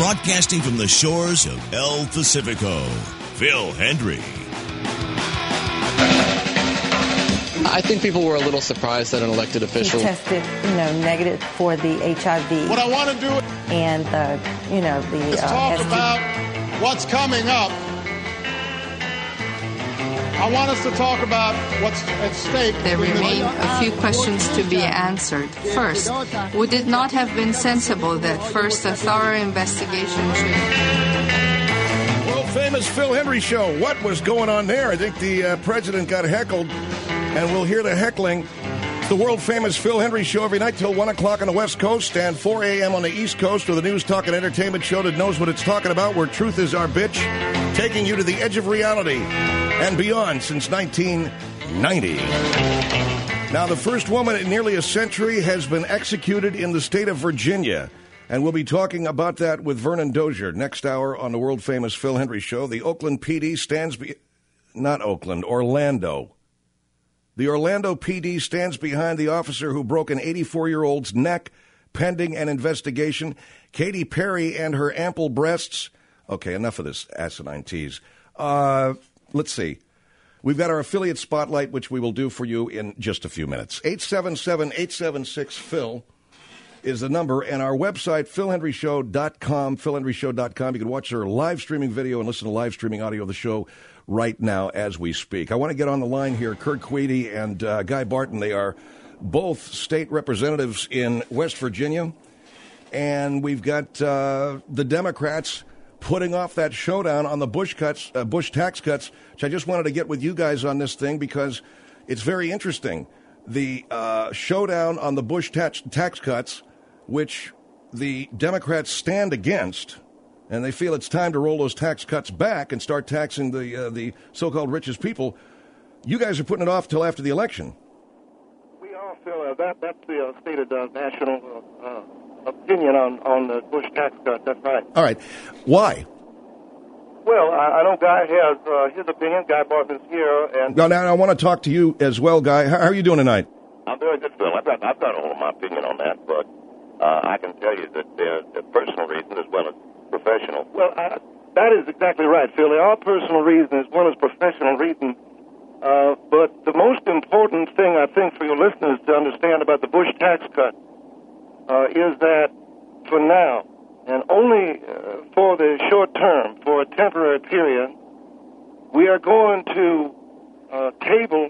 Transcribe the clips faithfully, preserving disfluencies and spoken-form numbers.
Broadcasting from the shores of El Pacifico, Phil Hendry. I think people were a little surprised that an elected official he tested, you know, negative for the H I V. What I want to do and the, you know, the is uh, talk S T D. about what's coming up. I want us to talk about what's at stake. There remain a few questions to be answered. First, would it not have been sensible that first a thorough investigation should... World-famous Phil Hendry Show. What was going on there? I think the uh, president got heckled, and we'll hear the heckling. It's the world-famous Phil Hendry Show every night till one o'clock on the West Coast and four a.m. on the East Coast with a news, talk, and entertainment show that knows what it's talking about, where truth is our bitch, taking you to the edge of reality and beyond since nineteen ninety. Now, the first woman in nearly a century has been executed in the state of Virginia, and we'll be talking about that with Vernon Dozier next hour on the world-famous Phil Hendry Show. The Oakland P D stands... Be- not Oakland, Orlando. The Orlando P D stands behind the officer who broke an eighty-four-year-old's neck, pending an investigation. Katy Perry and her ample breasts. Okay, enough of this asinine tease. Uh... Let's see. We've got our affiliate spotlight, which we will do for you in just a few minutes. eight seven seven, eight seven six, Phil is the number, and our website, phil hendry show dot com, phil hendry show dot com. You can watch our live streaming video and listen to live streaming audio of the show right now as we speak. I want to get on the line here. Kurt Queedy and uh, Guy Barton, they are both state representatives in West Virginia, and we've got uh, the Democrats putting off that showdown on the Bush cuts, uh, Bush tax cuts, which I just wanted to get with you guys on this thing because it's very interesting. The uh, showdown on the Bush tax, tax cuts, which the Democrats stand against, and they feel it's time to roll those tax cuts back and start taxing the uh, the so-called richest people. You guys are putting it off till after the election. We are, Phil. Uh, that, that's the uh, stated uh, national uh, opinion on, on the Bush tax cut. That's right. All right. Why? Well, I, I know Guy has uh, his opinion. Guy Barton is here. And now, now, I want to talk to you as well, Guy. How, how are you doing tonight? I'm very good, Phil. I've got, I've got all of my opinion on that, but uh, I can tell you that there's a personal reason as well as professional. Well, I, that is exactly right, Phil. There are personal reasons as well as professional reasons. Uh, but the most important thing, I think, for your listeners to understand about the Bush tax cut Uh, is that for now, and only uh, for the short term, for a temporary period, we are going to uh, table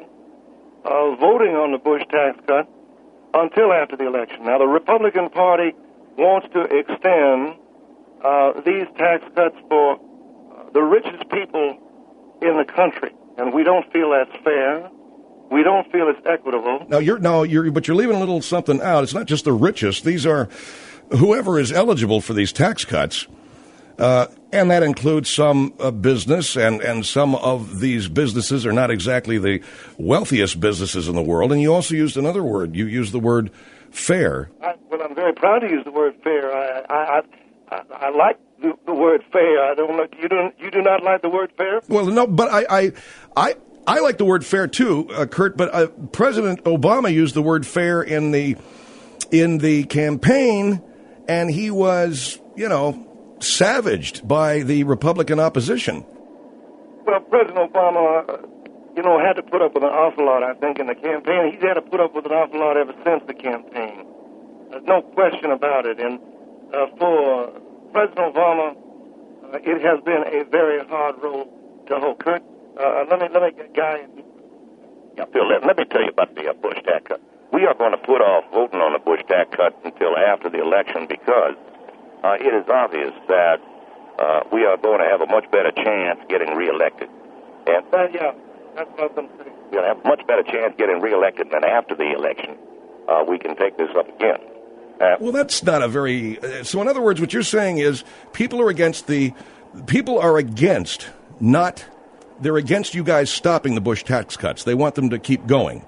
uh, voting on the Bush tax cut until after the election. Now, the Republican Party wants to extend uh, these tax cuts for uh, the richest people in the country, and we don't feel that's fair. We don't feel it's equitable. No, you're no, you're, but you're leaving a little something out. It's not just the richest. These are whoever is eligible for these tax cuts, uh, and that includes some uh, business, and, and some of these businesses are not exactly the wealthiest businesses in the world. And you also used another word. You used the word fair. I, well, I'm very proud to use the word fair. I I, I, I like the, the word fair. I don't know. You don't. You do not like the word fair? Well, no, but I I. I I like the word fair too, uh, Kurt. But uh, President Obama used the word fair in the in the campaign, and he was, you know, savaged by the Republican opposition. Well, President Obama, uh, you know, had to put up with an awful lot, I think, in the campaign. He's had to put up with an awful lot ever since the campaign. There's no question about it. And uh, for President Obama, uh, it has been a very hard road to hoe. Kurt? Uh, let me let me get Guy. Yeah, Phil, let, let me tell you about the uh, Bush tax cut. We are going to put off voting on the Bush tax cut until after the election because uh, it is obvious that uh, we are going to have a much better chance getting reelected. And uh, yeah, that's what I was going to say. We're going to have a much better chance getting reelected than after the election. Uh, we can take this up again. Uh, well, that's not a very. Uh, so, in other words, what you're saying is people are against the people are against not. They're against you guys stopping the Bush tax cuts. They want them to keep going.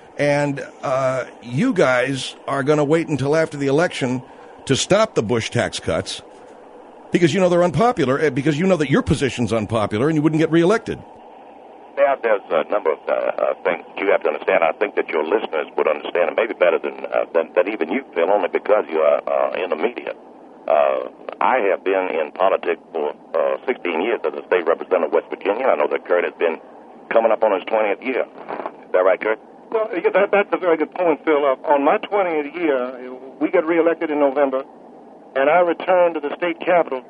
And uh, you guys are going to wait until after the election to stop the Bush tax cuts because you know they're unpopular, because you know that your position's unpopular and you wouldn't get reelected. There, there's a number of uh, uh, things you have to understand. I think that your listeners would understand it maybe better than, uh, than, than even you, Phil, only because you are uh, in the media. Uh, I have been in politics for uh, sixteen years as a state representative of West Virginia. I know that Kurt has been coming up on his twentieth year. Is that right, Kurt? Well, yeah, that, that's a very good point, Phil. Uh, on my twentieth year, we get reelected in November, and I return to the state capitol.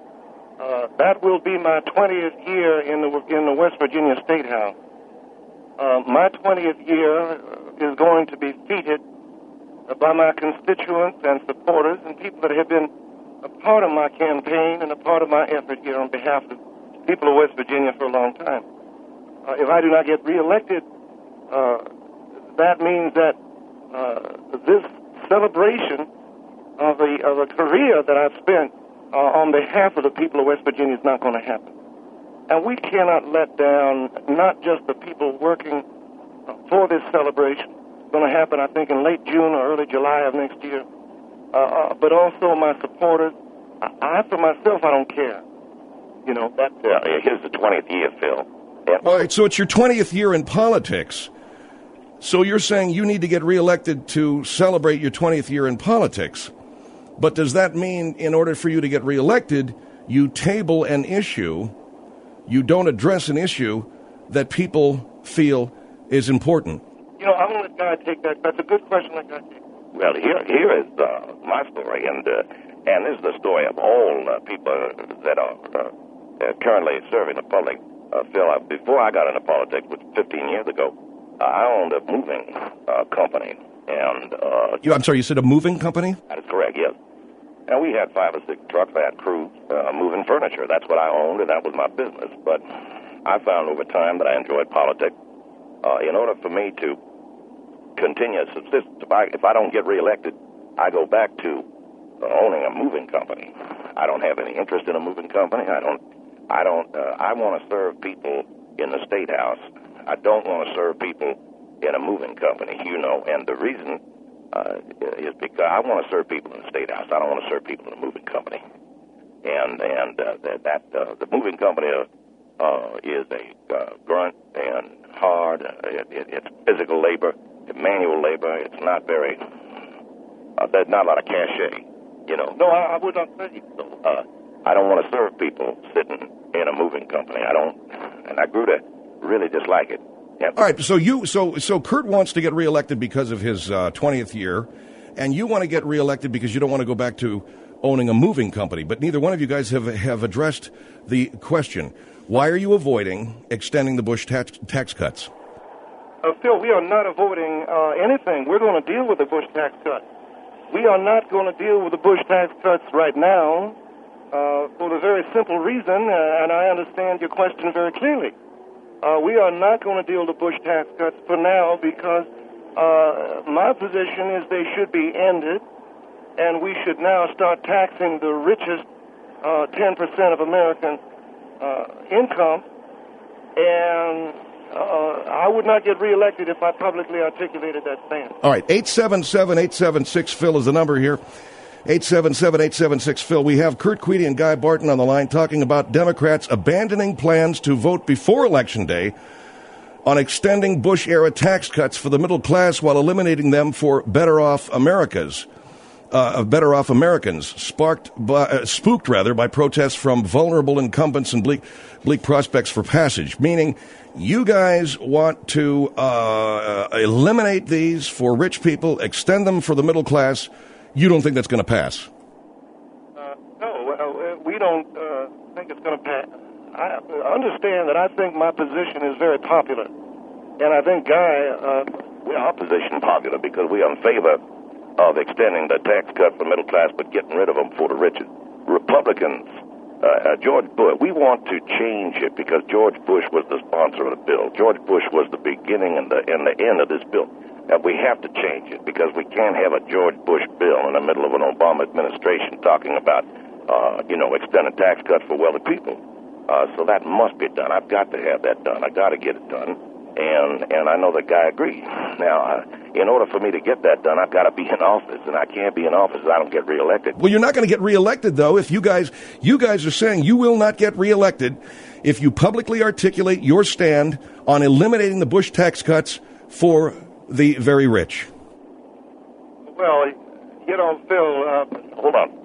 Uh, that will be my twentieth year in the in the West Virginia State House. Uh, my twentieth year is going to be feted by my constituents and supporters and people that have been a part of my campaign and a part of my effort here on behalf of the people of West Virginia for a long time. Uh, if I do not get reelected, uh, that means that uh, this celebration of a, of a career that I've spent uh, on behalf of the people of West Virginia is not going to happen. And we cannot let down not just the people working uh, for this celebration. It's going to happen, I think, in late June or early July of next year. Uh, uh, but also my supporters. I, I, for myself, I don't care. You know, that. Uh, here's the twentieth year, Phil. Yeah. All right, so it's your twentieth year in politics. So you're saying you need to get reelected to celebrate your twentieth year in politics. But does that mean in order for you to get reelected, you table an issue, you don't address an issue that people feel is important? You know, I'm going to let Guy take that. That's a good question. Let Guy take it. Well, here, here is uh, my story, and uh, and this is the story of all uh, people that are uh, uh, currently serving the public. Uh, Phil, uh, before I got into politics, which was fifteen years ago, uh, I owned a moving uh, company, and uh, you, I'm sorry, you said a moving company? That is correct, yes. And we had five or six trucks. I had crews uh, moving furniture. That's what I owned, and that was my business. But I found over time that I enjoyed politics. Uh, in order for me to continue to subsist, if I, if I don't get reelected, I go back to uh, owning a moving company. I don't have any interest in a moving company. I don't. I don't. Uh, I want to serve people in the state house. I don't want to serve people in a moving company. You know, and the reason uh, is because I want to serve people in the state house. I don't want to serve people in a moving company. And and uh, that, that uh, the moving company uh, uh, is a uh, grunt and hard. Uh, it, it, it's physical labor, manual labor. It's not very. Uh, there's not a lot of cachet. You know. No, I, I would not say so. Uh, I don't want to serve people sitting in a moving company. I don't, and I grew to really dislike it. Yeah. All right, so you, so so Kurt wants to get reelected because of his uh, twentieth year, and you want to get reelected because you don't want to go back to owning a moving company. But neither one of you guys have have addressed the question: why are you avoiding extending the Bush tax tax cuts? Uh, Phil, we are not avoiding uh, anything. We're going to deal with the Bush tax cuts. We are not going to deal with the Bush tax cuts right now. Uh, for the very simple reason, uh, and I understand your question very clearly. Uh, we are not going to deal with the Bush tax cuts for now because uh, my position is they should be ended, and we should now start taxing the richest uh, ten percent of American uh, income, and uh, I would not get reelected if I publicly articulated that stance. All right, eight seven seven, eight seven six, Phil is the number here. eight seven seven, eight seven six, Phil. We have Kurt Queedy and Guy Barton on the line talking about Democrats abandoning plans to vote before Election Day on extending Bush-era tax cuts for the middle class while eliminating them for better-off Americas, uh, better-off Americans, sparked by, uh, spooked rather by protests from vulnerable incumbents and bleak, bleak prospects for passage. Meaning, you guys want to uh, eliminate these for rich people, extend them for the middle class. You don't think that's going to pass? Uh, no, uh, we don't uh, think it's going to pass. I understand that I think my position is very popular. And I think, Guy... Uh, we are position popular because we are in favor of extending the tax cut for the middle class but getting rid of them for the richest. Republicans, uh, uh, George Bush, we want to change it because George Bush was the sponsor of the bill. George Bush was the beginning and the, and the end of this bill. And we have to change it because we can't have a George Bush bill in the middle of an Obama administration talking about, uh, you know, extended tax cuts for wealthy people. Uh, so that must be done. I've got to have that done. I've got to get it done. And and I know the Guy agrees. Now, uh, in order for me to get that done, I've got to be in office, and I can't be in office if I don't get reelected. Well, you're not going to get reelected, though, if you guys, you guys are saying you will not get reelected if you publicly articulate your stand on eliminating the Bush tax cuts for the very rich. Well, you know, Phil... Uh, Hold on.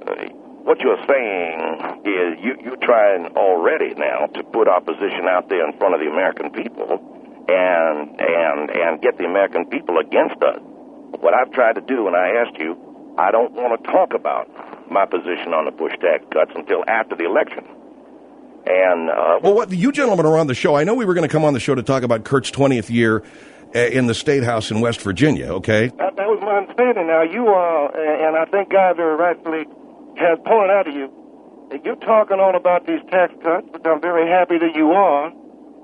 what you're saying is you, you're trying already now to put our position out there in front of the American people and and and get the American people against us. What I've tried to do, and I asked you, I don't want to talk about my position on the Bush tax cuts until after the election. And uh, well, what you gentlemen are on the show. I know we were going to come on the show to talk about Kurt's twentieth year uh, in the State House in West Virginia, okay? That, that was my understanding. Now, you are, and I think Guy very rightfully has pointed out to you, that you're talking on about these tax cuts, which I'm very happy that you are,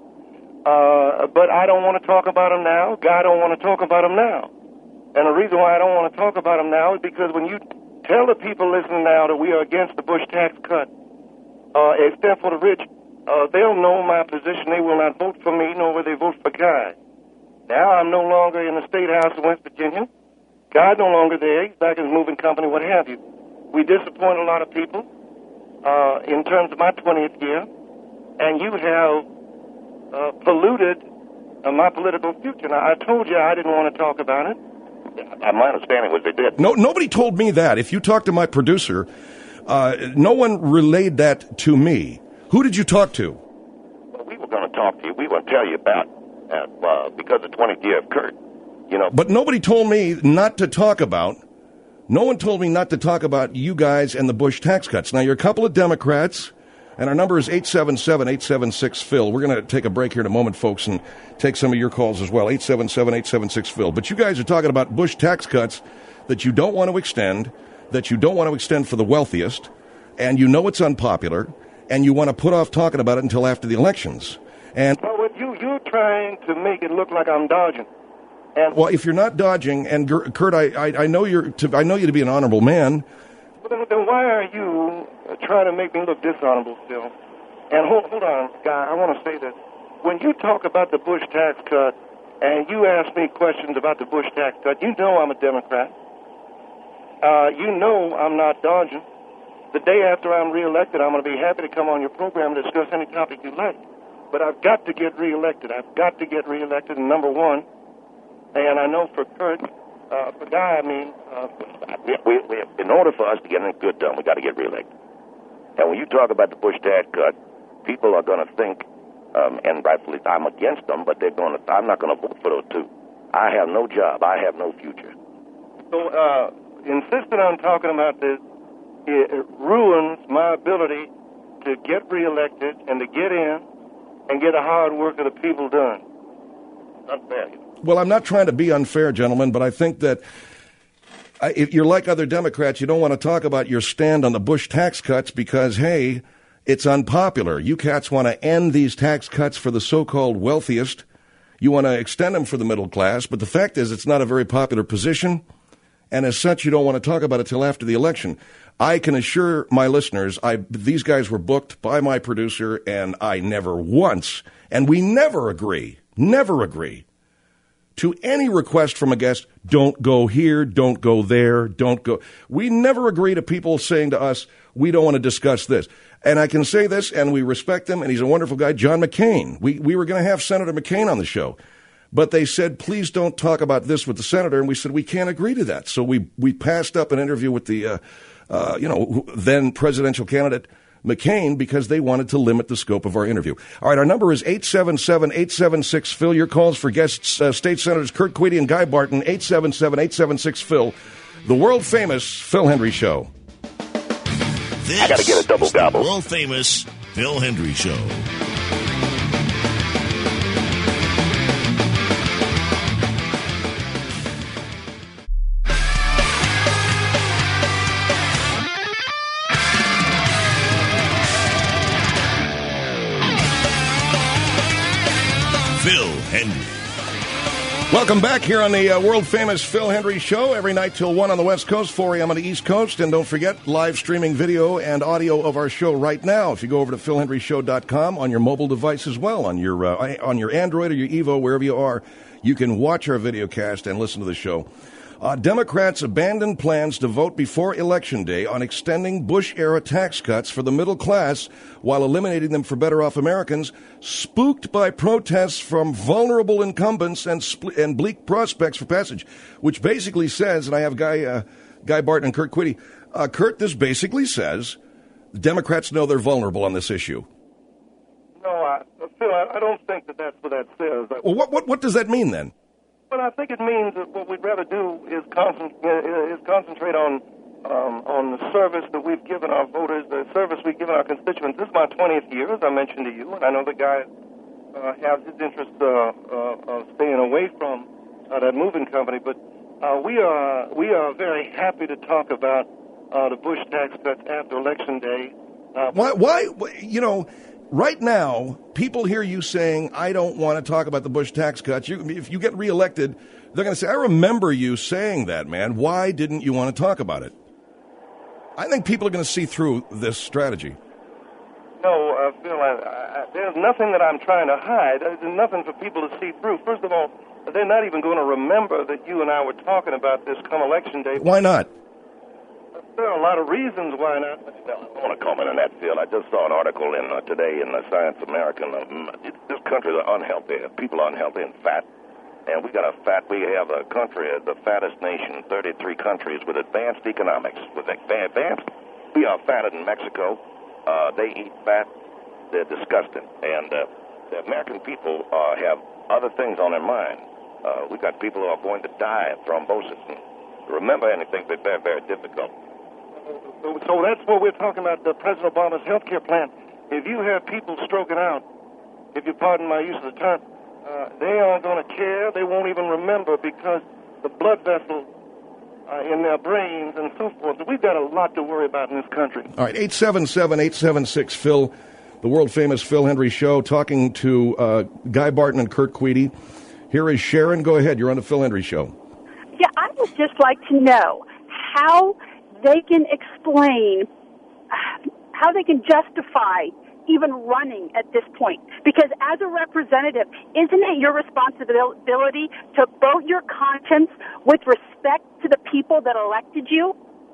uh, but I don't want to talk about them now. Guy don't want to talk about them now. And the reason why I don't want to talk about them now is because when you tell the people listening now that we are against the Bush tax cut, uh, except for the rich, uh, they'll know my position. They will not vote for me, nor will they vote for Guy. Now I'm no longer in the State House of West Virginia. Guy's no longer there. He's back in his moving company, what have you. We disappoint a lot of people uh, in terms of my twentieth year, and you have uh, polluted uh, my political future. Now, I told you I didn't want to talk about it. My understanding was they did. No, nobody told me that. If you talk to my producer, uh, no one relayed that to me. Who did you talk to? Well, we were going to talk to you. We were going to tell you about, uh, uh, because the twentieth year of Kurt, you know. But nobody told me not to talk about, no one told me not to talk about you guys and the Bush tax cuts. Now, you're a couple of Democrats, and our number is eight seven seven, eight seven six, Phil. We're going to take a break here in a moment, folks, and take some of your calls as well, eight seven seven, eight seven six, Phil. But you guys are talking about Bush tax cuts that you don't want to extend, that you don't want to extend for the wealthiest, and you know it's unpopular, and you want to put off talking about it until after the elections. And well, what you, you're trying to make it look like I'm dodging. And well, if you're not dodging, and Kurt, I, I, I know you're, to, I know you to be an honorable man. Well, then, then why are you trying to make me look dishonorable still? And hold, hold on, Guy, I want to say this. When you talk about the Bush tax cut, and you ask me questions about the Bush tax cut, you know I'm a Democrat. Uh, you know I'm not dodging. The day after I'm reelected, I'm going to be happy to come on your program and discuss any topic you like. But I've got to get reelected. I've got to get reelected, and number one, and I know for Kurt, uh, for Guy, I mean, uh, we, we, we, in order for us to get anything good done, we got to get reelected. And when you talk about the Bush tax cut, people are going to think, um, and rightfully, I'm against them, but they're going to. I'm not going to vote for those two. I have no job. I have no future. So, uh, insisting on talking about this, it, it ruins my ability to get reelected and to get in and get the hard work of the people done. Not fair. Well, I'm not trying to be unfair, gentlemen, but I think that I, if you're like other Democrats, you don't want to talk about your stand on the Bush tax cuts because, hey, it's unpopular. You cats want to end these tax cuts for the so-called wealthiest. You want to extend them for the middle class, but the fact is it's not a very popular position, and as such, you don't want to talk about it till after the election. I can assure my listeners, I, these guys were booked by my producer, and I never once, and we never agree, never agree, to any request from a guest, don't go here, don't go there, don't go. We never agree to people saying to us, we don't want to discuss this. And I can say this, and we respect him, and he's a wonderful guy, John McCain. We we were going to have Senator McCain on the show, but they said, please don't talk about this with the senator, and we said, we can't agree to that. So we, we passed up an interview with the, uh, uh, you know, then presidential candidate McCain because they wanted to limit the scope of our interview. All right, our number is eight seven seven, eight seven six, Phil. Your calls for guests, uh, State Senators Kurt Queedy and Guy Barton, eight seven seven, eight seven six, Phil. The world-famous Phil Hendry Show. This I got to get a double gobble. The world-famous Phil Hendry Show. Phil Hendry. Welcome back here on the uh, world-famous Phil Hendry Show, every night till one on the West Coast, four a.m. on the East Coast. And don't forget, live streaming video and audio of our show right now. If you go over to phil hendry show dot com on your mobile device as well, on your uh, on your Android or your Evo, wherever you are, you can watch our video cast and listen to the show. Uh, Democrats abandoned plans to vote before Election Day on extending Bush-era tax cuts for the middle class while eliminating them for better-off Americans, spooked by protests from vulnerable incumbents and, spl- and bleak prospects for passage, which basically says, and I have Guy uh, Guy Barton and Kurt Quiddy. Uh, Kurt, this basically says the Democrats know they're vulnerable on this issue. No, I, Phil, I, I don't think that that's what that says. Well, what, what, what does that mean then? Well, I think it means that what we'd rather do is, concent- is concentrate on um, on the service that we've given our voters, the service we've given our constituents. This is my twentieth year, as I mentioned to you, and I know the guy uh, has his interest uh, uh, of staying away from uh, that moving company, but uh, we are we are very happy to talk about uh, the Bush tax cuts after Election Day. Uh, why, why, you know, right now, people hear you saying, I don't want to talk about the Bush tax cuts. You, if you get reelected, they're going to say, I remember you saying that, man. Why didn't you want to talk about it? I think people are going to see through this strategy. No, uh, Phil, I, I, there's nothing that I'm trying to hide. There's nothing for people to see through. First of all, they're not even going to remember that you and I were talking about this come Election Day. Why not? There are a lot of reasons why not. I want to comment on that, Phil. I just saw an article in uh, today in the Science American. Um, it, this country is unhealthy. People are unhealthy and fat. And we got a fat, we have a country, the fattest nation, thirty-three countries with advanced economics. With advanced, we are fatter than Mexico. Uh, they eat fat. They're disgusting. And uh, the American people uh, have other things on their mind. Uh, we got people who are going to die of thrombosis. And to remember anything is very, very difficult. So that's what we're talking about, the President Obama's health care plan. If you have people stroking out, if you pardon my use of the term, uh, they aren't going to care. They won't even remember because the blood vessels uh, in their brains and so forth. We've got a lot to worry about in this country. All right, eight seven seven, eight seven six, Phil, the world-famous Phil Hendrie Show, talking to uh, Guy Barton and Kurt Quiddy. Here is Sharon. Go ahead. You're on the Phil Hendrie Show. Yeah, I would just like to know how they can explain, how they can justify even running at this point. Because as a representative, isn't it your responsibility to vote your conscience with respect to the people that elected you?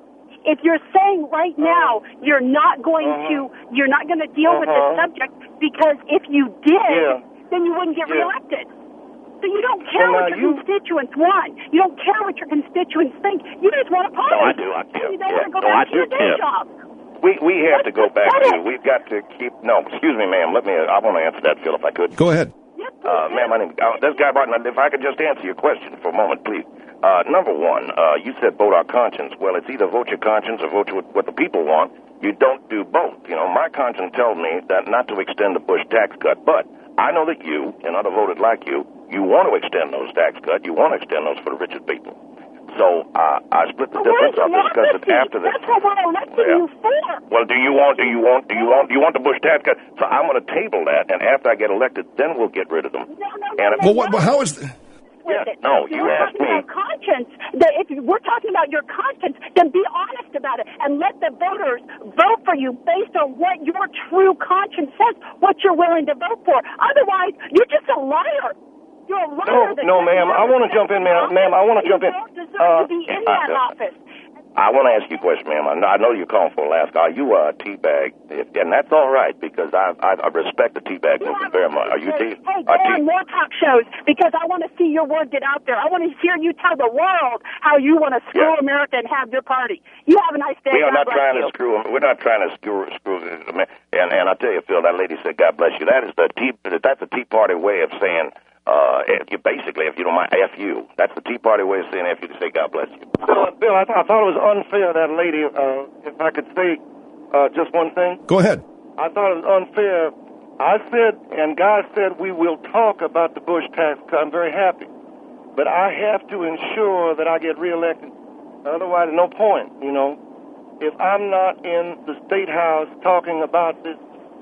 If you're saying right now you're not going uh-huh. to, you're not going to deal uh-huh. with this subject because if you did, yeah. then you wouldn't get yeah. reelected. So you don't care well, what your you... constituents want. You don't care what your constituents think. You just want to party. No, I do. I care. You don't yeah. want to go no, back I to your day care. job. We we have That's to go back pathetic. to. We've got to keep. No, excuse me, ma'am. Let me. I want to answer that, Phil, if I could. Go ahead. Yes, uh, ma'am, my name. Uh, this Guy Barton. If I could just answer your question for a moment, please. Uh, number one, uh, you said vote our conscience. Well, it's either vote your conscience or vote what, what the people want. You don't do both. You know, my conscience tells me that not to extend the Bush tax cut, but I know that you and other voters like you, you want to extend those tax cuts. You want to extend those for the richest people. So uh, I split the well, difference. I'll discuss it after this. That's what we're electing yeah. you for. Well, do you want? Do you want? Do you want? Do you want the Bush tax cut? So I'm going to table that, and after I get elected, then we'll get rid of them. No, no, no. And no, if, Well, no, what, well how is... The... Yeah, no, you we're asked talking me. about conscience. That if we're talking about your conscience, then be honest about it and let the voters vote for you based on what your true conscience says, what you're willing to vote for. Otherwise, you're just a liar. You're a liar. No, no, ma'am. I want to jump in, ma'am. Ma'am, I want to jump in. You don't deserve uh, to be in that I, office. I want to ask you a question, ma'am. I know, I know you're calling for Alaska. Are you a teabag? And that's all right because I I, I respect the teabag movement very much. Are you tea? Hey, go on more talk shows because I want to see your word get out there. I want to hear you tell the world how you want to screw yeah. America and have your party. You have a nice day. We are God not trying you. to screw. We're not trying to screw screw. And and I tell you, Phil, that lady said, "God bless you." That is the tea. That's the Tea Party way of saying. Uh, if you basically, if you don't mind, F you. That's the Tea Party way of saying F you to say God bless you. Bill, Bill I, th- I thought it was unfair that lady, uh, if I could say uh, just one thing. Go ahead. I thought it was unfair. I said, and God said, we will talk about the Bush tax cut. I'm very happy. But I have to ensure that I get reelected. Otherwise, no point, you know. If I'm not in the State House talking about this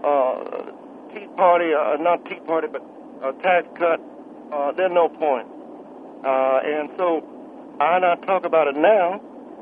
uh, Tea Party, uh, not Tea Party, but uh, tax cut, Uh, there's no point. Uh, and so I not talk about it now,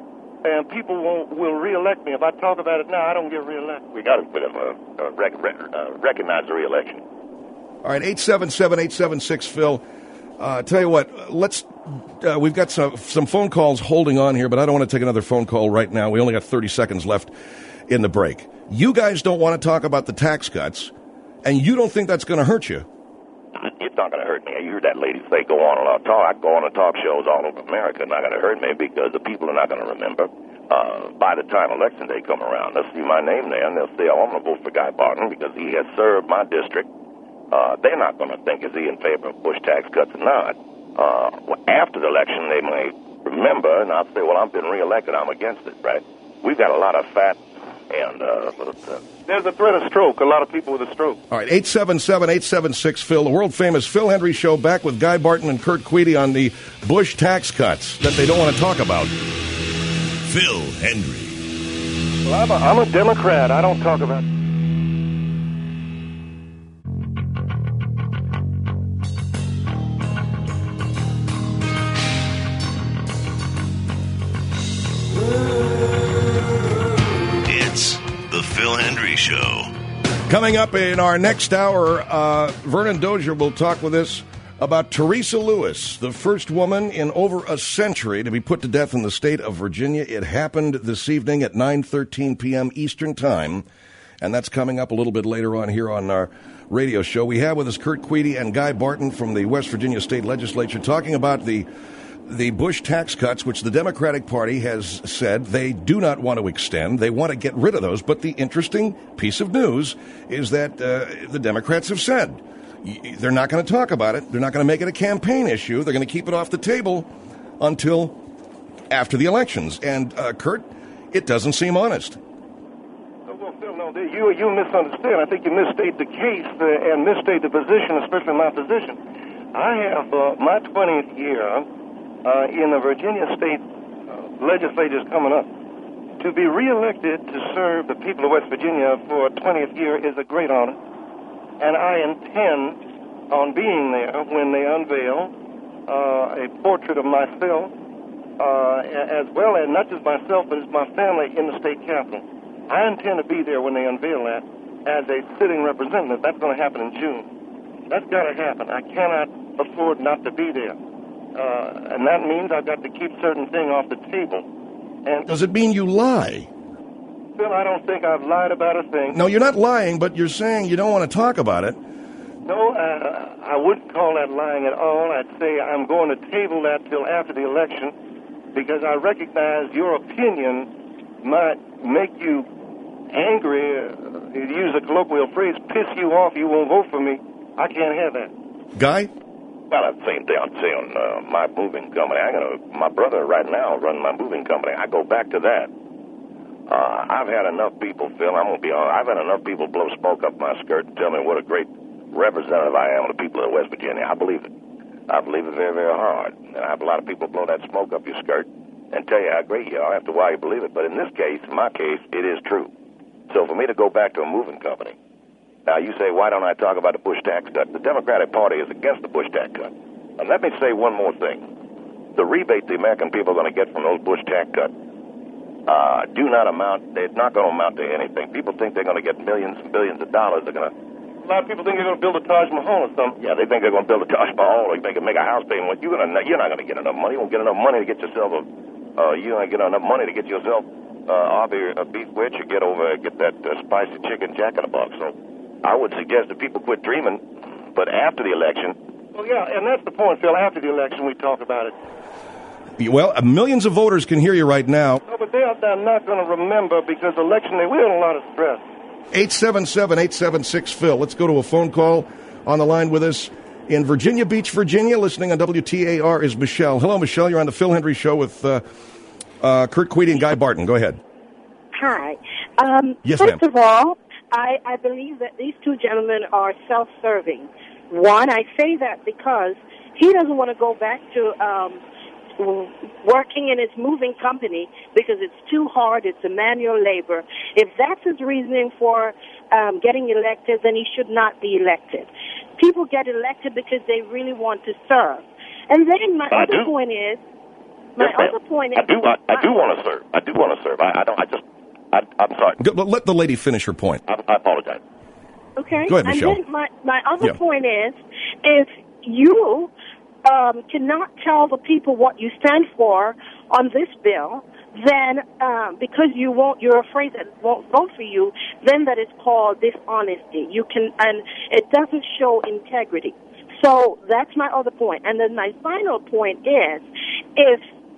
and people won't, will reelect me. If I talk about it now, I don't get reelected. We got to put him, uh, uh, rec- rec- uh, recognize the reelection. All right, eight seven seven, eight seven six, Phil. Uh, tell you what, let's. Uh, we've got some some phone calls holding on here, but I don't want to take another phone call right now. We only got thirty seconds left in the break. You guys don't want to talk about the tax cuts, and you don't think that's going to hurt you. It it's not going to hurt me. You heard that lady say, go on and talk. I go on and talk shows all over America. It's not going to hurt me because the people are not going to remember. Uh, by the time Election Day come around, they'll see my name there, and they'll say, oh, I'm going to vote for Guy Barton because he has served my district. Uh, they're not going to think, is he in favor of Bush tax cuts or not? Uh, well, after the election, they may remember, and I'll say, well, I've been reelected. I'm against it, right? We've got a lot of fat, and uh, uh, there's a threat of stroke. A lot of people with a stroke. All right, eight seven seven, eight seven six, Phil, the world-famous Phil Hendry Show, back with Guy Barton and Kurt Queedy on the Bush tax cuts that they don't want to talk about. Phil Hendry. Well, I'm a, I'm a Democrat. I don't talk about... It's the Phil Hendry Show. Coming up in our next hour, uh, Vernon Dozier will talk with us about Teresa Lewis, the first woman in over a century to be put to death in the state of Virginia. It happened this evening at nine thirteen p.m. Eastern Time, and that's coming up a little bit later on here on our radio show. We have with us Kurt Queedy and Guy Barton from the West Virginia State Legislature talking about the the Bush tax cuts, which the Democratic Party has said they do not want to extend. They want to get rid of those. But the interesting piece of news is that uh, the Democrats have said they're not going to talk about it. They're not going to make it a campaign issue. They're going to keep it off the table until after the elections. And, uh, Kurt, it doesn't seem honest. Well, Phil, no, you, you misunderstand. I think you misstate the case uh, and misstate the position, especially my position. I have uh, my twentieth year uh, in the Virginia State uh, legislature is coming up. To be reelected to serve the people of West Virginia for a twentieth year is a great honor. And I intend on being there when they unveil uh, a portrait of myself, uh, as well as not just myself, but as my family in the state capitol. I intend to be there when they unveil that as a sitting representative. That's going to happen in June. That's got to happen. I cannot afford not to be there. Uh, and that means I've got to keep certain things off the table. And does it mean you lie? Phil, I don't think I've lied about a thing. No, you're not lying, but you're saying you don't want to talk about it. No, uh, I wouldn't call that lying at all. I'd say I'm going to table that till after the election because I recognize your opinion might make you angry, uh, to use a colloquial phrase, piss you off, you won't vote for me. I can't have that. Guy? Well, at the same thing, I'm saying uh, my moving company, I'm gonna, my brother right now runs my moving company. I go back to that. Uh, I've had enough people, Phil, I'm going to be honest, I've had enough people blow smoke up my skirt and tell me what a great representative I am of the people of West Virginia. I believe it. I believe it very, very hard. And I have a lot of people blow that smoke up your skirt and tell you how great you are after a while you believe it. But in this case, in my case, it is true. So for me to go back to a moving company, now you say, why don't I talk about the Bush tax cut? The Democratic Party is against the Bush tax cut. And let me say one more thing. The rebate the American people are going to get from those Bush tax cuts Uh, do not amount, it's not going to amount to anything. People think they're going to get millions and billions of dollars. They're going to. A lot of people think they're going to build a Taj Mahal or something. Yeah, they think they're going to build a Taj Mahal or they can make a house payment. You're, gonna, you're not going to get enough money. You won't get enough money to get yourself a, uh, you don't get enough money to get yourself uh, either a beef witch or get over, get that uh, spicy chicken jack in the box. So I would suggest that people quit dreaming, but after the election. Well, yeah, and that's the point, Phil. After the election, we talk about it. Well, millions of voters can hear you right now. No, but they're, they're not going to remember because election day, we're in a lot of stress. eight seven seven, eight seven six, Phil. Let's go to a phone call. On the line with us in Virginia Beach, Virginia, listening on W T A R is Michelle. Hello, Michelle. You're on the Phil Hendry Show with uh, uh, Kurt Queedy and Guy Barton. Go ahead. Hi. Um, yes, first ma'am. of all, I, I believe that these two gentlemen are self-serving. One, I say that because he doesn't want to go back to um, working in his moving company because it's too hard, it's a manual labor. If that's his reasoning for um, getting elected, then he should not be elected. People get elected because they really want to serve. And then my I other do. point is, my yes, other point is, I do. I, I do want to serve. I do want to serve. I, I don't. I just. I, I'm sorry. Go, let the lady finish her point. I, I apologize. Okay. Go ahead, Michelle. And then my, my other Yeah. point is, if you um, cannot tell the people what you stand for on this bill, then um, because you won't, you're afraid that it won't vote for you, then that is called dishonesty. You can, and it doesn't show integrity. So that's my other point. And then my final point is, if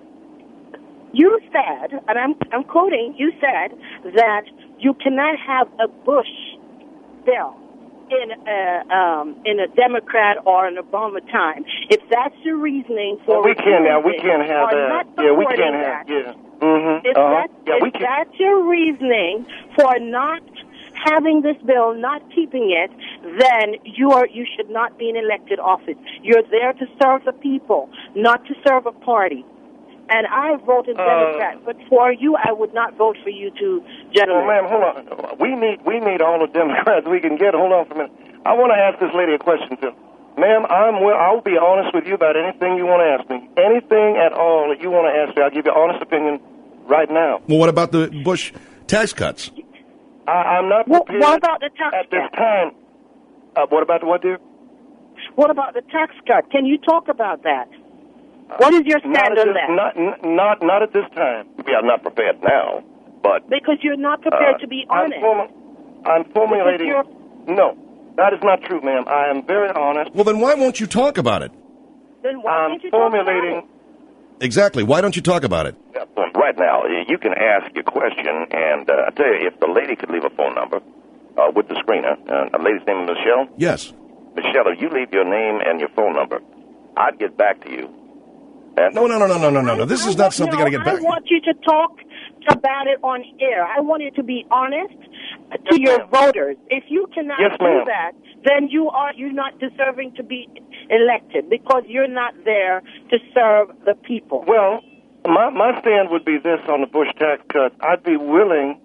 you said, and I'm, I'm quoting, you said that you cannot have a Bush bill in a, um, in a Democrat or an Obama time. If that's your reasoning for... Well, we can't now. We can't have that. Yeah, we can't have... That, yeah. Mm-hmm. If, uh-huh. that, yeah, if we can. that's your reasoning for not having this bill, not keeping it, then you are you should not be in elected office. You're there to serve the people, not to serve a party. And I voted Uh, Democrat, but for you, I would not vote for you two gentlemen. Well, ma'am, hold on. We need we need all the Democrats we can get. Hold on for a minute. I want to ask this lady a question, too. Ma'am, I'm will, I'll be honest with you about anything you want to ask me. Anything at all that you want to ask me, I'll give you an honest opinion right now. Well, what about the Bush tax cuts? I, I'm not What, prepared what about the tax at this cut? time. Uh, what about the what, dear? What about the tax cut? Can you talk about that? What is your Not stand at on this, that? Not, n- not, not at this time. Yeah, I'm not prepared now, but... Because you're not prepared uh, to be I'm honest. formu- I'm formulating... Because No, that is not true, ma'am. I am very honest. Well, then why won't you talk about it? Then why I'm can't you talk about formulating... it? Exactly. Why don't you talk about it? Yeah, well, right now, you can ask your question, and uh, I tell you, if the lady could leave a phone number uh, with the screener, uh, the lady's name is Michelle? Yes. Michelle, if you leave your name and your phone number, I'd get back to you. And No, no, no, no, no, no, no, no. This I is not want- something no, I get back. I want you to talk about it on air. I want you to be honest to your ma'am. voters. If you cannot Yes, do ma'am. that, then you are you're not deserving to be elected because you're not there to serve the people. Well, my, my stand would be this on the Bush tax cuts. I'd be willing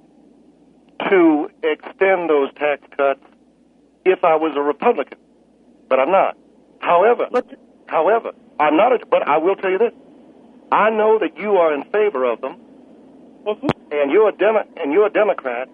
to extend those tax cuts if I was a Republican, but I'm not. However, But however, I'm not. A, but I will tell you this: I know that you are in favor of them, mhm. and you're a Demo- and you're a Democrat,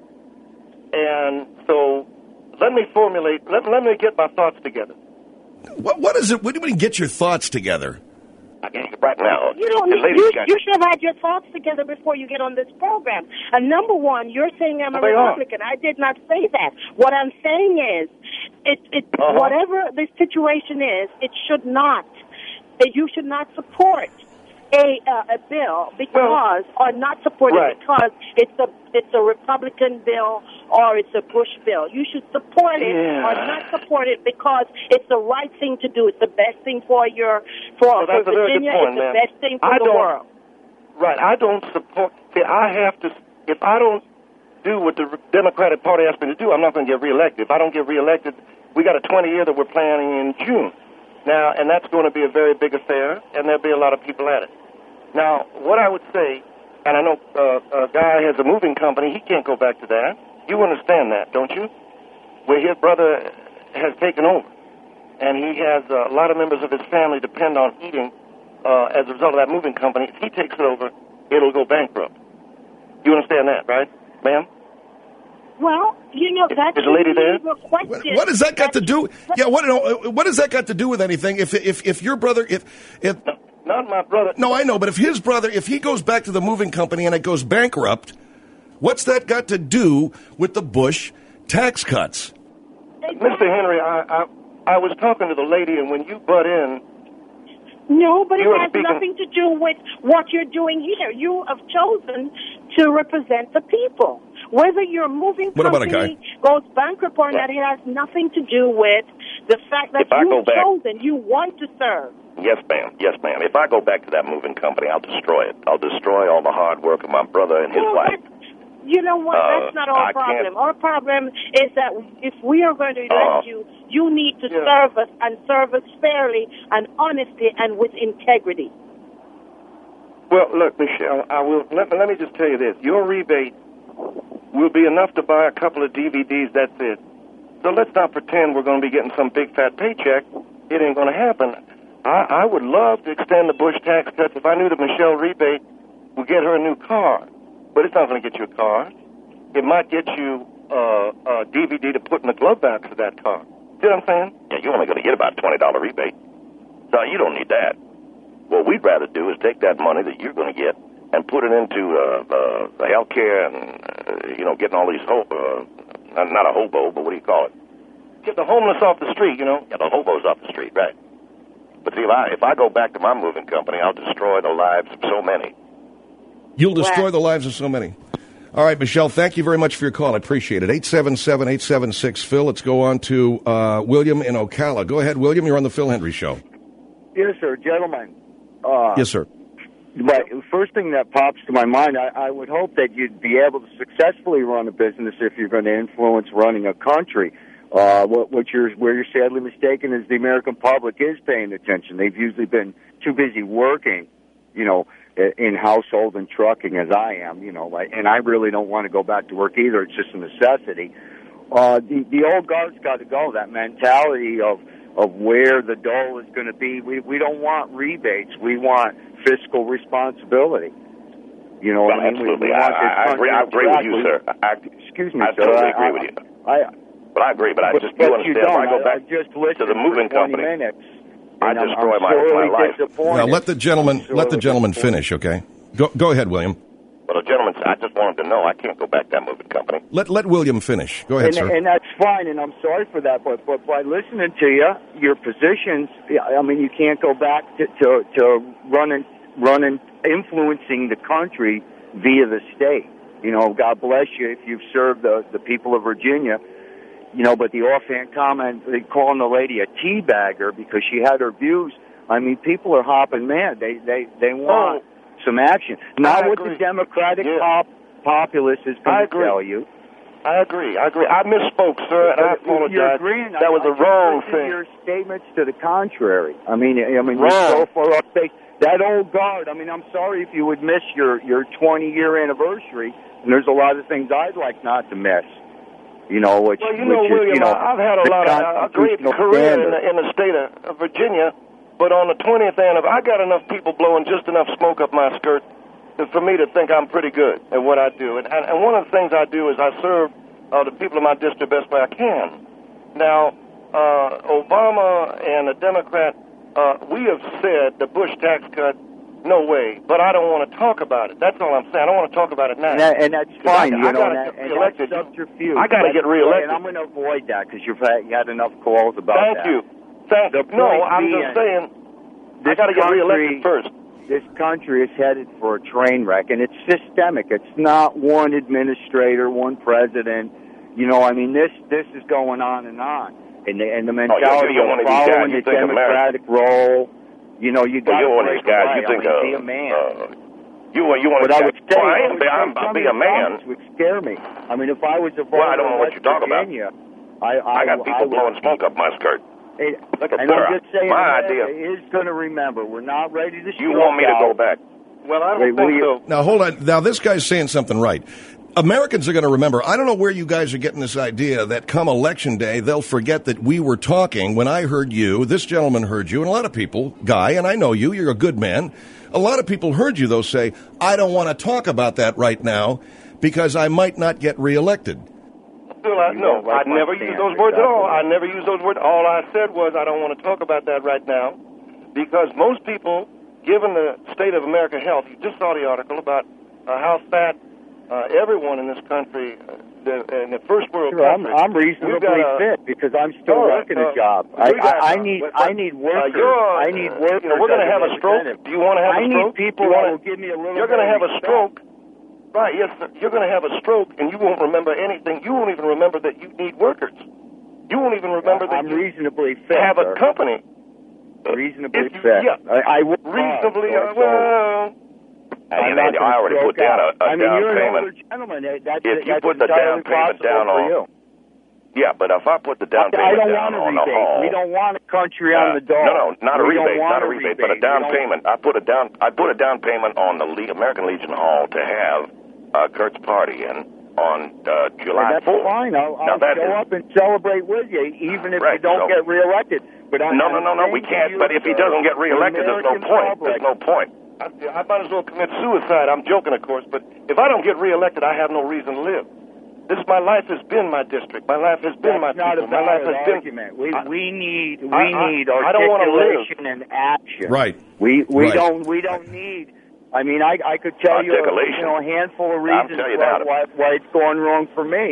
and so let me formulate. Let, let me get my thoughts together. What, what is it? What do you mean get your thoughts together? I can right now. You don't the need, ladies you, got- you should have had your thoughts together before you get on this program. And number one, you're saying I'm a They are. Republican. I did not say that. What I'm saying is, it, it, Uh-huh. whatever the situation is, it should not, that you should not support a uh, a bill because, or not support Right. it because it's a it's a Republican bill or it's a Bush bill. You should support it Yeah. or not support it because it's the right thing to do. It's the best thing for your for, Well, that's for a very good Virginia. point, it's the ma'am. best thing for I the don't- world. Right. I don't support. See, I have to. If I don't do what the Democratic Party asked me to do, I'm not going to get reelected. If I don't get reelected, we got a twenty year that we're planning in June. Now, and that's going to be a very big affair, and there'll be a lot of people at it. Now, what I would say, and I know uh, a guy has a moving company, he can't go back to that. You understand that, don't you? Where his brother has taken over, and he has uh, a lot of members of his family depend on eating uh, as a result of that moving company. If he takes it over, it'll go bankrupt. You understand that, right, ma'am? Well, you know, that's Is the lady there? What, what has that got to do? Yeah, what no, what has that got to do with anything? If if if your brother, if if No, not my brother. no, I know, but if his brother, if he goes back to the moving company and it goes bankrupt, what's that got to do with the Bush tax cuts? Mister Henry, I, I I was talking to the lady, and when you butt in, No, but it You are has speaking- nothing to do with what you're doing here. You have chosen to represent the people. Whether your moving What about a company goes bankrupt or not, it has nothing to do with the fact that If I go you've back- chosen, you want to serve. yes, ma'am, yes, ma'am. If I go back to that moving company, I'll destroy it. I'll destroy all the hard work of my brother and his Well, wife. that's- You know what? Uh, That's not our I problem. can't- Our problem is that if we are going to elect Uh, you, you need to yeah. serve us and serve us fairly and honestly and with integrity. Well, look, Michelle, I will. Let, let me just tell you this: your rebate will be enough to buy a couple of D V Ds. That's it. So let's not pretend we're going to be getting some big fat paycheck. It ain't going to happen. I, I would love to extend the Bush tax cuts if I knew that Michelle Rebate would get her a new car. But it's not going to get you a car. It might get you uh, a D V D to put in the glove box of that car. See what I'm saying? Yeah, you're only going to get about a twenty dollar rebate. No, you don't need that. What we'd rather do is take that money that you're going to get and put it into uh, uh, the health care and, uh, you know, getting all these, ho- uh, not a hobo, but what do you call it? get the homeless off the street, you know. Yeah, the hobos off the street, right. But see, if I, if I go back to my moving company, I'll destroy the lives of so many. You'll destroy the lives of so many. All right, Michelle, thank you very much for your call. I appreciate it. eight seven seven, eight seven six, Phil. Let's go on to uh, William in Ocala. Go ahead, William. You're on the Phil Hendry Show. Yes, sir. Gentlemen. Uh, yes, sir. But first thing that pops to my mind, I, I would hope that you'd be able to successfully run a business if you're going to influence running a country. Uh, what, what you're, where you're sadly mistaken is the American public is paying attention. They've usually been too busy working, you know, in household and trucking as I am, you know, like, and I really don't want to go back to work either. It's just a necessity. Uh, the, the old guard's got to go. That mentality of, of where the dole is going to be. We, we don't want rebates. We want fiscal responsibility. You know well, what I mean? Absolutely. We, we I, I, I agree, I agree with you, sir. I, Excuse me, I sir. totally I, agree with you. I, I, but I agree, but I but, just, but you understand, you don't. when I go back I, I just listened to the moving for twenty company, minutes, I I'm, destroy I'm my, my life. Now, let the gentleman let the gentleman finish, okay? Go, go ahead, William. Well, the gentleman, I just wanted to know, I can't go back to that moving company. Let let William finish. Go ahead, and, sir. And that's fine, and I'm sorry for that, but, but by listening to you, your positions, I mean, you can't go back to, to, to running, running, influencing the country via the state. You know, God bless you if you've served the, the people of Virginia. You know, but the offhand comment, they calling the lady a teabagger because she had her views. I mean, people are hopping mad. They they they want oh, some action. Not what the Democratic yeah. pop, populace is going to tell you. I agree. I agree. I misspoke, sir, and I apologize. You're agreeing. That was I, the wrong I thing. Your statements to the contrary. I mean, I mean, wrong. you're so far up base. That old guard. I mean, I'm sorry if you would miss your your twenty year anniversary. And there's a lot of things I'd like not to miss. You know, which, well, you know, which William, is, you know, I've had a lot of a great career in the, in the state of Virginia, but on the twentieth anniversary, I got enough people blowing just enough smoke up my skirt to, for me to think I'm pretty good at what I do. And, and, and one of the things I do is I serve uh, the people of my district the best way I can. Now, uh, Obama and the Democrat, uh, we have said the Bush tax cut, no way, but I don't want to talk about it. That's all I'm saying. I don't want to talk about it now. And, that, and that's fine, I, you I know, gotta and, get and reelected. that's subterfuge. I got to get reelected. And I'm going to avoid that because you've had, you had enough calls about Thank that. you. Thank you. No, I'm just saying, I got to get reelected first. This country is headed for a train wreck, and it's systemic. It's not one administrator, one president. You know, I mean, this this is going on and on. And the, and the mentality oh, you're, you're of following the Democratic role. You know, you got well, to break away. You think, I mean, uh, be a man. Uh, you you want but to? I would say, well, I am. I'm, I'll be a man. Would scare me. I mean, if I was a voter well, I don't know what you're talking about. I, I, I got people I blowing smoke up my skirt. It, Look at and there. I'm just saying, my idea is going to remember. We're not ready to. You want me to go back? Well, I don't think so. Now hold on. Now this guy's saying something right. Americans are going to remember. I don't know where you guys are getting this idea that come election day, they'll forget that we were talking when I heard you, this gentleman heard you, and a lot of people, Guy, and I know you, you're a good man. A lot of people heard you, though, say, I don't want to talk about that right now because I might not get reelected. Well, I, no, I never used those words at all. I never used those words. All I said was I don't want to talk about that right now because most people, given the state of American health, you just saw the article about uh, how fat Uh, everyone in this country, uh, the, in the first world sure, country, I'm, I'm reasonably a, fit because I'm still right, working uh, a job. I, got, I, I need but, I need workers. Uh, I need workers. You know, we're going to have a stroke. Do you want to have I a stroke? I need people that will give me a little. You're going to have a stroke. Right, yes, sir. You're going to have a stroke, and you won't remember anything. You won't even remember that you need workers. You won't even remember that I'm you reasonably fit, have sir. a company. Reasonably you, fit. Yeah. I, I work reasonably. hard, Uh, so, well. And, and I already put down a, a I mean, down you're payment. An older gentleman. That's, if you that's put the down payment down on, you. yeah, but if I put the down I, payment I don't down want a on the rebate. home, we don't want a country uh, on the dole. No, no, not a we rebate, not a rebate, rebate, but a down payment. I put a down, I put a down payment on the Le- American Legion Hall to have uh, Kurt's party in on uh, July fourth. That's fine. I'll, I'll that show is, up and celebrate with you, even if right, you don't so, get reelected. But I, no, no, no, no, we can't. But if he doesn't get reelected, there's no point. Public. There's no point. I, I might as well commit suicide. I'm joking, of course, but if I don't get reelected, I have no reason to live. This my life has been my district. My life has been That's my not people. A my life has argument. been. We I, we need we I, I, need I don't want to articulation live. and action. Right. We we right. don't we don't need. I mean, I I could tell you, you know, a handful of reasons why, why why it's going wrong for me.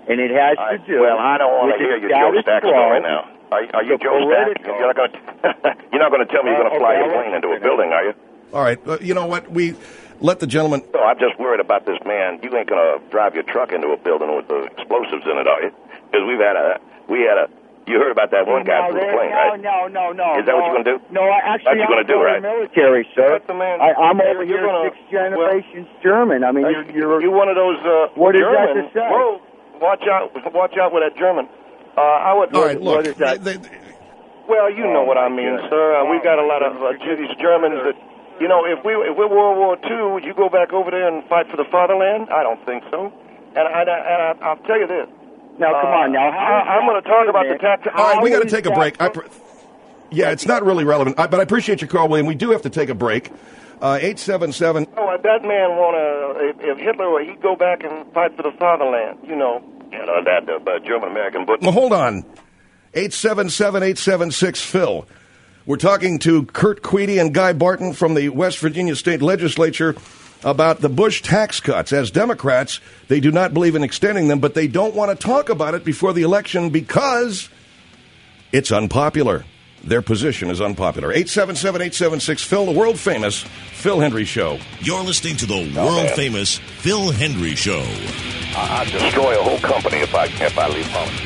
and it has I, to do. Well, I don't want to with hear the your Joe status Stack quo, story now. Are, are you the Joe Stack? political- You're not going to. You're not going to tell me you're going to fly Uh, your okay, plane into a building, are you? All right. Uh, you know what? We let the gentleman. No, I'm just worried about this man. You ain't going to drive your truck into a building with the explosives in it, are you? Because we've had a. We had a. You heard about that one guy no, from the there- plane, no, right? No, no, no. Is that no, what you're going to do? No, I actually, That's what you're I'm gonna do, right? military, sir. That's the man. I, I'm over You're here gonna- six generations German. I mean, you're, you're, You're one of those uh, What is that German. to say? Whoa, watch out! Watch out with that German. Uh, I would. All right. Look. what is that? they- they- Well, you know Oh, what I my mean, God. sir. Uh, we've got a lot of uh, these Germans that, you know, if we if we're World War Two, would you go back over there and fight for the fatherland? I don't think so. And I, and I, I'll tell you this. Now, come on, now. How I, I'm going to talk about the tax. All right, we got to is take a that break. I pr- yeah, it's not really relevant, I, but I appreciate your call, William. We do have to take a break. Uh, eight seven seven. Oh, if that man want to, if, if Hitler, he'd go back and fight for the fatherland, you know. You know, that uh, German American. But Well, hold on. eight seven seven, eight seven six, Phil. We're talking to Kurt Queedy and Guy Barton from the West Virginia State Legislature about the Bush tax cuts. As Democrats, they do not believe in extending them, but they don't want to talk about it before the election because it's unpopular. Their position is unpopular. eight seven seven, eight seven six, Phil, the world-famous Phil Hendry Show. You're listening to the world-famous Phil Hendry Show. I'd destroy a whole company if I if I leave politics.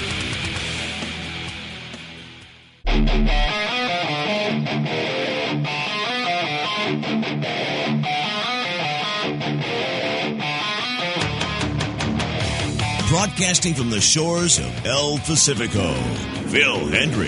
Broadcasting from the shores of El Pacifico, Phil Hendry.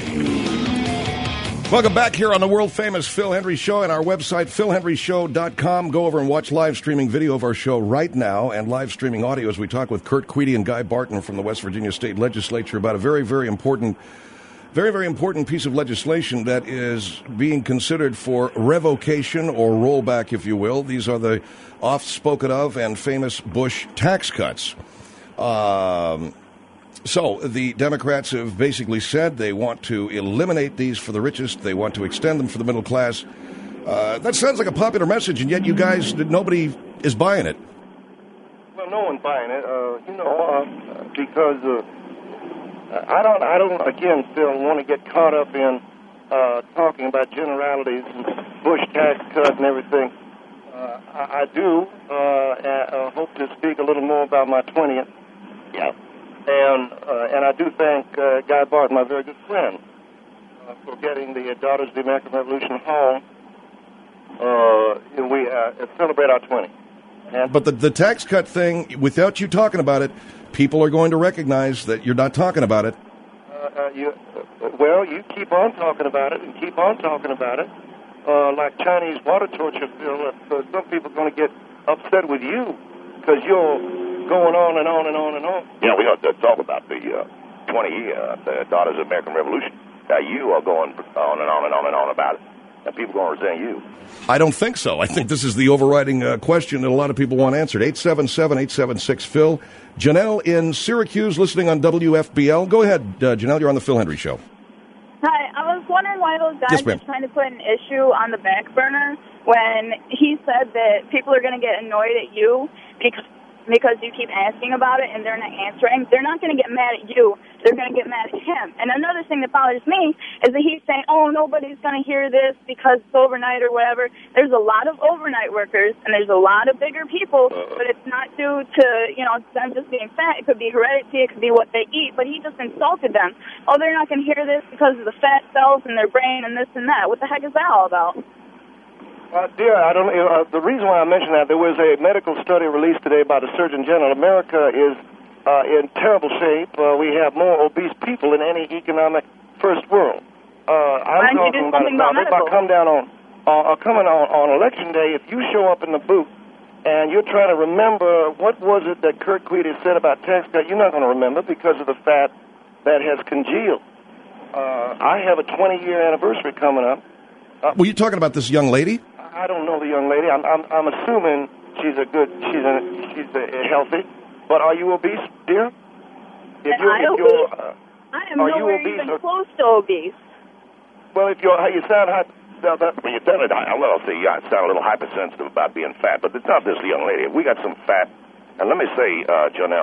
Welcome back here on the world-famous Phil Hendry Show and our website, phil hendry show dot com. Go over and watch live streaming video of our show right now and live streaming audio as we talk with Kurt Queedy and Guy Barton from the West Virginia State Legislature about a very, very important, very, very important piece of legislation that is being considered for revocation or rollback, if you will. These are the oft-spoken of and famous Bush tax cuts. Um... So the Democrats have basically said they want to eliminate these for the richest. They want to extend them for the middle class. Uh, that sounds like a popular message, and yet you guys, nobody is buying it. Well, no one's buying it, uh, you know, uh, because uh, I don't, I don't, again, Phil, want to get caught up in uh, talking about generalities and Bush tax cut and everything. Uh, I, I do uh, uh, hope to speak a little more about my twentieth. Yeah. And uh, and I do thank uh, Guy Barton, my very good friend, uh, for getting the uh, Daughters of the American Revolution home. Uh, we uh, celebrate our twenty. And But the, the tax cut thing, without you talking about it, people are going to recognize that you're not talking about it. uh, uh, you, uh, well, you keep on talking about it and keep on talking about it, uh, like Chinese water torture, Phil. Uh, some people are going to get upset with you because you're going on and on and on and on. You know, we ought to talk about the uh, twenty year uh, the Daughters of the American Revolution. Now, you are going on and on and on and on about it. And people are going to resent you. I don't think so. I think this is the overriding uh, question that a lot of people want answered. eight seven seven, eight seven six, Phil. Janelle in Syracuse, listening on W F B L. Go ahead, uh, Janelle. You're on the Phil Hendry Show. Hi, I was wondering why those guys Yes, ma'am. are trying to put an issue on the back burner when he said that people are going to get annoyed at you because because you keep asking about it and they're not answering. They're not going to get mad at you. They're going to get mad at him. And another thing that bothers me is that he's saying, oh, nobody's going to hear this because it's overnight or whatever. There's a lot of overnight workers and there's a lot of bigger people, but it's not due to, you know, them just being fat. It could be heredity. It could be what they eat. But he just insulted them. Oh, they're not going to hear this because of the fat cells in their brain and this and that. What the heck is that all about? Uh, dear, I don't. Uh, the reason why I mention that, there was a medical study released today by the Surgeon General. America is uh, in terrible shape. Uh, we have more obese people than any economic first world. Uh, I'm Why don't you do talking about it something now. about If I medical? come down on, uh, uh, coming on, on election day, if you show up in the booth and you're trying to remember what was it that Kurt Queedy said about tax cut, you're not going to remember because of the fat that has congealed. Uh, I have a twenty-year anniversary coming up. Uh, Were you talking about this young lady? I don't know the young lady. I'm I'm, I'm assuming she's a good, she's a, she's a, a healthy. But are you obese, dear? If Am you're, I if you're, obese? uh, I am are you nowhere obese even or- close to obese. well, if you're, you sound hot. That, that, When you tell it, I, well, see, you sound a little hypersensitive about being fat, but it's not this young lady. We got some fat. And let me say, uh, Janelle,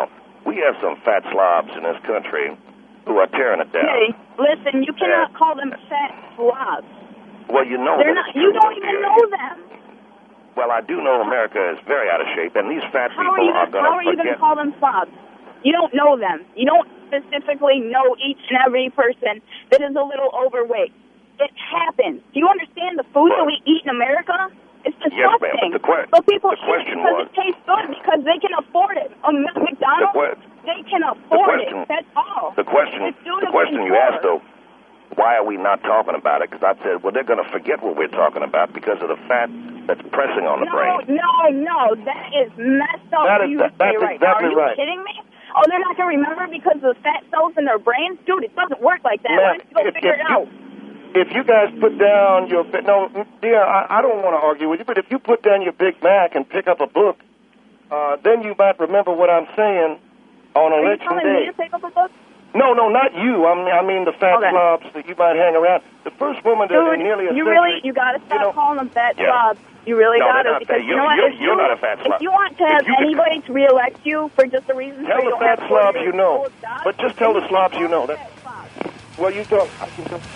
we have some fat slobs in this country who are tearing it down. Hey, listen, you cannot Yeah. call them fat slobs. Well, you know They're that not. it's You true, don't don't even you? know them. Well, I do know America is very out of shape, and these fat How are people you are gonna, going how are to you going to forget. call them slobs? You don't know them. You don't specifically know each and every person that is a little overweight. It happens. Do you understand the food that we eat in America? It's Yes, ma'am, disgusting. but the que- but people the eat it question because was- it tastes good because they can afford it. A M- McDonald's, que- they can afford question- it. That's all. The question, It's doing the it question you before. asked, though, why are we not talking about it? Because I said, well, they're going to forget what we're talking about because of the fat that's pressing on the No, brain. no, no. That is messed up That for is- you that- to say that's right now. Are exactly you right. kidding me? Oh, they're not going to remember because of the fat cells in their brains? Dude, it doesn't work like that. Why Ma'am, don't you go if- figure if it you- out? If you guys put down your no, dear, I, I don't want to argue with you, but if you put down your Big Mac and pick up a book, uh, then you might remember what I'm saying on Are you election telling day. me to pick up a book? No, no, not you. I mean, I mean the fat Okay. slobs that you might hang around. The first woman that Dude, in nearly a you century, really, you got to stop calling them fat Yeah. slobs. You really No, got they're to not because fat. you know You- what? you're- If you're you, not a fat slob. If you want to If have you could- anybody to reelect you for just the reason tell so you the don't fat have slobs forty you know. years old But just tell the slobs you know. That, well, you don't. I can go.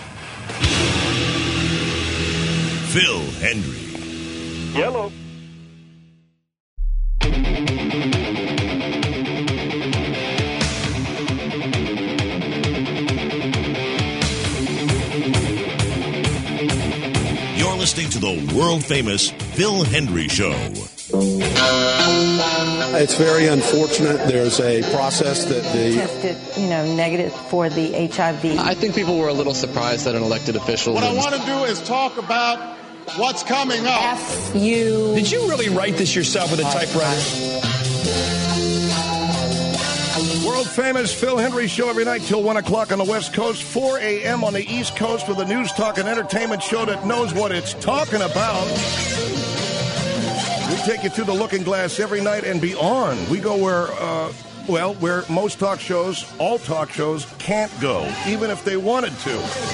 Phil Hendry. Yellow. You're listening to the world-famous Phil Hendry Show. It's very unfortunate. There's a process that the tested, you know, negative for the H I V. I think people were a little surprised that an elected official. What I want to do is talk about what's coming up. You. Did you really write this yourself with a typewriter? World famous Phil Hendry Show every night till one o'clock on the West Coast, four a.m. on the East Coast with a news, talk, and entertainment show that knows what it's talking about. We take you through the looking glass every night and beyond. We go where, uh, well, where most talk shows, all talk shows, can't go, even if they wanted to.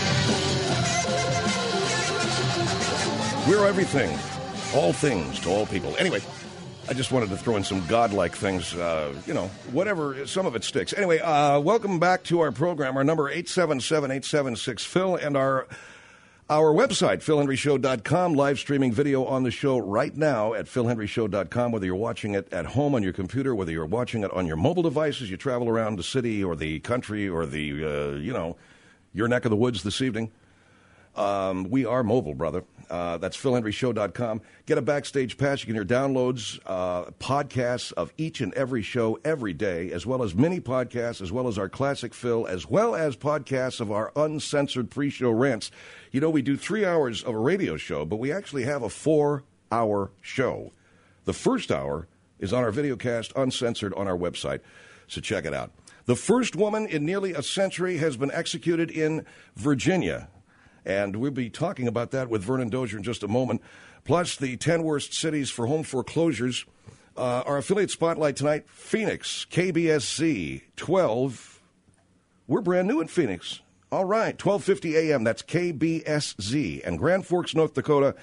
We're everything, all things to all people. Anyway, I just wanted to throw in some godlike things, uh, you know, whatever, some of it sticks. Anyway, uh, welcome back to our program. Our number eight seven seven, eight seven six, Phil, and our our website, phil henry show dot com, live streaming video on the show right now at phil henry show dot com, whether you're watching it at home on your computer, whether you're watching it on your mobile devices, you travel around the city or the country or the, uh, you know, your neck of the woods this evening. Um, we are mobile, brother. Uh, that's phil henry show dot com. Get a backstage pass. You can hear downloads, uh, podcasts of each and every show every day, as well as mini podcasts, as well as our Classic Phil, as well as podcasts of our uncensored pre-show rants. You know, we do three hours of a radio show, but we actually have a four-hour show. The first hour is on our videocast, uncensored, on our website, so check it out. The first woman in nearly a century has been executed in Virginia. And we'll be talking about that with Vernon Dozier in just a moment. Plus, the ten worst cities for home foreclosures. Uh, our affiliate spotlight tonight, Phoenix, K B S Z, twelve. We're brand new in Phoenix. All right, twelve fifty a.m., that's K B S Z. And Grand Forks, North Dakota,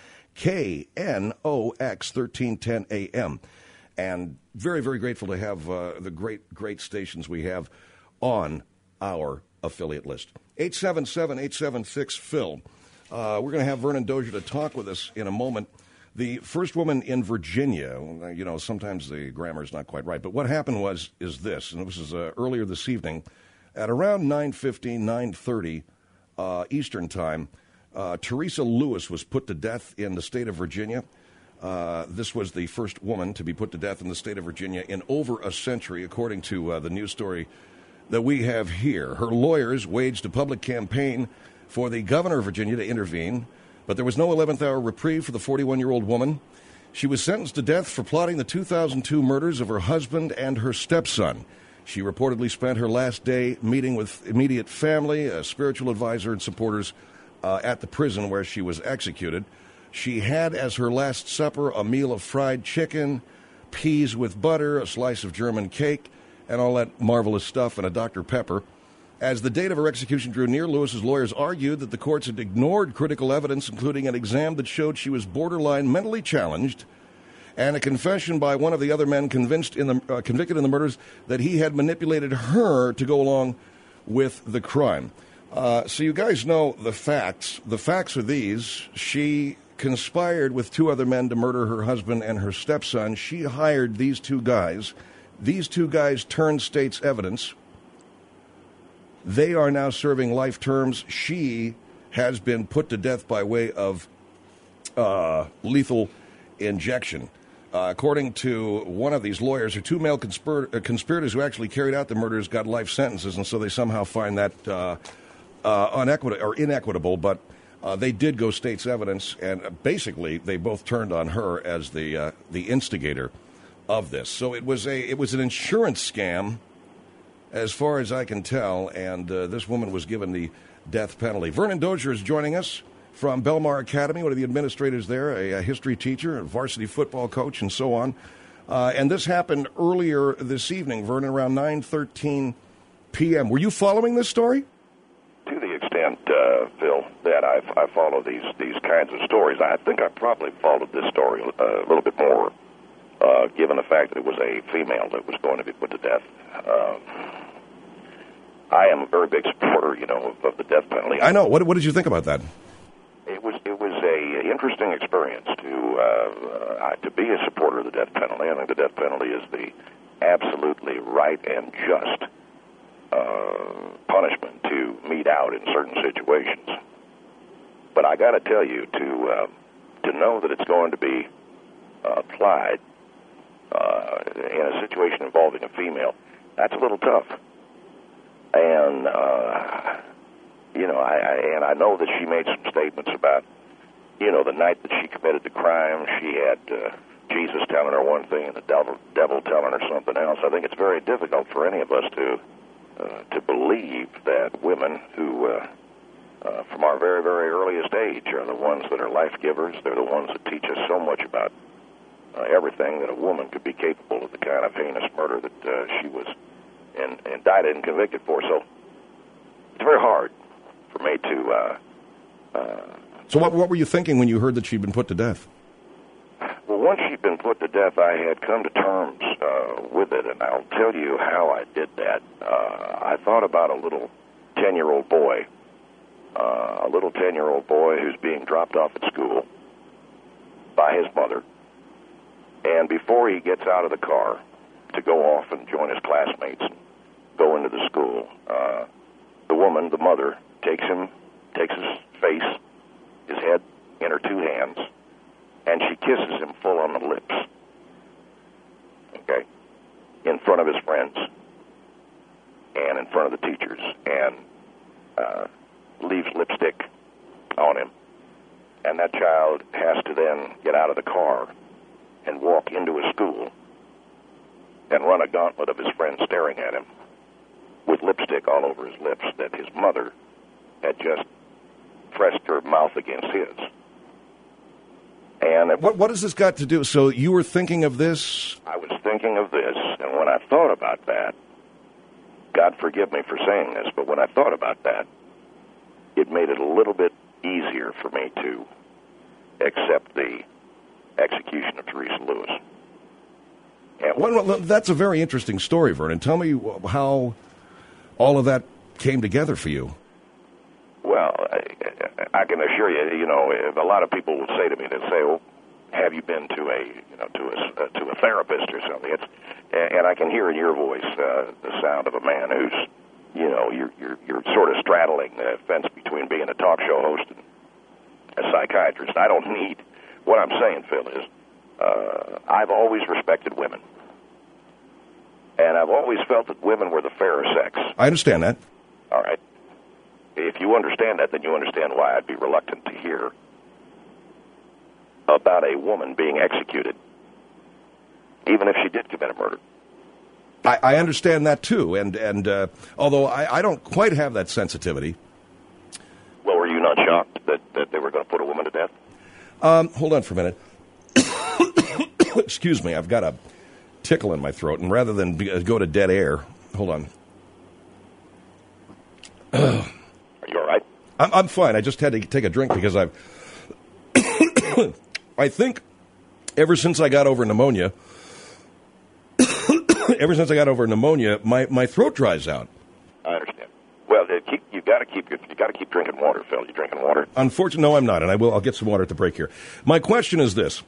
K N O X, thirteen ten a.m. And very, very grateful to have uh, the great, great stations we have on our affiliate list. eight seven seven, eight seven six, Phil. Uh, we're going to have Vernon Dozier to talk with us in a moment. The first woman in Virginia, you know, sometimes the grammar is not quite right, but what happened was, is this, and this is uh, earlier this evening, at around nine fifteen, nine thirty uh, Eastern Time, uh, Teresa Lewis was put to death in the state of Virginia. Uh, this was the first woman to be put to death in the state of Virginia in over a century, according to uh, the news story that we have here. Her lawyers waged a public campaign for the governor of Virginia to intervene, but there was no eleventh hour reprieve for the forty-one-year-old woman. She was sentenced to death for plotting the two thousand two murders of her husband and her stepson. She reportedly spent her last day meeting with immediate family, a spiritual advisor, and supporters uh, at the prison where she was executed. She had as her last supper a meal of fried chicken, peas with butter, a slice of German cake, and all that marvelous stuff, and a Doctor Pepper. As the date of her execution drew near, Lewis's lawyers argued that the courts had ignored critical evidence, including an exam that showed she was borderline mentally challenged and a confession by one of the other men convinced in the, uh, convicted in the murders that he had manipulated her to go along with the crime. Uh, so you guys know the facts. The facts are these. She conspired with two other men to murder her husband and her stepson. She hired these two guys. These two guys turned state's evidence. They are now serving life terms. She has been put to death by way of uh, lethal injection. Uh, according to one of these lawyers, her two male conspir- uh, conspirators who actually carried out the murders got life sentences, and so they somehow find that uh, uh, unequitable or inequitable. But uh, they did go state's evidence, and basically they both turned on her as the uh, the instigator of this. So it was a it was an insurance scam, as far as I can tell, and uh, this woman was given the death penalty. Vernon Dozier is joining us from Belmar Academy, one of the administrators there, a, a history teacher, a varsity football coach, and so on. Uh, and this happened earlier this evening, Vernon, around nine thirteen p.m. Were you following this story? To the extent, uh, Phil, that I, I follow these, these kinds of stories, I think I probably followed this story uh, a little bit more, uh, given the fact that it was a female that was going to be put to death. Uh, I am a very big supporter, you know, of, of the death penalty. I know. What, what did you think about that? It was it was a interesting experience to uh, uh, to be a supporter of the death penalty. I think the death penalty is the absolutely right and just uh, punishment to mete out in certain situations. But I got to tell you, to uh, to know that it's going to be uh, applied uh, in a situation involving a female, that's a little tough. And uh, you know, I, I and I know that she made some statements about, you know, the night that she committed the crime, she had uh, Jesus telling her one thing and the devil, devil telling her something else. I think it's very difficult for any of us to uh, to believe that women who, uh, uh, from our very, very earliest age, are the ones that are life givers. They're the ones that teach us so much about uh, everything, that a woman could be capable of the kind of heinous murder that uh, she was in, indicted and convicted for. So it's very hard for me to... Uh, uh, so what, what were you thinking when you heard that she'd been put to death? Well, once she'd been put to death, I had come to terms uh, with it, and I'll tell you how I did that. Uh, I thought about a little ten-year-old boy, uh, a little ten-year-old boy who's being dropped off at school by his mother, and before he gets out of the car to go off and join his classmates and go into the school, uh, the woman, the mother, takes him, takes his face, his head in her two hands, and she kisses him full on the lips, okay, in front of his friends and in front of the teachers, and uh, leaves lipstick on him. And that child has to then get out of the car and walk into his school and run a gauntlet of his friends staring at him with lipstick all over his lips that his mother had just pressed her mouth against his. And what, what has this got to do? So you were thinking of this? I was thinking of this, and when I thought about that, God forgive me for saying this, but when I thought about that, it made it a little bit easier for me to accept the execution of Teresa Lewis. And well, well, that's a very interesting story, Vernon. Tell me how all of that came together for you. Well, I, I can assure you, you know, if a lot of people will say to me, they'll say, "Well, have you been to a, you know, to a uh, to a therapist or something?" It's, and I can hear in your voice uh, the sound of a man who's, you know, you're you're you're sort of straddling the fence between being a talk show host and a psychiatrist. I don't need. What I'm saying, Phil, is uh, I've always respected women, and I've always felt that women were the fairer sex. I understand that. All right. If you understand that, then you understand why I'd be reluctant to hear about a woman being executed, even if she did commit a murder. I, I understand that, too, and, and uh, although I, I don't quite have that sensitivity. Well, were you not shocked that, that they were going to put a woman to death? Um, hold on for a minute. Excuse me, I've got a tickle in my throat, and rather than be, uh, go to dead air, hold on. Are you all right? I'm, I'm fine. I just had to take a drink because I've... I think ever since I got over pneumonia, ever since I got over pneumonia, my, my throat dries out. I understand. Well, they keep, you got to keep your, you got to keep drinking water, Phil. You drinking water? Unfortunately, no, I'm not, and I will. I'll get some water at the break here. My question is this: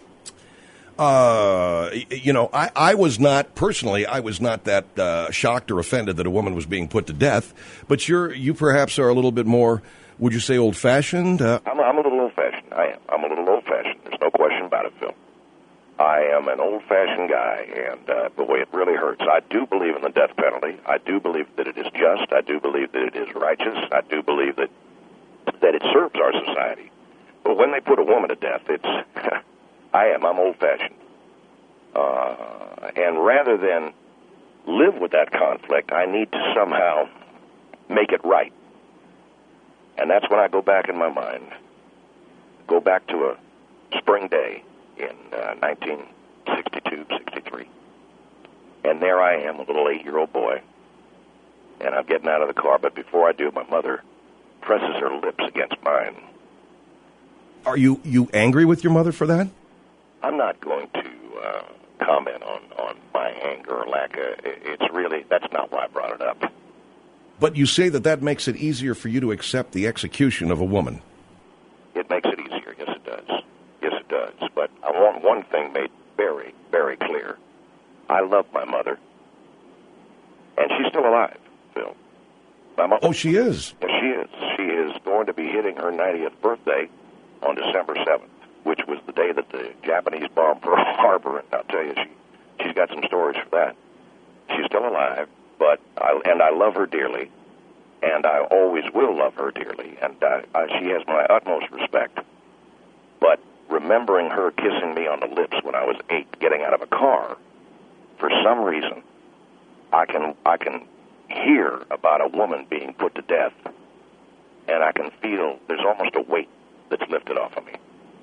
uh, you know, I, I was not personally, I was not that uh, shocked or offended that a woman was being put to death. But you're, you perhaps are a little bit more. Would you say old-fashioned? Uh, I'm, I'm a little old-fashioned. I am. I'm a little old-fashioned. There's no question about it, Phil. I am an old-fashioned guy, and uh, boy, it really hurts. I do believe in the death penalty. I do believe that it is just. I do believe that it is righteous. I do believe that that it serves our society. But when they put a woman to death, it's I am. I'm old-fashioned. Uh, and rather than live with that conflict, I need to somehow make it right. And that's when I go back in my mind, go back to a spring day in uh, nineteen sixty-two, sixty-three. And there I am, a little eight-year-old boy, and I'm getting out of the car. But before I do, my mother presses her lips against mine. Are you, you angry with your mother for that? I'm not going to uh, comment on, on my anger or lack of... It's really, that's not why I brought it up. But you say that that makes it easier for you to accept the execution of a woman. It makes it easier, yes it does. Yes it does. But I want one thing made very, very clear. I love my mother. And she's still alive, Phil. My mother, oh, she is? Yes, she is. She is going to be hitting her ninetieth birthday on December seventh, which was the day that the Japanese bombed Pearl Harbor. And I'll tell you, she, she's got some stories for that. She's still alive. But I, and I love her dearly, and I always will love her dearly, and I, I, she has my utmost respect. But remembering her kissing me on the lips when I was eight, getting out of a car, for some reason, I can I can hear about a woman being put to death, and I can feel there's almost a weight that's lifted off of me.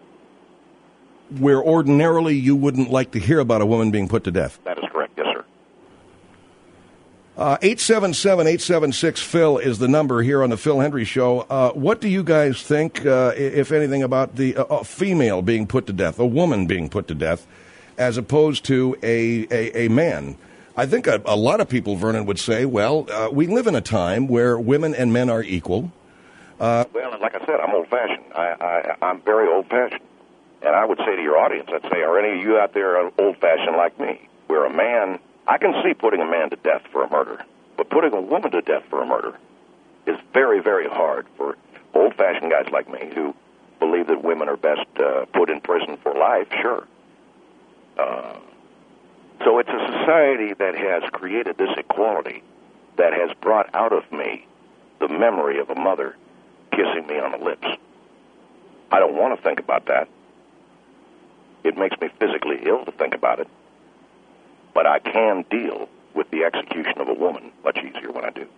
Where ordinarily you wouldn't like to hear about a woman being put to death. That is correct, yes, sir. Uh, eight seven seven, eight seven six, Phil is the number here on the Phil Hendry Show. Uh, what do you guys think, uh, if anything, about the uh, a female being put to death, a woman being put to death, as opposed to a, a, a man? I think a, a lot of people, Vernon, would say, well, uh, we live in a time where women and men are equal. Uh, well, like I said, I'm old-fashioned. I, I, I'm very old-fashioned. And I would say to your audience, I'd say, are any of you out there old-fashioned like me, where a man... I can see putting a man to death for a murder, but putting a woman to death for a murder is very, very hard for old-fashioned guys like me who believe that women are best uh, put in prison for life, sure. Uh, so it's a society that has created this equality that has brought out of me the memory of a mother kissing me on the lips. I don't want to think about that. It makes me physically ill to think about it. But I can deal with the execution of a woman much easier when I do.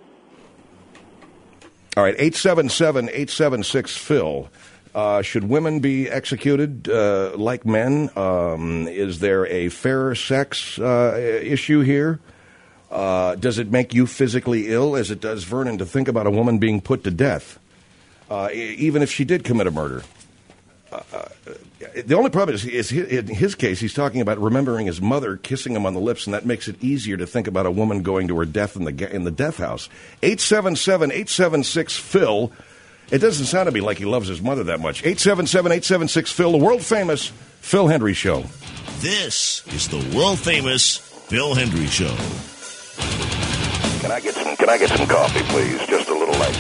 All right, eight seven seven, eight seven six, Phil. Uh, should women be executed uh, like men? Um, is there a fair sex uh, issue here? Uh, does it make you physically ill, as it does Vernon, to think about a woman being put to death, uh, even if she did commit a murder? Uh, the only problem is, is in his case, he's talking about remembering his mother kissing him on the lips, and that makes it easier to think about a woman going to her death in the in the death house. eight seven seven, eight seven six, Phil. It doesn't sound to me like he loves his mother that much. eight seven seven, eight seven six, Phil, the world-famous Phil Hendry Show. This is the world-famous Phil Hendry Show. Can I get some, can I get some coffee, please? Just a little light.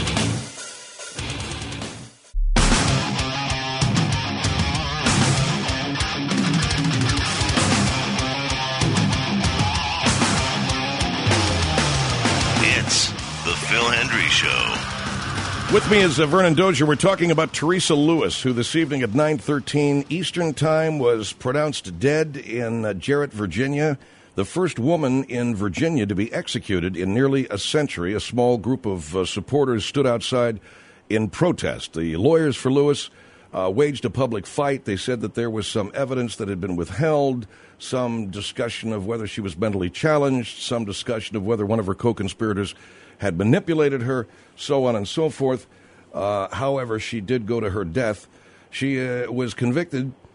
Phil Hendry Show. With me is uh, Vernon Dozier. We're talking about Teresa Lewis, who this evening at nine thirteen Eastern Time was pronounced dead in uh, Jarrett, Virginia. The first woman in Virginia to be executed in nearly a century. A small group of uh, supporters stood outside in protest. The lawyers for Lewis uh, waged a public fight. They said that there was some evidence that had been withheld, some discussion of whether she was mentally challenged, some discussion of whether one of her co-conspirators had manipulated her, so on and so forth. Uh, however, she did go to her death. She uh, was convicted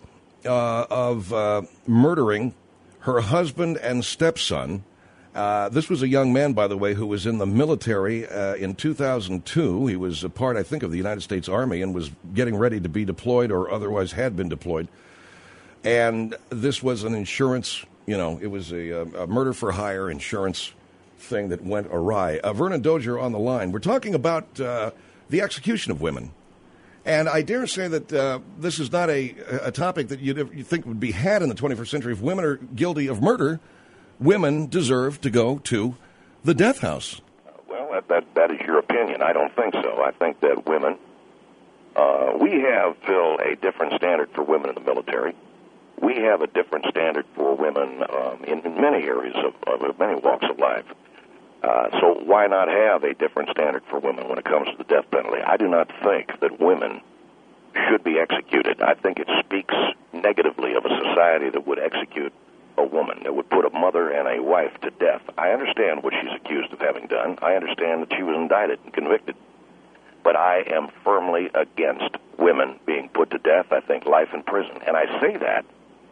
uh, of uh, murdering her husband and stepson. Uh, this was a young man, by the way, who was in the military uh, in two thousand two. He was a part, I think, of the United States Army and was getting ready to be deployed or otherwise had been deployed. And this was an insurance, you know, it was a, a murder-for-hire insurance thing that went awry. Uh, Vernon Dozier on the line. We're talking about uh, the execution of women. And I dare say that uh, this is not a, a topic that you'd, you'd think would be had in the twenty-first century. If women are guilty of murder, women deserve to go to the death house. Well, that, that, that is your opinion. I don't think so. I think that women, uh, we have, Phil, a different standard for women in the military. We have a different standard for women um, in, in many areas of, of many walks of life. Uh, so why not have a different standard for women when it comes to the death penalty? I do not think that women should be executed. I think it speaks negatively of a society that would execute a woman, that would put a mother and a wife to death. I understand what she's accused of having done. I understand that she was indicted and convicted. But I am firmly against women being put to death. I think life in prison. And I say that,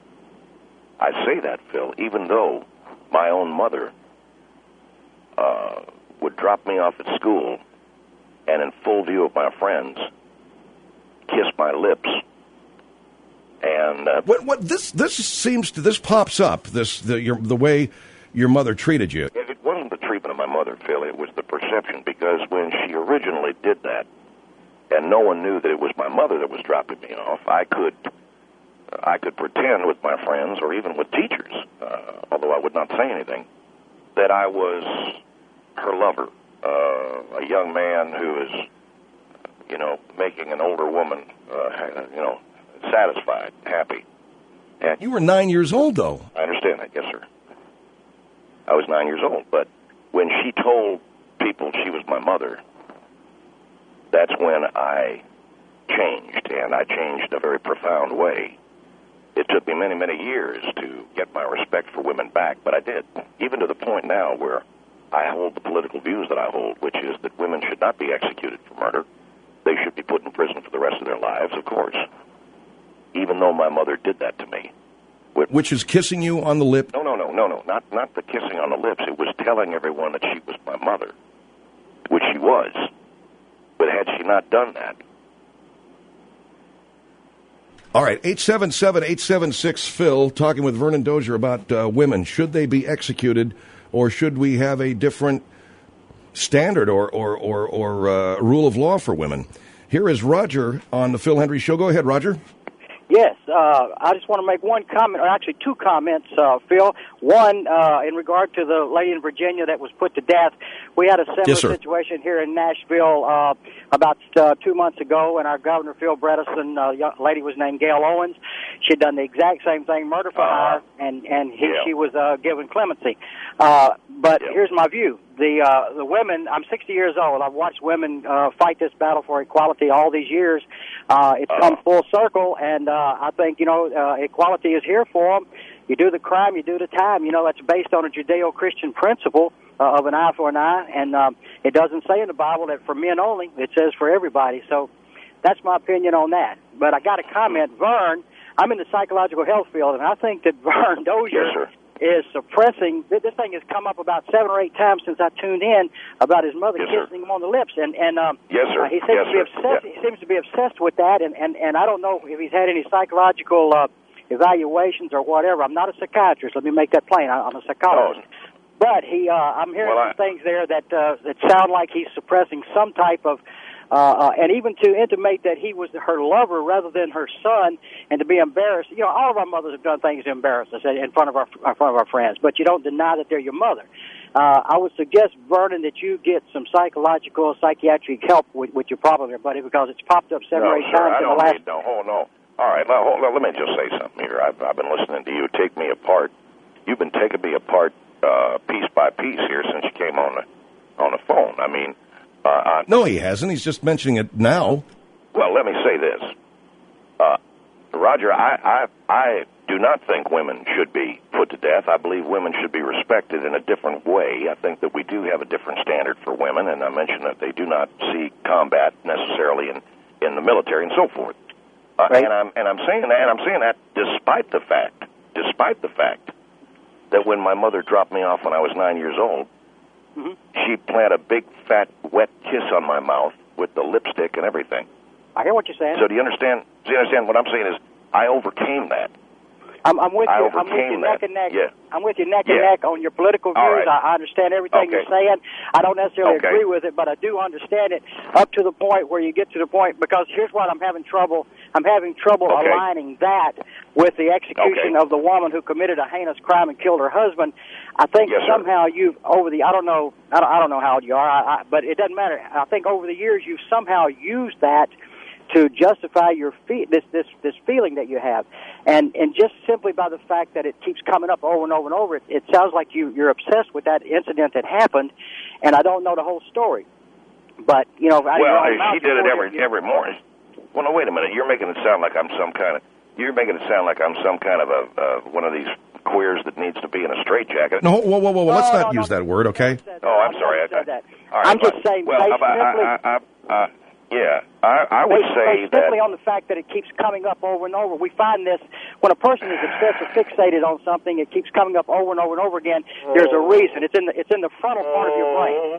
I say that, Phil, even though my own mother uh, would drop me off at school and in full view of my friends, kiss my lips. And uh, what what this this seems to this pops up this the your, the way your mother treated you. It wasn't the treatment of my mother, Phil. It was the perception, because when she originally did that, and no one knew that it was my mother that was dropping me off, I could I could pretend with my friends or even with teachers, uh, although I would not say anything, that I was her lover, uh, a young man who is, you know, making an older woman, uh, you know, satisfied, happy. And you were nine years old, though. I understand that, yes, sir. I was nine years old, but when she told people she was my mother, that's when I changed, and I changed in a very profound way. It took me many, many years to get my respect for women back, but I did, even to the point now where I hold the political views that I hold, which is that women should not be executed for murder. They should be put in prison for the rest of their lives, of course, even though my mother did that to me. Which is kissing you on the lip? No, no, no, no, no, not not the kissing on the lips. It was telling everyone that she was my mother, which she was. But had she not done that... All right, eight seven seven, eight seven six, Phil, talking with Vernon Dozier about uh, women. Should they be executed, or should we have a different standard or, or, or, or uh, rule of law for women? Here is Roger on the Phil Hendry Show. Go ahead, Roger. Yes, uh, I just want to make one comment, or actually two comments, uh, Phil. One, uh, in regard to the lady in Virginia that was put to death. We had a similar yes, situation here in Nashville uh, about uh, two months ago, and our governor, Phil Bredesen, uh, young lady was named Gail Owens. She'd done the exact same thing, murder for hire, and, and he, yeah. she was uh, given clemency. Uh, but yeah. here's my view. The uh, the women, I'm sixty years old. I've watched women uh, fight this battle for equality all these years. Uh, it's come full circle, and uh, I think, you know, uh, equality is here for them. You do the crime, you do the time. You know, that's based on a Judeo-Christian principle uh, of an eye for an eye, and um, it doesn't say in the Bible that for men only. It says for everybody. So that's my opinion on that. But I got to comment, Vern, I'm in the psychological health field, and I think that Vern Dozier yes, sir. is suppressing. This thing has come up about seven or eight times since I tuned in about his mother yes, kissing sir. him on the lips, and and um, yes, sir. Uh, he seems yes, to be sir. obsessed. Yeah. He seems to be obsessed with that, and and and I don't know if he's had any psychological uh, evaluations or whatever. I'm not a psychiatrist. Let me make that plain. I, I'm a psychologist. Oh. But he, uh, I'm hearing well, some I... things there that uh, that sound like he's suppressing some type of. Uh, uh, and even to intimate that he was her lover rather than her son, and to be embarrassed. You know, all of our mothers have done things to embarrass us in front of our in front of our friends, but you don't deny that they're your mother. Uh, I would suggest, Vernon, that you get some psychological, psychiatric help with, with your problem there, buddy, because it's popped up seven no, or eight sir, times I in don't the last. Need, no, oh no. All right, now, hold on, let me just say something here. I've, I've been listening to you take me apart. You've been taking me apart uh, piece by piece here since you came on the on the phone. I mean. Uh, no, he hasn't. He's just mentioning it now. Well, let me say this. Uh, Roger, I, I I do not think women should be put to death. I believe women should be respected in a different way. I think that we do have a different standard for women, and I mentioned that they do not see combat necessarily in, in the military and so forth. Uh, right. And I'm and I'm saying that, and I'm saying that despite the fact, despite the fact that when my mother dropped me off when I was nine years old, mm-hmm. she planted a big, fat, wet kiss on my mouth with the lipstick and everything. I hear what you're saying. So do you understand? Do you understand what I'm saying? Is I overcame that. I'm, I'm with I you. I'm with you overcame neck that. and neck. Yeah. I'm with you neck Yeah. and neck on your political All views. right. I, I understand everything Okay. you're saying. I don't necessarily Okay. agree with it, but I do understand it up to the point where you get to the point. Because here's what I'm having trouble. I'm having trouble Okay. aligning that with the execution Okay. of the woman who committed a heinous crime and killed her husband. I think Yes, sir. somehow you've over the. I don't know. I don't, I don't know how old you are. I, I, but it doesn't matter. I think over the years you've somehow used that to justify your fe- this this this feeling that you have, and and just simply by the fact that it keeps coming up over and over and over, it, it sounds like you you're obsessed with that incident that happened, and I don't know the whole story. But you know, out of your Well, own mouth, she did it you're- every you're- every morning. Well, no, wait a minute. You're making it sound like I'm some kind of. You're making it sound like I'm some kind of a uh, one of these queers that needs to be in a straitjacket. No, whoa, whoa, whoa, whoa. Let's No, not no, use no. that word, okay? Oh, I'm sorry. I, said that. all right, I'm just fine. saying, Well, based I, simply- I, I, I, I, yeah, I, I would Based- say based that. simply on the fact that it keeps coming up over and over. We find this when a person is obsessed or fixated on something, it keeps coming up over and over and over again. There's a reason. It's in the it's in the frontal part of your brain.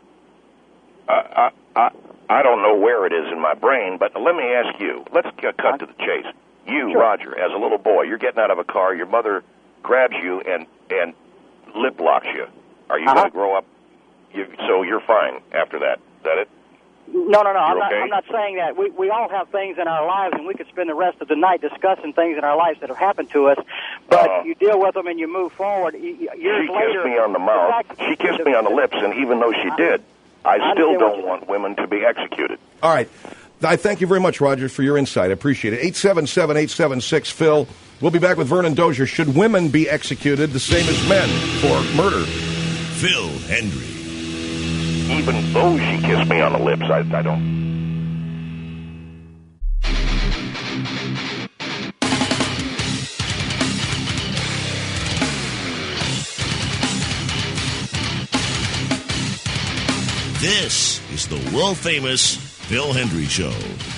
I, I, I, I don't know where it is in my brain, but let me ask you. Let's get cut to the chase. You, Sure. Roger, as a little boy, you're getting out of a car. Your mother grabs you and and lip locks you. Are you Uh-huh. going to grow up? You, so you're fine after that. Is that it? No, no, no. I'm You're not. okay? I'm not saying that. We we all have things in our lives, and we could spend the rest of the night discussing things in our lives that have happened to us. But Uh-huh. you deal with them and you move forward. Y- y- Years She later, kissed me on the mouth. fact- She kissed me on the lips, and even though she did, I I still understand what don't you- want women to be executed. All right. I thank you very much, Roger, for your insight. I appreciate it. eight seven seven, eight seven six, Phil. We'll be back with Vernon Dozier. Should women be executed the same as men for murder? Phil Hendry. Even though she kissed me on the lips, I, I don't. This is the world-famous Phil Hendry Show.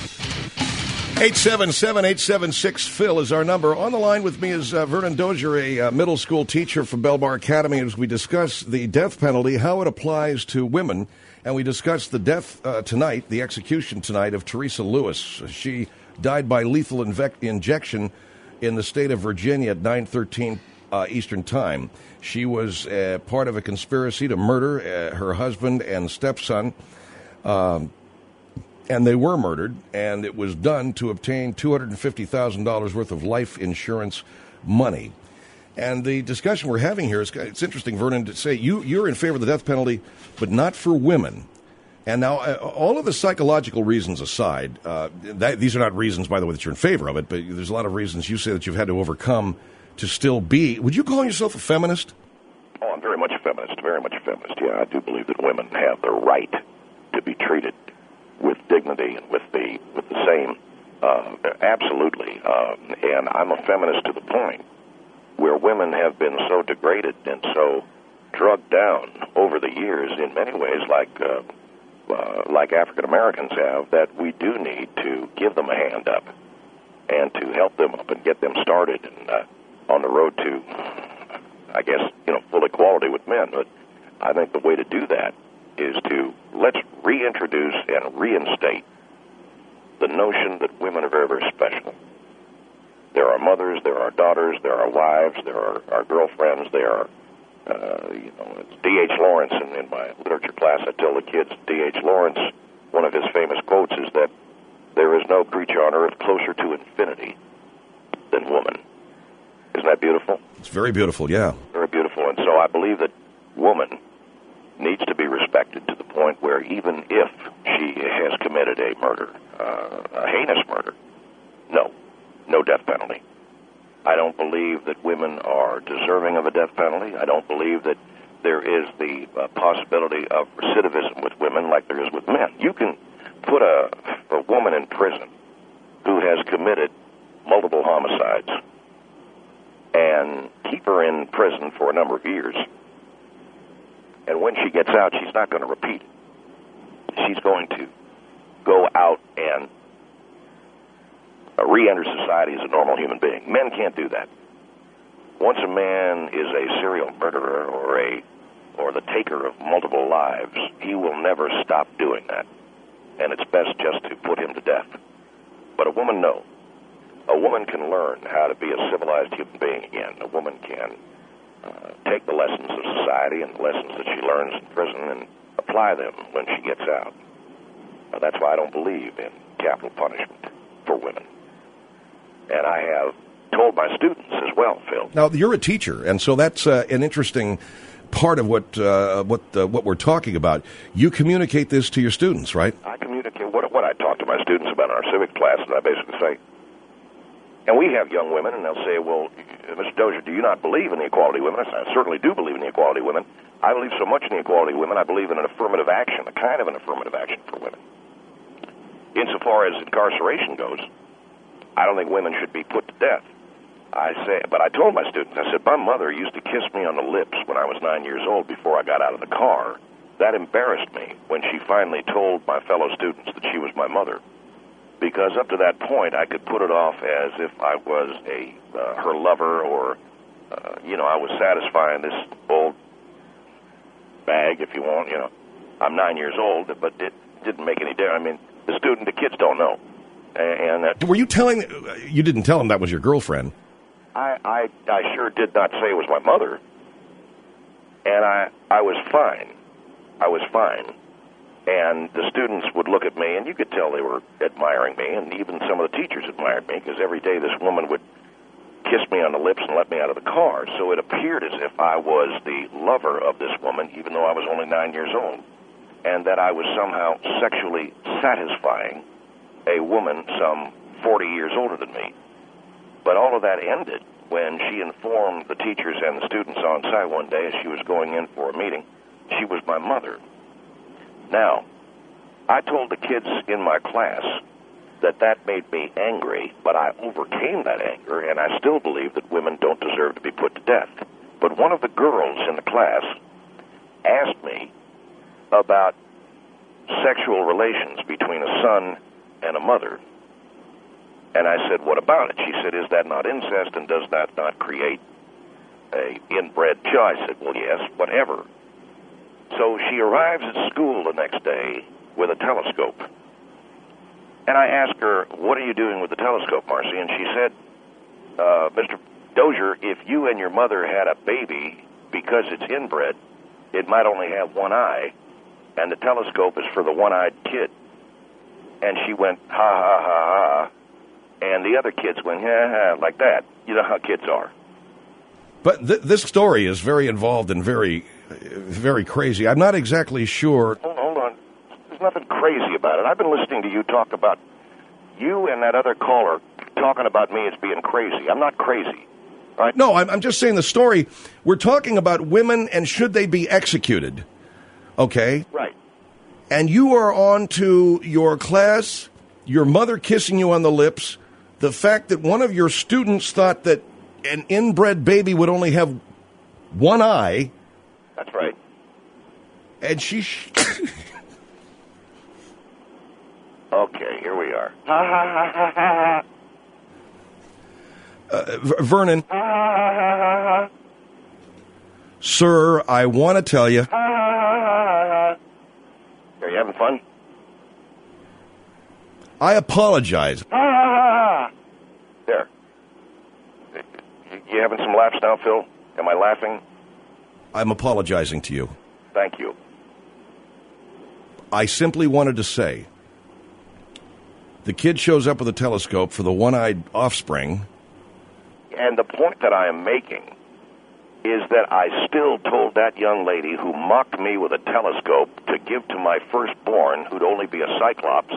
eight seven seven, eight seven six, Phil is our number. On the line with me is uh, Vernon Dozier, a uh, middle school teacher from Belmar Academy, as we discuss the death penalty, how it applies to women. And we discuss the death uh, tonight, the execution tonight of Teresa Lewis. She died by lethal inve- injection in the state of Virginia at nine thirteen uh, Eastern Time. She was uh, part of a conspiracy to murder uh, her husband and stepson. Um, and they were murdered, and it was done to obtain two hundred fifty thousand dollars worth of life insurance money. And the discussion we're having here is, it's interesting, Vernon, to say you, you're in favor of the death penalty, but not for women. And now, uh, all of the psychological reasons aside, uh, that, these are not reasons, by the way, that you're in favor of it, but there's a lot of reasons you say that you've had to overcome to still be. Would you call yourself a feminist? Oh, I'm very much a feminist, very much a feminist. Yeah, I do believe that women have the right to be treated with dignity and with the with the same, uh, absolutely. Um, and I'm a feminist to the point where women have been so degraded and so drugged down over the years in many ways, like uh, uh, like African Americans have, that we do need to give them a hand up and to help them up and get them started and uh, on the road to, I guess, you know, full equality with men. But I think the way to do that is to let's reintroduce and reinstate the notion that women are very, very special. There are mothers, there are daughters, there are wives, there are, are girlfriends, there are, uh, you know, it's D H Lawrence. In, in my literature class, I tell the kids, D H Lawrence, one of his famous quotes is that there is no creature on earth closer to infinity than woman. Isn't that beautiful? It's very beautiful, yeah. Very beautiful. And so I believe that woman needs to be respected to the point where even if she has committed a murder, uh, a heinous murder, no, no death penalty. I don't believe that women are deserving of a death penalty. I don't believe that there is the uh, possibility of recidivism with women like there is with men. You can put a, a woman in prison who has committed multiple homicides and keep her in prison for a number of years. And when she gets out, she's not going to repeat it. She's going to go out and uh, re-enter society as a normal human being. Men can't do that. Once a man is a serial murderer or a or the taker of multiple lives, he will never stop doing that. And it's best just to put him to death. But a woman, no. A woman can learn how to be a civilized human being again. A woman can uh, take the lessons of society and the lessons that she learns in prison and apply them when she gets out. Now, that's why I don't believe in capital punishment for women. And I have told my students as well, Phil. Now, you're a teacher, and so that's uh, an interesting part of what uh, what uh, what we're talking about. You communicate this to your students, right? I communicate what what I talk to my students about in our civic class, and I basically say, and we have young women, and they'll say, well, Mister Dozier, do you not believe in the equality of women? I say, I certainly do believe in the equality of women. I believe so much in the equality of women, I believe in an affirmative action, a kind of an affirmative action for women. Insofar as incarceration goes, I don't think women should be put to death. I say, but I told my students, I said, my mother used to kiss me on the lips when I was nine years old before I got out of the car. That embarrassed me when she finally told my fellow students that she was my mother. Because up to that point, I could put it off as if I was a uh, her lover or, uh, you know, I was satisfying this old bag, if you want, you know. I'm nine years old, but it didn't make any difference. I mean, the student, the kids don't know. And that, were you telling, you didn't tell them that was your girlfriend? I, I, I sure did not say it was my mother. And I, I was fine. I was fine. And the students would look at me, and you could tell they were admiring me, and even some of the teachers admired me, because every day this woman would kiss me on the lips and let me out of the car. So it appeared as if I was the lover of this woman, even though I was only nine years old, and that I was somehow sexually satisfying a woman some forty years older than me. But all of that ended when she informed the teachers and the students on site one day as she was going in for a meeting, she was my mother. Now, I told the kids in my class that that made me angry, but I overcame that anger, and I still believe that women don't deserve to be put to death. But one of the girls in the class asked me about sexual relations between a son and a mother. And I said, what about it? She said, is that not incest, and does that not create a inbred child? I said, well, yes, whatever. So she arrives at school the next day with a telescope. And I asked her, what are you doing with the telescope, Marcy? And she said, uh, Mister Dozier, if you and your mother had a baby, because it's inbred, it might only have one eye, and the telescope is for the one-eyed kid. And she went, ha, ha, ha, ha. And the other kids went, ha, ha, like that. You know how kids are. But th- this story is very involved and very, very crazy. I'm not exactly sure. Hold, hold on. There's nothing crazy about it. I've been listening to you talk about you and that other caller talking about me as being crazy. I'm not crazy. Right? No, I'm, I'm just saying the story. We're talking about women and should they be executed. Okay? Right. And you are on to your class, your mother kissing you on the lips, the fact that one of your students thought that an inbred baby would only have one eye. That's right. And she... Sh- okay, here we are. Ha, ha, ha, ha, ha. Uh, v- Vernon. Ha, ha, ha, ha, ha. Sir, I want to tell you... Ha, ha, ha, ha, ha. Are you having fun? I apologize. Ha, ha, ha, ha. There. You having some laughs now, Phil? Am I laughing? I'm apologizing to you. Thank you. I simply wanted to say, the kid shows up with a telescope for the one-eyed offspring. And the point that I am making is that I still told that young lady who mocked me with a telescope to give to my firstborn, who'd only be a cyclops.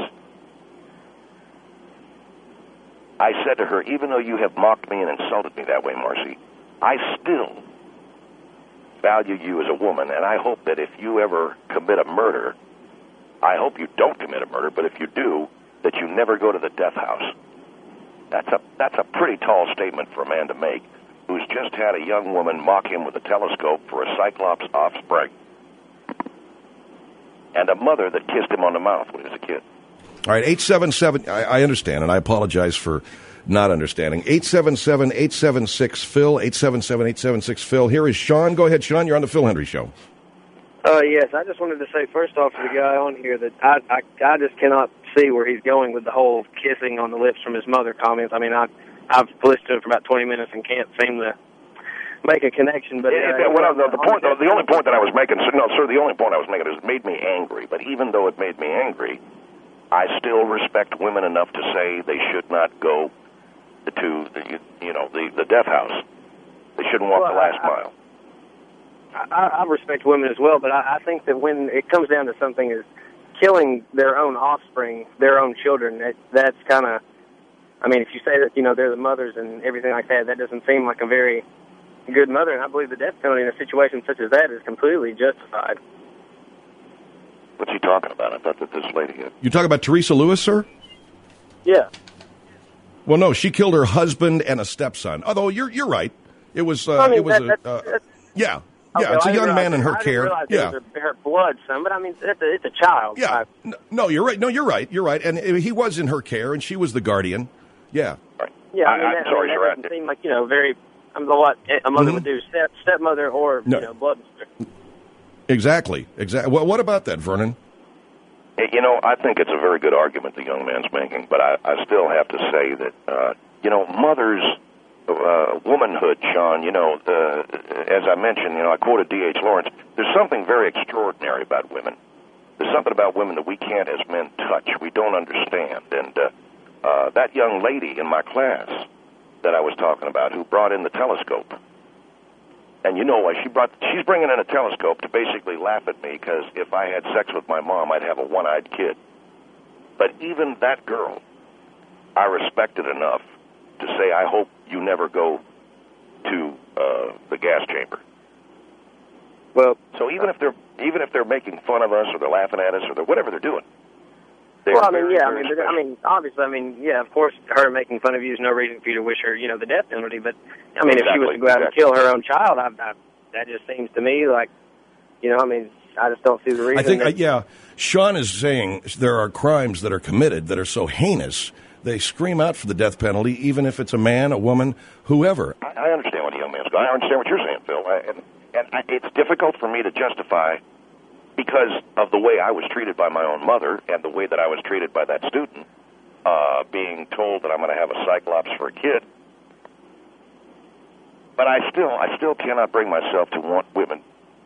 I said to her, even though you have mocked me and insulted me that way, Marcy, I still value you as a woman, and I hope that if you ever commit a murder, I hope you don't commit a murder, but if you do, that you never go to the death house. That's a that's a pretty tall statement for a man to make who's just had a young woman mock him with a telescope for a cyclops offspring. And a mother that kissed him on the mouth when he was a kid. All right, eight seven seven, I, I understand, and I apologize for not understanding. eight seven seven, eight seven six, Phil, eight seven seven, eight seven six, Phil. Here is Sean. Go ahead, Sean. You're on the Phil Hendry Show. Uh, yes, I just wanted to say first off to the guy on here that I, I, I just cannot see where he's going with the whole kissing on the lips from his mother comments. I mean, I, I've listened to it for about twenty minutes and can't seem to make a connection. But yeah, uh, well, the, the point, the, the only point that I was making, no, sir, the only point I was making is it made me angry. But even though it made me angry, I still respect women enough to say they should not go to the, you know, the, the death house. They shouldn't walk well, the last I, mile. I, I respect women as well, but I, I think that when it comes down to something as killing their own offspring, their own children, that, that's kind of, I mean, if you say that, you know, they're the mothers and everything like that, that doesn't seem like a very good mother, and I believe the death penalty in a situation such as that is completely justified. What's he talking about? I thought that this lady had... You talking about Teresa Lewis, sir? Yeah. Well, no, she killed her husband and a stepson. Although you're you're right, it was uh, I mean, it was that, a uh, that's, yeah okay, yeah. It's well, a young realize, man in her I care. Didn't Yeah. it was her, her blood, son, but I mean, it's a, it's a child. Yeah. I, no, you're right. No, you're right. You're right. And uh, he was in her care, and she was the guardian. Yeah. Right. Yeah. I mean, I, that, I'm sorry, I mean, sir. that doesn't seem like, you know, very. I mean, what a mother mm-hmm. would do, step stepmother or no. you know, blood. Exactly. Exactly. Well, what about that, Vernon? You know, I think it's a very good argument the young man's making, but I, I still have to say that, uh, you know, mothers, uh, womanhood, Sean, you know, the, as I mentioned, you know, I quoted D H Lawrence, there's something very extraordinary about women. There's something about women that we can't as men touch. We don't understand. And uh, uh, that young lady in my class that I was talking about who brought in the telescope, and you know why she brought, she's bringing in a telescope to basically laugh at me because if I had sex with my mom, I'd have a one-eyed kid. But even that girl, I respected enough to say, I hope you never go to uh, the gas chamber. Well, so even if they're even if they're making fun of us or they're laughing at us or they're, whatever they're doing, they're well, I mean, very, yeah, I very mean, special. I mean, obviously, I mean, yeah, of course, her making fun of you is no reason for you to wish her, you know, the death penalty. But I mean, exactly, if she was to go out exactly. and kill her own child, I, I, that just seems to me like, you know, I mean, I just don't see the reason. I think, that, uh, yeah, Sean is saying there are crimes that are committed that are so heinous they scream out for the death penalty, even if it's a man, a woman, whoever. I, I understand what the young man's going. I understand what you're saying, Phil, I, and and I, it's difficult for me to justify because of the way I was treated by my own mother and the way that I was treated by that student, uh, being told that I'm going to have a cyclops for a kid. But I still, I still cannot bring myself to want women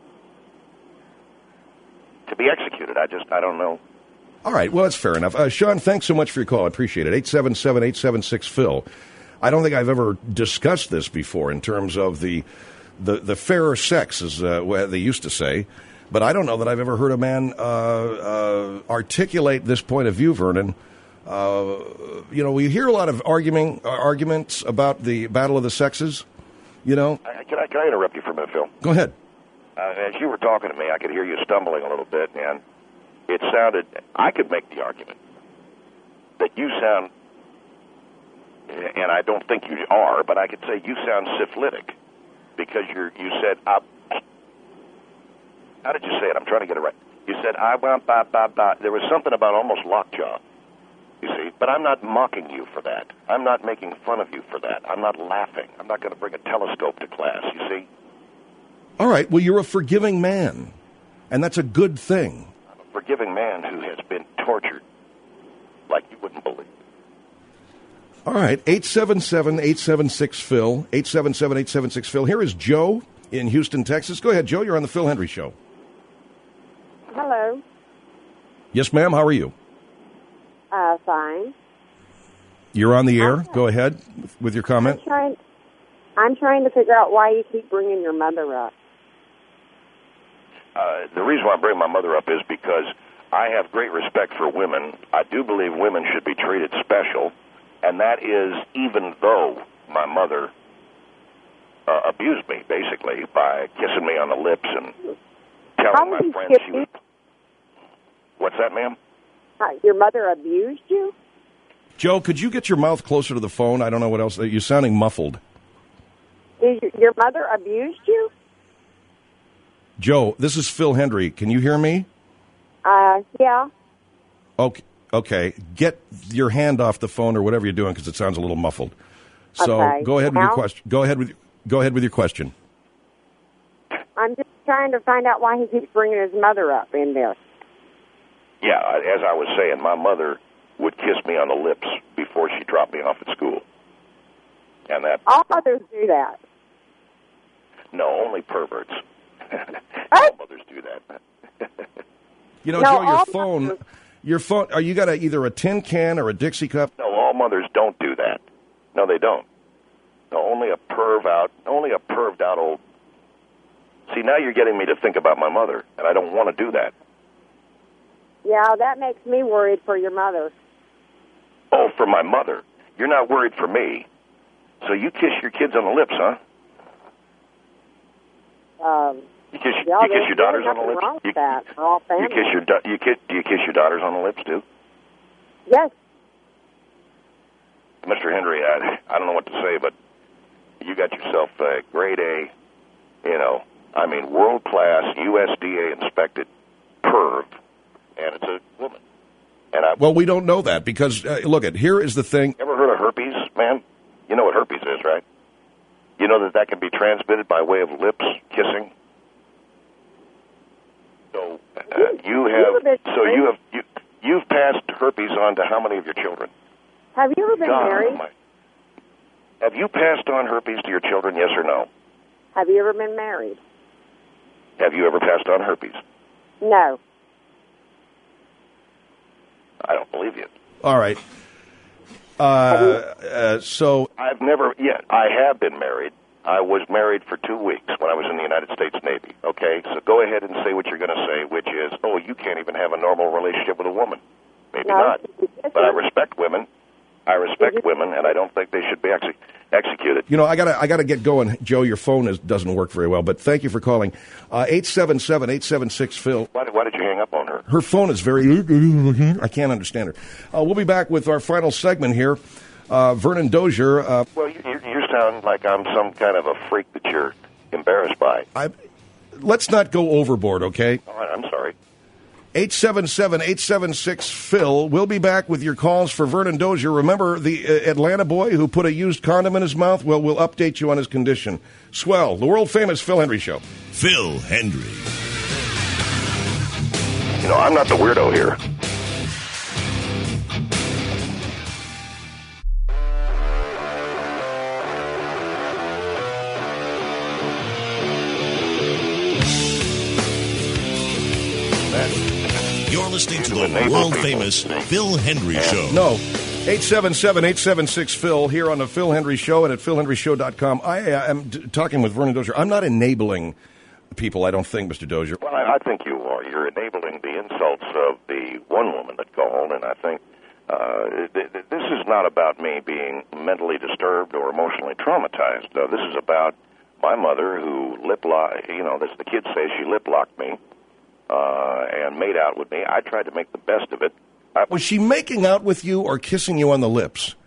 to be executed. I just, I don't know. All right, well, that's fair enough. Uh, Sean, thanks so much for your call. I appreciate it. eight seven seven, eight seven six, Phil. I don't think I've ever discussed this before in terms of the the, the fairer sex, as uh, what they used to say. But I don't know that I've ever heard a man uh, uh, articulate this point of view, Vernon. Uh, you know, we hear a lot of arguing, uh, arguments about the battle of the sexes, you know. I, can, I, can I interrupt you for a minute, Phil? Go ahead. Uh, as you were talking to me, I could hear you stumbling a little bit, and it sounded, I could make the argument that you sound, and I don't think you are, but I could say you sound syphilitic because you're, you said, uh, how did you say it? I'm trying to get it right. You said, I want, ba, ba, ba. There was something about almost lockjaw, you see, but I'm not mocking you for that. I'm not making fun of you for that. I'm not laughing. I'm not going to bring a telescope to class, you see. All right, well, you're a forgiving man, and that's a good thing. I'm a forgiving man who has been tortured like you wouldn't believe. All right, eight seven seven, eight seven six, Phil, eight seven seven, eight seven six, Phil. Here is Joe in Houston, Texas. Go ahead, Joe. You're on the Phil Hendry Show. Hello. Yes, ma'am. How are you? Uh, fine. You're on the air. Go ahead with, with your comment. I'm trying, I'm trying to figure out why you keep bringing your mother up. Uh, the reason why I bring my mother up is because I have great respect for women. I do believe women should be treated special, and that is even though my mother uh, abused me, basically, by kissing me on the lips and telling my friends she was... What's that, ma'am? Uh, your mother abused you? Joe, could you get your mouth closer to the phone? I don't know what else. You're sounding muffled. Is your, your mother abused you? Joe, this is Phil Hendry. Can you hear me? Uh, yeah. Okay. Okay, get your hand off the phone or whatever you're doing because it sounds a little muffled. So Okay. go ahead with your Now? question. Go ahead with go ahead with your question. I'm just trying to find out why he keeps bringing his mother up in this. Yeah, as I was saying, my mother would kiss me on the lips before she dropped me off at school. And that... All mothers do that. No, only perverts. All mothers do that. You know, No, Joe, your all phone, your phone. Are you got a, either a tin can or a Dixie cup? No, all mothers don't do that. No, they don't. No, only a perv out, only a perved out old... See, now you're getting me to think about my mother, and I don't want to do that. Yeah, that makes me worried for your mother. Oh, for my mother. You're not worried for me. So you kiss your kids on the lips, huh? Um, You kiss, yeah, you kiss there's your daughters really on the nothing lips? wrong with You, that. We're all you family. kiss your da- you kiss, do you kiss your daughters on the lips, too? Yes. Mister Henry, I, I don't know what to say, but you got yourself a grade A, you know, I mean, world-class, U S D A-inspected perv, and it's a woman. And I Well, we don't know that because uh, look at here is the thing. Ever heard of herpes, man? You know what herpes is, right? You know that that can be transmitted by way of lips kissing. So uh, you have, so you have, you, you've passed herpes on to how many of your children? Have you ever been God married? almighty. Have you passed on herpes to your children? Yes or no? Have you ever been married? Have you ever passed on herpes? No. I don't believe you. All right. Uh, uh, so I've never yet. I have been married. I was married for two weeks when I was in the United States Navy. Okay, so go ahead and say what you're going to say, which is, oh, you can't even have a normal relationship with a woman. Maybe No. not. But I respect women. I respect women, and I don't think they should be exe- executed. You know, I gotta, I gotta get going. Joe, your phone is, doesn't work very well, but thank you for calling. Uh, eight seven seven, eight seven six, Phil. Why, why did you hang up on her? Her phone is very, I can't understand her. Uh, we'll be back with our final segment here. Uh, Vernon Dozier. Uh, Well, you, you, you sound like I'm some kind of a freak that you're embarrassed by. I, let's not go overboard, okay? All right, I'm sorry. eight seven seven, eight seven six, Phil. We'll be back with your calls for Vernon Dozier. Remember the uh, Atlanta boy who put a used condom in his mouth? Well, we'll update you on his condition. Swell, the world-famous Phil Hendry Show. Phil Hendry. You know, I'm not the weirdo here. You're listening to the world-famous Phil Hendry Show. No, eight seven seven, eight seven six, Phil, here on the Phil Hendry Show and at phil hendry show dot com. I uh, am t- talking with Vernon Dozier. I'm not enabling people, I don't think, Mister Dozier. Well, I, I think you are. You're enabling the insults of the one woman that called, and I think uh, th- th- this is not about me being mentally disturbed or emotionally traumatized. Uh, this is about my mother who lip-locked, you know, this, the kids say she lip-locked me uh, and made out with me. I tried to make the best of it. I, Was she making out with you or kissing you on the lips?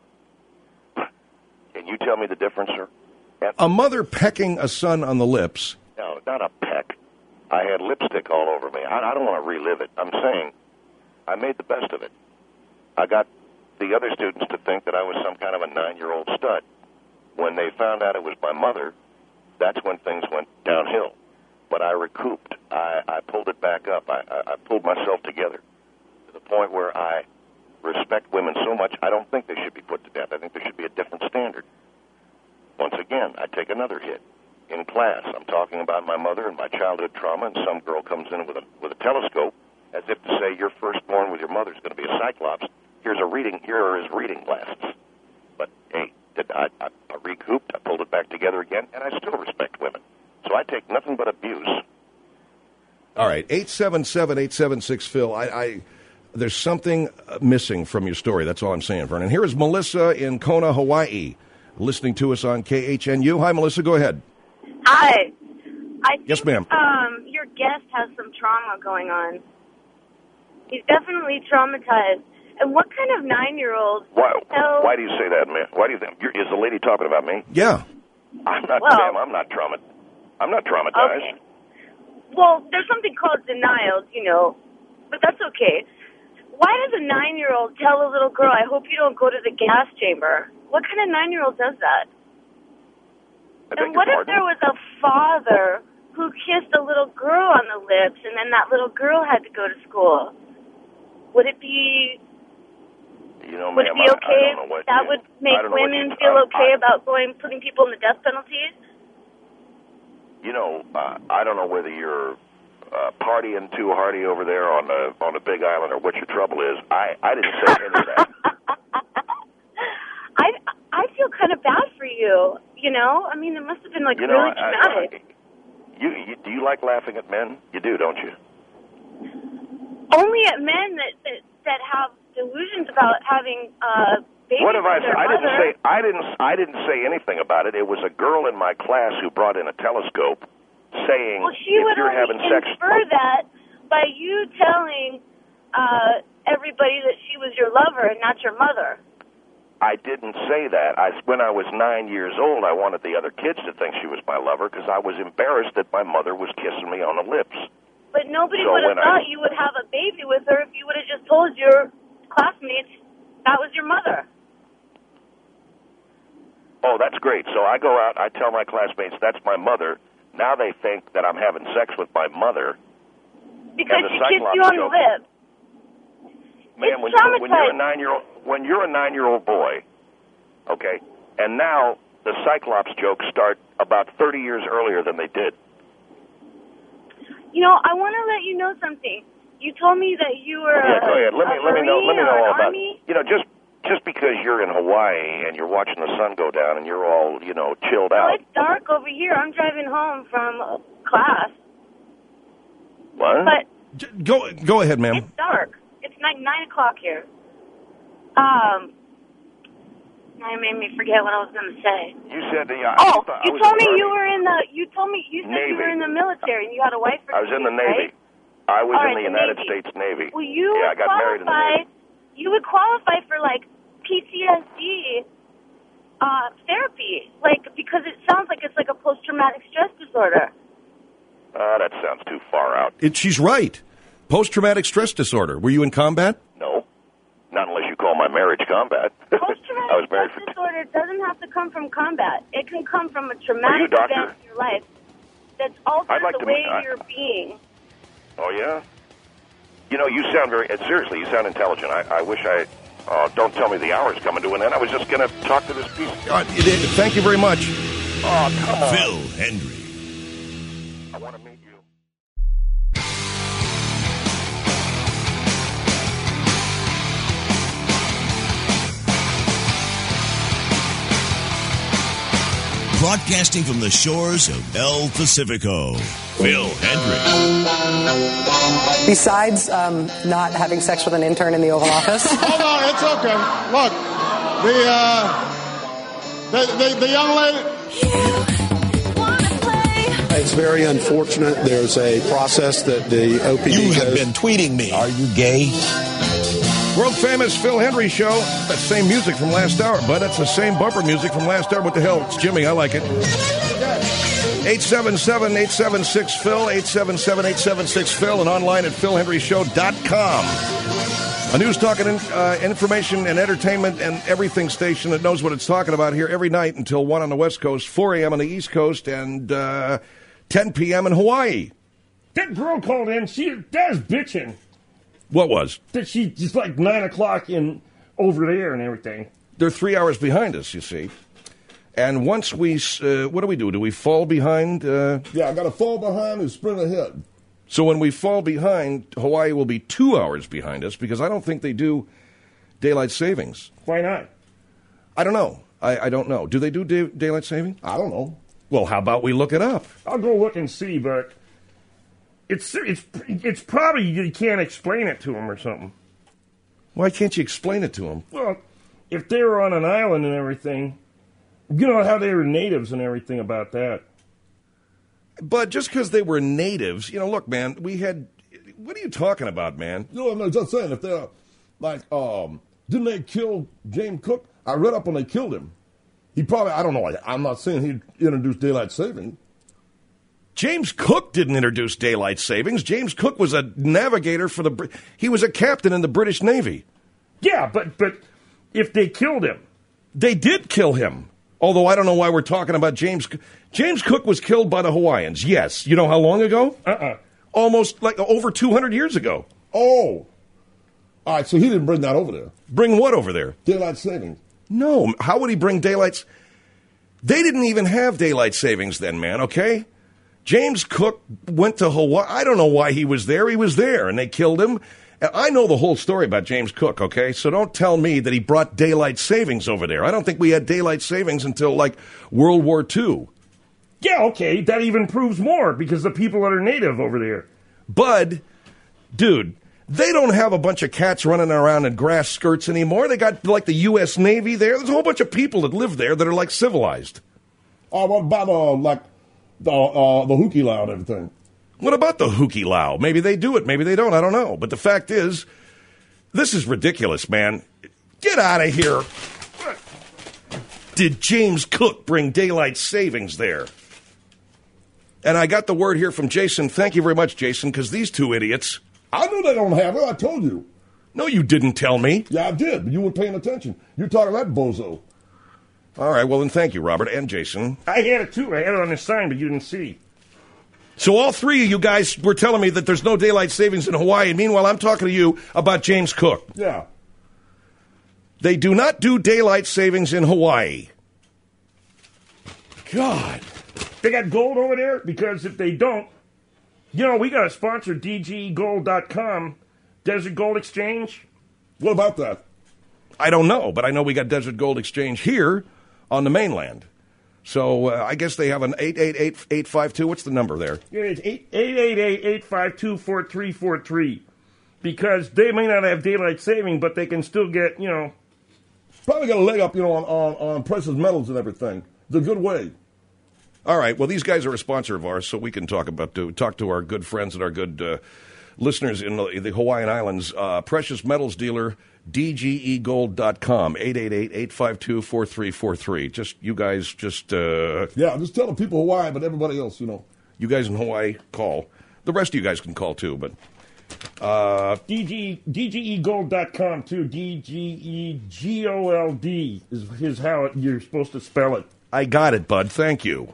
Can you tell me the difference, sir? And, A mother pecking a son on the lips. no, not a peck. I had lipstick all over me. I, I don't want to relive it. I'm saying I made the best of it. I got the other students to think that I was some kind of a nine-year-old stud. When they found out it was my mother, that's when things went downhill. But I recouped. I, I pulled it back up. I, I, I pulled myself together to the point where I respect women so much, I don't think they should be put to death. I think there should be a different standard. Once again, I take another hit. In class, I'm talking about my mother and my childhood trauma, and some girl comes in with a, with a telescope as if to say, your firstborn with your mother is going to be a cyclops. Here's a reading. Here are his reading glasses. But, hey, did I, I, I recouped, I pulled it back together again, and I still respect women. So I take nothing but abuse. All right, eight seven seven, eight seven six, Phil. I, I, there's something missing from your story. That's all I'm saying, Vernon. Here is Melissa in Kona, Hawaii, listening to us on K H N U. Hi, Melissa. Go ahead. Hi. I think, Yes, ma'am. Um, your guest has some trauma going on. He's definitely traumatized. And what kind of nine-year-old? Why, So, why do you say that, man? Why do you think? You're, is the lady talking about me? Yeah. I'm not, Well- ma'am, I'm not traumatized. I'm not traumatized. Okay. Well, there's something called denials, you know, but that's okay. why does a nine-year-old tell a little girl, I hope you don't go to the gas chamber? What kind of nine-year-old does that? And what if there was a father who kissed a little girl on the lips and then that little girl had to go to school? Would it be... You know, would it be okay if that would make women feel okay about going, putting people in the death penalty? You know, uh, I don't know whether you're uh, partying too hardy over there on the on the Big Island or what your trouble is. I, I didn't say any of that. I, I feel kind of bad for you, you know? I mean, it must have been, like, you know, really traumatic. I, I, you, you, do you like laughing at men? You do, don't you? Only at men that, that, that have delusions about having uh, babies What have I with their said? I didn't mother. say I didn't I didn't say anything about it. It was a girl in my class who brought in a telescope, saying Well, she if would you're only having sex. infer that by you telling uh, everybody that she was your lover and not your mother. I didn't say that. I when I was nine years old, I wanted the other kids to think she was my lover because I was embarrassed that my mother was kissing me on the lips. But nobody So would have when thought I- you would have a baby with her if you would have just told your classmates that was your mother. Oh, that's great. So I go out, I tell my classmates that's my mother. Now they think that I'm having sex with my mother. Because And the she kissed Cyclops you on joke- the lips. Man, It's when, you, when you're a traumatizing. nine-year-old, when you're a nine-year-old boy, okay, and now the Cyclops jokes start about thirty years earlier than they did. You know, I want to let you know something. You told me that you were Yeah, a, go ahead. Let me a let me know. Let me Marine know or all an about. Army. You know, just just because you're in Hawaii and you're watching the sun go down and you're all you know chilled Well, out. it's dark over here. I'm driving home from uh, class. What? But Go go ahead, ma'am. it's dark. It's like nine o'clock here. Um, now you made me forget what I was going to say. You said the. Uh, Oh, I thought I you was told in me the you Army. were in the. You told me you said Navy. you were in the military and you had a wife. For I was in the kids, Navy. right? I was All in right, the the United Navy. States Navy. Well, you yeah, I would got married in the qualify. Navy. You would qualify for like P T S D uh, therapy, like because it sounds like it's like a post-traumatic stress disorder. Uh, that sounds too far out. It, she's right. Post-traumatic stress disorder. Were you in combat? No, not unless you call my marriage combat. I was married for. Stress disorder doesn't have to come from combat. It can come from a Are you a traumatic doctor? event in your life that's altered I'd like the to way meet- I- you're being. Oh yeah. You know, you sound very. uh, Seriously, you sound intelligent. I, I wish I. Uh, don't tell me the hour's coming to an end. I was just going to talk to this piece. Uh, it- it- thank you very much. Oh, come on. Phil Hendry. I want to meet you. Broadcasting from the shores of El Pacifico, Phil Hendry. Besides um, not having sex with an intern in the Oval Office? Hold on, it's okay. Look, the uh, the, the, the young lady. It's very unfortunate. There's a process that the O P D You have goes- been tweeting me. Are you gay? World famous Phil Hendry show. That same music from last hour, but it's the same bumper music from last hour. What the hell? It's Jimmy. I like it. eight seven seven, eight seven six, Phil, eight seven seven, eight seven six, Phil, and online at phil hendry show dot com. A news talking uh, information and entertainment and everything station that knows what it's talking about here every night until one on the West Coast, four a.m. on the East Coast, and uh, ten p.m. in Hawaii. That girl called in. She that was bitching. What was? That she just like nine o'clock in over there and everything. They're three hours behind us, you see. And once we, uh, what do we do? Do we fall behind? Uh, yeah, I got to fall behind and sprint ahead. So when we fall behind, Hawaii will be two hours behind us because I don't think they do daylight savings. Why not? I don't know. I, I don't know. Do they do day, daylight saving? I don't know. Well, how about we look it up? I'll go look and see, but it's it's it's probably you can't explain it to them or something. Why can't you explain it to them? Well, if they were on an island and everything, you know how they were natives and everything about that. But just because they were natives, you know, look, man, we had. What are you talking about, man? You know, I'm just saying, if they're like, um, didn't they kill James Cook? I read up when they killed him. He probably, I don't know, I'm not saying he introduced daylight saving. James Cook didn't introduce daylight savings. James Cook was a navigator for the... He was a captain in the British Navy. Yeah, but but if they killed him... They did kill him. Although I don't know why we're talking about James... James Cook was killed by the Hawaiians, yes. You know how long ago? Uh-uh. Almost like over two hundred years ago. Oh. All right, so he didn't bring that over there. Bring what over there? Daylight savings. No, how would he bring daylight... They didn't even have daylight savings then, man, okay? James Cook went to Hawaii. I don't know why he was there. He was there, and they killed him. And I know the whole story about James Cook, okay? So don't tell me that he brought daylight savings over there. I don't think we had daylight savings until, like, World War Two. Yeah, okay, that even proves more, because the people that are native over there. Bud, dude, they don't have a bunch of cats running around in grass skirts anymore. They got, like, the U S Navy there. There's a whole bunch of people that live there that are, like, civilized. Oh, what about, uh, like, the, uh, the Hukilau and everything? What about the Hukilau? Maybe they do it, maybe they don't, I don't know. But the fact is, this is ridiculous, man. Get out of here. Did James Cook bring daylight savings there? And I got the word here from Jason. Thank you very much, Jason, because these two idiots... I knew they don't have it. I told you. No, you didn't tell me. Yeah, I did, but you weren't paying attention. You're talking that bozo. All right, well, then thank you, Robert and Jason. I had it, too. I had it on the sign, but you didn't see. So all three of you guys were telling me that there's no daylight savings in Hawaii, and meanwhile, I'm talking to you about James Cook. Yeah. They do not do daylight savings in Hawaii. God. They got gold over there? Because if they don't, you know, we got a sponsor, D G E gold dot com, Desert Gold Exchange. What about that? I don't know, but I know we got Desert Gold Exchange here on the mainland. So uh, I guess they have an eight eight eight, eight five two. What's the number there? Yeah, it's eight eight eight, eight five two, four three four three. Because they may not have daylight saving, but they can still get, you know. Probably got a leg up, you know, on, on, on precious metals and everything. The good way. All right. Well, these guys are a sponsor of ours, so we can talk about to talk to our good friends and our good uh, listeners in the, the Hawaiian Islands. Uh, precious metals dealer, D G E gold dot com, eight eight eight, eight five two, four three four three. Just, you guys just... Uh, yeah, just tell the people Hawaii, but everybody else, you know. You guys in Hawaii, call. The rest of you guys can call, too, but... Uh, D G, D G E gold dot com, too. D G E G O L D is, is how it, you're supposed to spell it. I got it, bud. Thank you.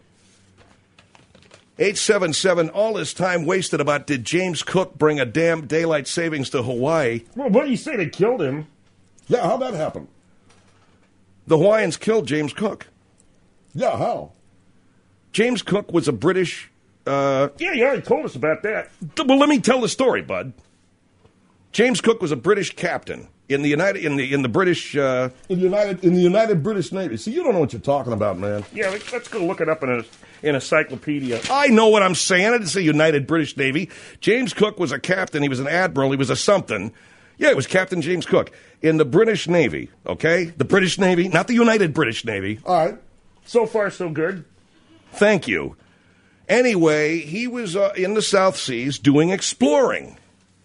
eight seven seven, all this time wasted about did James Cook bring a damn daylight savings to Hawaii? Well, what do you say? They killed him. Yeah, how'd that happen? The Hawaiians killed James Cook. Yeah, how? James Cook was a British... Uh, yeah, you already told us about that. Well, let me tell the story, bud. James Cook was a British captain in the United in the in the British uh, in the United in the United British Navy. See, you don't know what you're talking about, man. Yeah, let's, let's go look it up in a in a encyclopedia. I know what I'm saying. I didn't say United British Navy. James Cook was a captain. He was an admiral. He was a something. Yeah, it was Captain James Cook in the British Navy. Okay, the British Navy, not the United British Navy. All right. So far, so good. Thank you. Anyway, he was uh, in the South Seas doing exploring.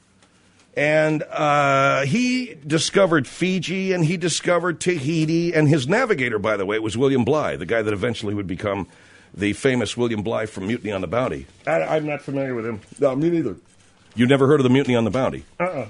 And uh, he discovered Fiji, and he discovered Tahiti, and his navigator, by the way, was William Bligh, the guy that eventually would become the famous William Bligh from Mutiny on the Bounty. I, I'm not familiar with him. No, me neither. You never heard of the Mutiny on the Bounty? Uh-uh.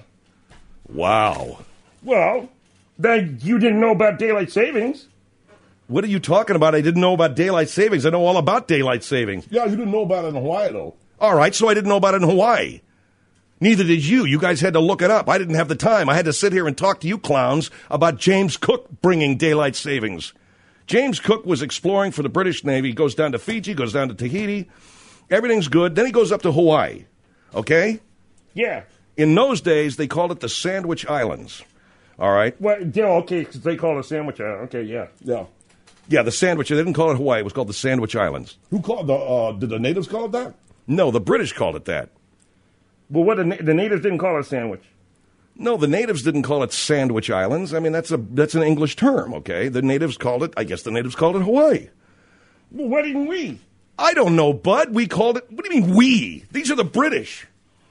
Wow. Well, that you didn't know about daylight savings. What are you talking about? I didn't know about daylight savings. I know all about daylight savings. Yeah, you didn't know about it in Hawaii, though. All right, so I didn't know about it in Hawaii. Neither did you. You guys had to look it up. I didn't have the time. I had to sit here and talk to you clowns about James Cook bringing daylight savings. James Cook was exploring for the British Navy. He goes down to Fiji, goes down to Tahiti. Everything's good. Then he goes up to Hawaii. Okay? Yeah. In those days, they called it the Sandwich Islands. All right? Well, yeah, okay, because they call it a Sandwich Island. Okay, yeah. Yeah. Yeah, the Sandwich. They didn't call it Hawaii. It was called the Sandwich Islands. Who called the, uh, did the natives call it that? No, the British called it that. Well, what the, the natives didn't call it a sandwich. No, the natives didn't call it Sandwich Islands. I mean, that's a that's an English term, okay? The natives called it, I guess the natives called it Hawaii. Well, why didn't we? I don't know, bud. We called it, what do you mean we? These are the British.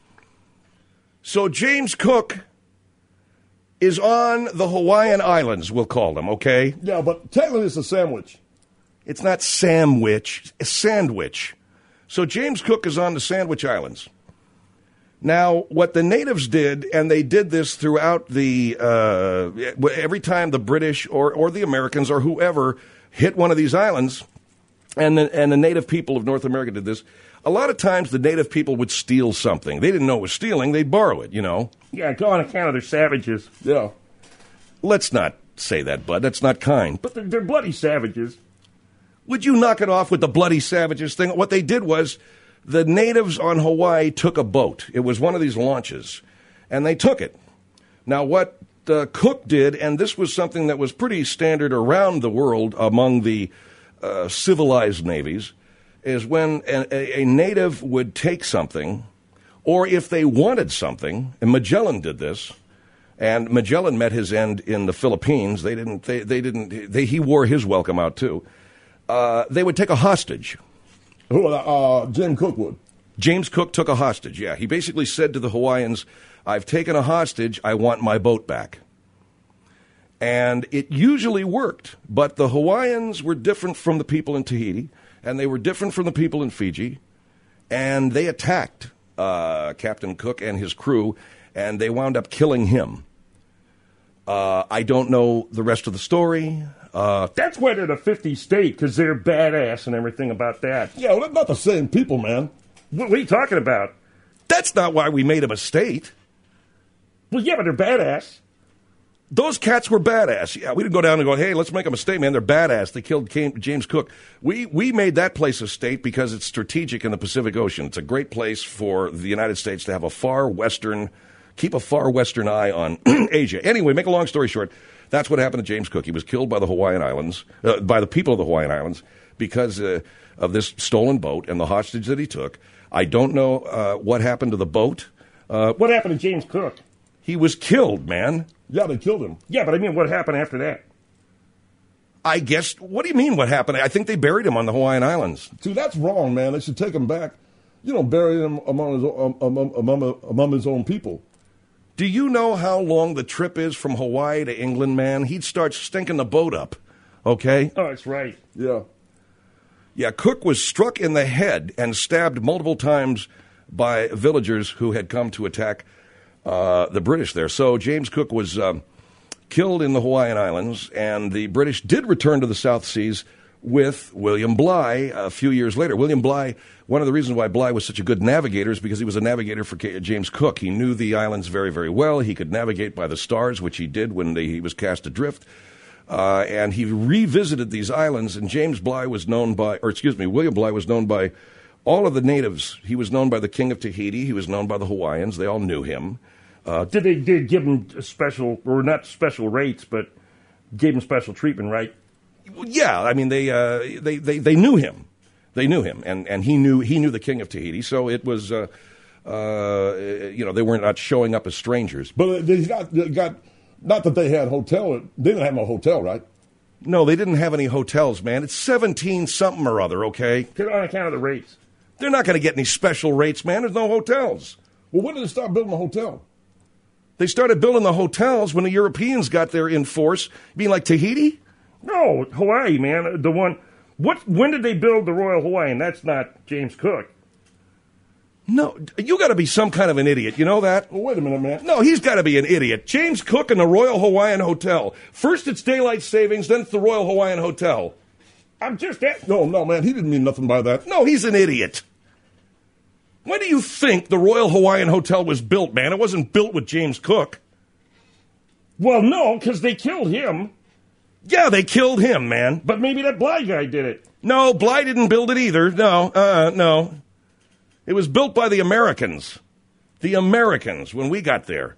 So James Cook is on the Hawaiian Islands, we'll call them, okay? Yeah, but technically it's a sandwich. It's not sandwich, it's sandwich. So James Cook is on the Sandwich Islands. Now, what the natives did, and they did this throughout the, uh, every time the British or, or the Americans or whoever hit one of these islands, and the, and the native people of North America did this, a lot of times the native people would steal something. They didn't know it was stealing. They'd borrow it, you know. Yeah, go on account of their savages. Yeah. Let's not say that, Bud. That's not kind. But they're, they're bloody savages. Would you knock it off with the bloody savages thing? What they did was the natives on Hawaii took a boat. It was one of these launches, and they took it. Now, what uh, Cook did, and this was something that was pretty standard around the world among the uh, civilized navies, is when a, a native would take something, or if they wanted something, and Magellan did this, and Magellan met his end in the Philippines. They didn't. They, they didn't. They, he wore his welcome out too. Uh, they would take a hostage. Who? Uh, James Cook would. James Cook took a hostage. Yeah, he basically said to the Hawaiians, "I've taken a hostage. I want my boat back." And it usually worked, but the Hawaiians were different from the people in Tahiti, and they were different from the people in Fiji, and they attacked uh, Captain Cook and his crew, and they wound up killing him. Uh, I don't know the rest of the story. Uh, That's why they're the fiftieth state, because they're badass and everything about that. Yeah, well, they're not the same people, man. What, what are you talking about? That's not why we made them a state. Well, yeah, but they're badass. Those cats were badass. Yeah, we didn't go down and go, hey, let's make them a state, man. They're badass. They killed James Cook. We we made that place a state because it's strategic in the Pacific Ocean. It's a great place for the United States to have a far western, keep a far western eye on Asia. Anyway, make a long story short, that's what happened to James Cook. He was killed by the Hawaiian Islands, uh, by the people of the Hawaiian Islands, because uh, of this stolen boat and the hostage that he took. I don't know uh, what happened to the boat. Uh, what happened to James Cook? He was killed, man. Yeah, they killed him. Yeah, but I mean, what happened after that? I guess, what do you mean what happened? I think they buried him on the Hawaiian Islands. See, that's wrong, man. They should take him back. You don't bury him among his, um, among, among, among his own people. Do you know how long the trip is from Hawaii to England, man? He'd start stinking the boat up, okay? Oh, that's right. Yeah. Yeah, Cook was struck in the head and stabbed multiple times by villagers who had come to attack uh, the British there. So James Cook was um, killed in the Hawaiian Islands, and the British did return to the South Seas with William Bligh a few years later. William Bligh, one of the reasons why Bligh was such a good navigator is because he was a navigator for James Cook. He knew the islands very, very well. He could navigate by the stars, which he did when they, he was cast adrift. Uh, and he revisited these islands, and James Bligh was known by, or excuse me, William Bligh was known by all of the natives. He was known by the King of Tahiti. He was known by the Hawaiians. They all knew him. Uh, did they did give him special, or not special rates, but gave him special treatment, right? Yeah, I mean they uh, they, they they knew him, they knew him, and, and he knew he knew the King of Tahiti. So it was, uh, uh, you know, they were not showing up as strangers. But they got they got not that they had hotel. They didn't have no hotel, right? No, they didn't have any hotels, man. It's seventeen something or other. Okay, on account of the rates. They're not going to get any special rates, man. There's no hotels. Well, when did they start building a hotel? They started building the hotels when the Europeans got there in force. You mean like Tahiti? No, Hawaii, man. The one. What? When did they build the Royal Hawaiian? That's not James Cook. No, you got to be some kind of an idiot. You know that? Well, wait a minute, man. No, he's got to be an idiot. James Cook and the Royal Hawaiian Hotel. First it's Daylight Savings, then it's the Royal Hawaiian Hotel. I'm just that. No, no, man. He didn't mean nothing by that. No, he's an idiot. When do you think the Royal Hawaiian Hotel was built, man? It wasn't built with James Cook. Well, no, because they killed him. Yeah, they killed him, man. But maybe that Bligh guy did it. No, Bligh didn't build it either. No, uh, no. It was built by the Americans. The Americans, when we got there.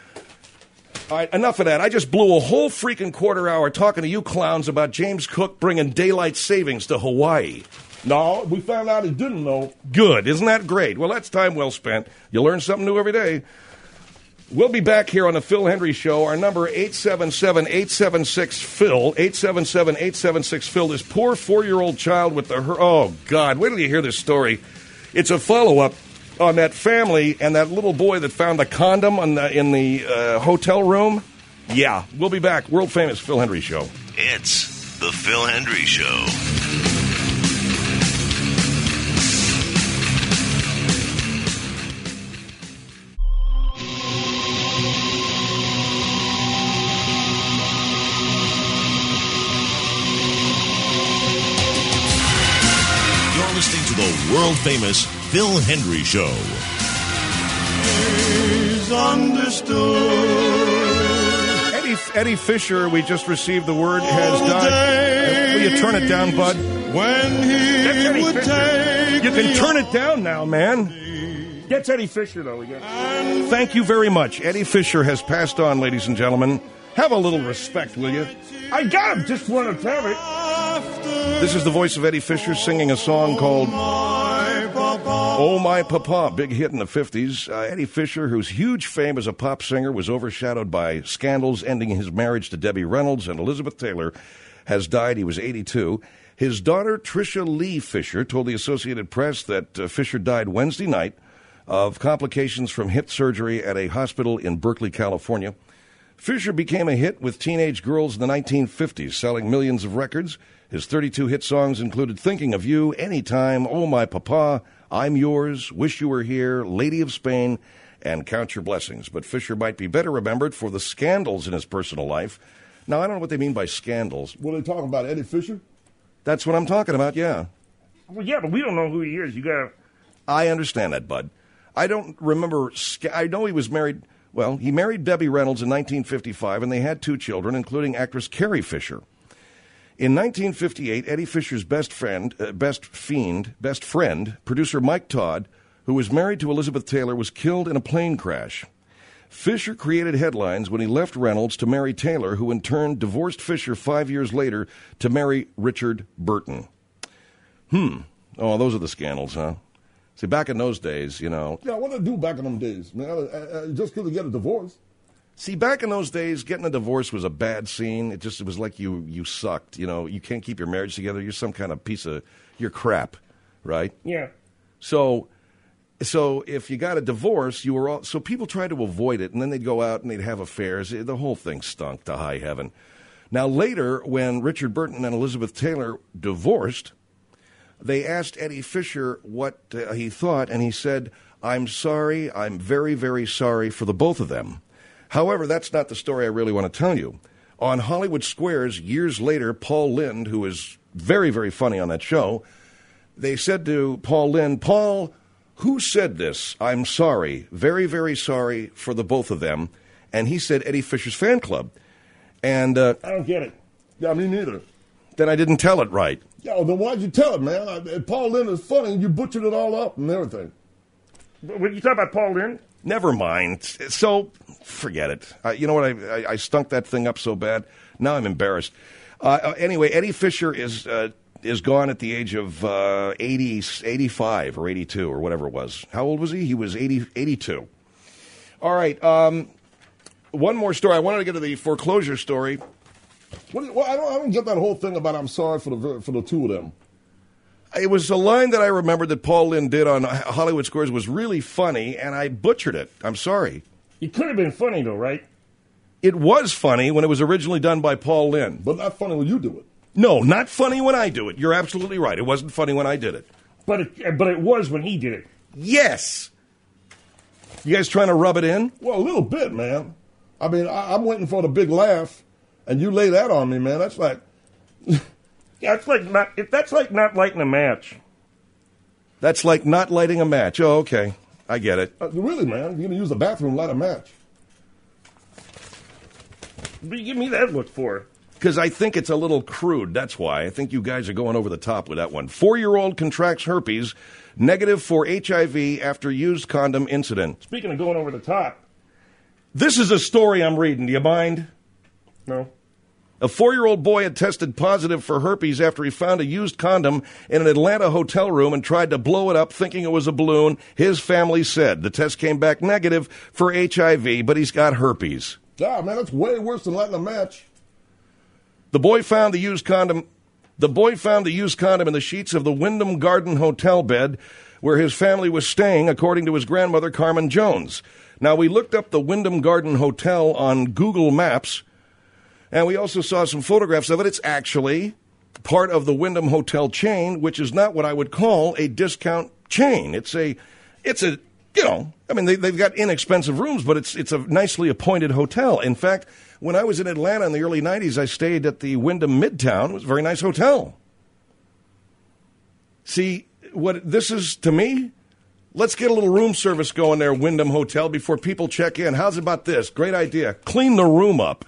All right, enough of that. I just blew a whole freaking quarter hour talking to you clowns about James Cook bringing daylight savings to Hawaii. No, we found out he didn't know. Good. Isn't that great? Well, that's time well spent. You learn something new every day. We'll be back here on the Phil Hendry Show. Our number, eight seven seven, eight seven six, P H I L. eight seven seven, eight seven six, P H I L. This poor four-year-old child with the... Her- oh, God. Wait till you hear this story. It's a follow-up on that family and that little boy that found the condom on the, in the uh, hotel room. Yeah. We'll be back. World-famous Phil Hendry Show. It's the Phil Hendry Show. The world-famous Phil Hendry Show. Is understood. Eddie, Eddie Fisher, we just received the word, has died. Will you turn it down, bud? When he would take you can turn it down now, man. That's Eddie Fisher, though, again. Thank you very much. Eddie Fisher has passed on, ladies and gentlemen. Have a little respect, will you? I got him. Just want to tell it. This is the voice of Eddie Fisher singing a song called Oh My Papa, big hit in the fifties. Uh, Eddie Fisher, whose huge fame as a pop singer was overshadowed by scandals ending his marriage to Debbie Reynolds and Elizabeth Taylor, has died. He was eighty-two. His daughter, Tricia Lee Fisher, told the Associated Press that uh, Fisher died Wednesday night of complications from hip surgery at a hospital in Berkeley, California. Fisher became a hit with teenage girls in the nineteen fifties, selling millions of records. His thirty-two hit songs included Thinking of You, Anytime, Oh My Papa, I'm Yours, Wish You Were Here, Lady of Spain, and Count Your Blessings. But Fisher might be better remembered for the scandals in his personal life. Now, I don't know what they mean by scandals. What are they talking about, Eddie Fisher? That's what I'm talking about, yeah. Well, yeah, but we don't know who he is. You got. I understand that, bud. I don't remember. I know he was married. Well, he married Debbie Reynolds in nineteen fifty-five, and they had two children, including actress Carrie Fisher. In nineteen fifty-eight, Eddie Fisher's best friend, uh, best fiend, best friend, producer Mike Todd, who was married to Elizabeth Taylor, was killed in a plane crash. Fisher created headlines when he left Reynolds to marry Taylor, who in turn divorced Fisher five years later to marry Richard Burton. Hmm. Oh, those are the scandals, huh? See, back in those days, you know. Yeah, what did they do back in them days, man? I, I, I just couldn't get a divorce. See, back in those days, getting a divorce was a bad scene. It just it was like you you sucked. You know, you can't keep your marriage together. You're some kind of piece of you're crap, right? Yeah. So, so if you got a divorce, you were all so people tried to avoid it, and then they'd go out and they'd have affairs. The whole thing stunk to high heaven. Now later, when Richard Burton and Elizabeth Taylor divorced, they asked Eddie Fisher what uh, he thought, and he said, "I'm sorry. I'm very, very sorry for the both of them." However, that's not the story I really want to tell you. On Hollywood Squares, years later, Paul Lynde, who is very, very funny on that show, they said to Paul Lynde, "Paul, who said this? I'm sorry, very, very sorry for the both of them." And he said Eddie Fisher's fan club. And uh, I don't get it. Yeah, me neither. Then I didn't tell it right. Yeah, well, then why'd you tell it, man? I, Paul Lynde is funny, and you butchered it all up and everything. What, you talking about Paul Lynde? Never mind. So, forget it. Uh, you know what? I, I, I stunk that thing up so bad. Now I'm embarrassed. Uh, uh, anyway, Eddie Fisher is uh, is gone at the age of uh, eighty, eighty-five or eighty-two or whatever it was. How old was he? He was eighty, eighty-two. All right. Um, one more story. I wanted to get to the foreclosure story. What, well, I don't, I don't get that whole thing about I'm sorry for the for the two of them. It was a line that I remembered that Paul Lynde did on Hollywood Squares was really funny, and I butchered it. I'm sorry. It could have been funny, though, right? It was funny when it was originally done by Paul Lynde. But not funny when you do it. No, not funny when I do it. You're absolutely right. It wasn't funny when I did it. But it, but it was when he did it. Yes. You guys trying to rub it in? Well, a little bit, man. I mean, I, I'm waiting for the big laugh, and you lay that on me, man. That's like... Yeah, it's like not, if that's like not lighting a match. That's like not lighting a match. Oh, okay. I get it. Uh, really, man? You're going to use the bathroom to light a match. What do you give me that look for? Because I think it's a little crude. That's why. I think you guys are going over the top with that one. Four-year-old contracts herpes, negative for H I V after used condom incident. Speaking of going over the top. This is a story I'm reading. Do you mind? No. A four-year-old boy had tested positive for herpes after he found a used condom in an Atlanta hotel room and tried to blow it up thinking it was a balloon. His family said the test came back negative for H I V, but he's got herpes. Ah, man, that's way worse than lighting a match. The boy found the used condom. The boy found the used condom in the sheets of the Wyndham Garden hotel bed where his family was staying, according to his grandmother, Carmen Jones. Now, we looked up the Wyndham Garden Hotel on Google Maps, and we also saw some photographs of it. It's actually part of the Wyndham Hotel chain, which is not what I would call a discount chain. It's a, it's a, you know, I mean, they, they've got inexpensive rooms, but it's it's a nicely appointed hotel. In fact, when I was in Atlanta in the early nineties, I stayed at the Wyndham Midtown. It was a very nice hotel. See, what this is to me? Let's get a little room service going there, Wyndham Hotel, before people check in. How's about this? Great idea. Clean the room up.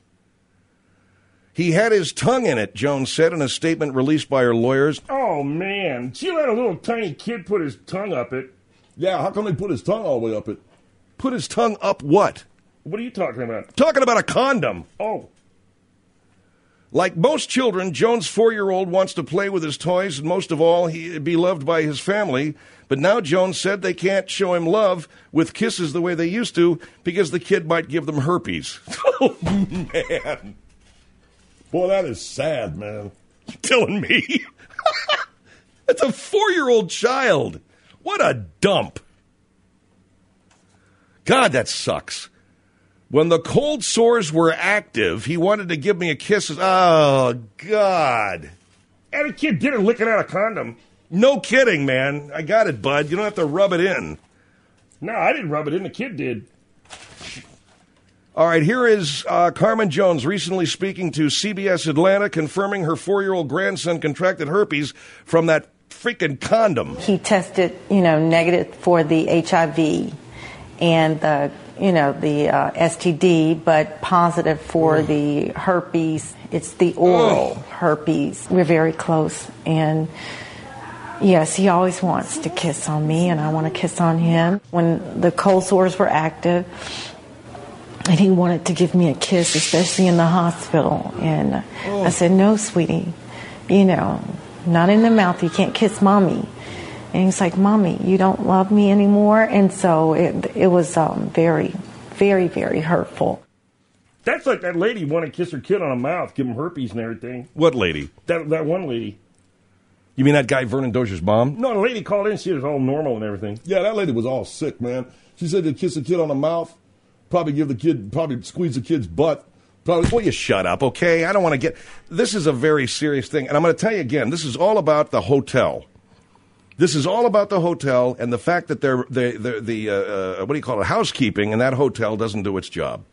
He had his tongue in it, Jones said in a statement released by her lawyers. Oh, man. She let a little tiny kid put his tongue up it. Yeah, how come they put his tongue all the way up it? Put his tongue up what? What are you talking about? Talking about a condom. Oh. Like most children, Jones' four-year-old wants to play with his toys, and most of all, he'd be loved by his family. But now Jones said they can't show him love with kisses the way they used to because the kid might give them herpes. Oh, man. Boy, that is sad, man. You're telling me? It's a four-year-old child. What a dump. God, that sucks. When the cold sores were active, he wanted to give me a kiss. Oh, God. And a kid did it licking out a condom. No kidding, man. I got it, bud. You don't have to rub it in. No, I didn't rub it in. The kid did. All right, here is uh, Carmen Jones recently speaking to C B S Atlanta, confirming her four-year-old grandson contracted herpes from that freaking condom. He tested, you know, negative for the H I V and the, you know, the uh, S T D, but positive for oh. the herpes. It's the oral oh. herpes. We're very close, and yes, he always wants to kiss on me, and I want to kiss on him. When the cold sores were active, and he wanted to give me a kiss, especially in the hospital. And oh. I said, no, sweetie, you know, not in the mouth. You can't kiss mommy. And he's like, Mommy, you don't love me anymore? And so it, it was um, very, very, very hurtful. That's like that lady wanted to kiss her kid on the mouth, give him herpes and everything. What lady? That that one lady. You mean that guy, Vernon Dozier's mom? No, the lady called in. She was all normal and everything. Yeah, that lady was all sick, man. She said to kiss a kid on the mouth, probably give the kid, probably squeeze the kid's butt. Probably. Will you shut up, okay? I don't want to get... This is a very serious thing. And I'm going to tell you again, this is all about the hotel. This is all about the hotel and the fact that they're, they, they're, the, uh, uh, what do you call it, housekeeping in that hotel doesn't do its job.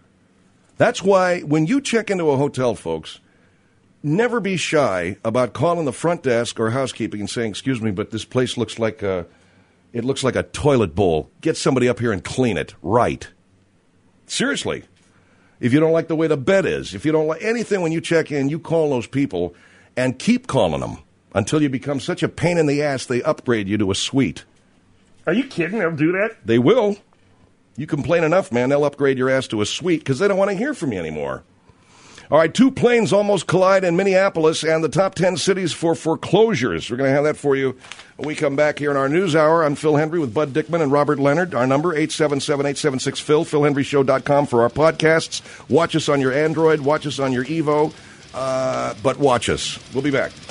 That's why when you check into a hotel, folks, never be shy about calling the front desk or housekeeping and saying, excuse me, but this place looks like a, it looks like a toilet bowl. Get somebody up here and clean it right. Seriously. If you don't like the way the bed is, if you don't like anything when you check in, you call those people and keep calling them until you become such a pain in the ass they upgrade you to a suite. Are you kidding? They'll do that? They will. You complain enough, man, they'll upgrade your ass to a suite because they don't want to hear from you anymore. All right, two planes almost collide in Minneapolis and the top ten cities for foreclosures. We're going to have that for you when we come back here in our news hour. I'm Phil Hendry with Bud Dickman and Robert Leonard. Our number, eight seven seven, eight seven six, Phil, phil hendry show dot com for our podcasts. Watch us on your Android. Watch us on your Evo. Uh, but watch us. We'll be back.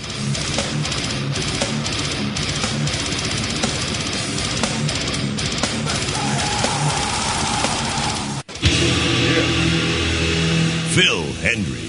Phil Hendry.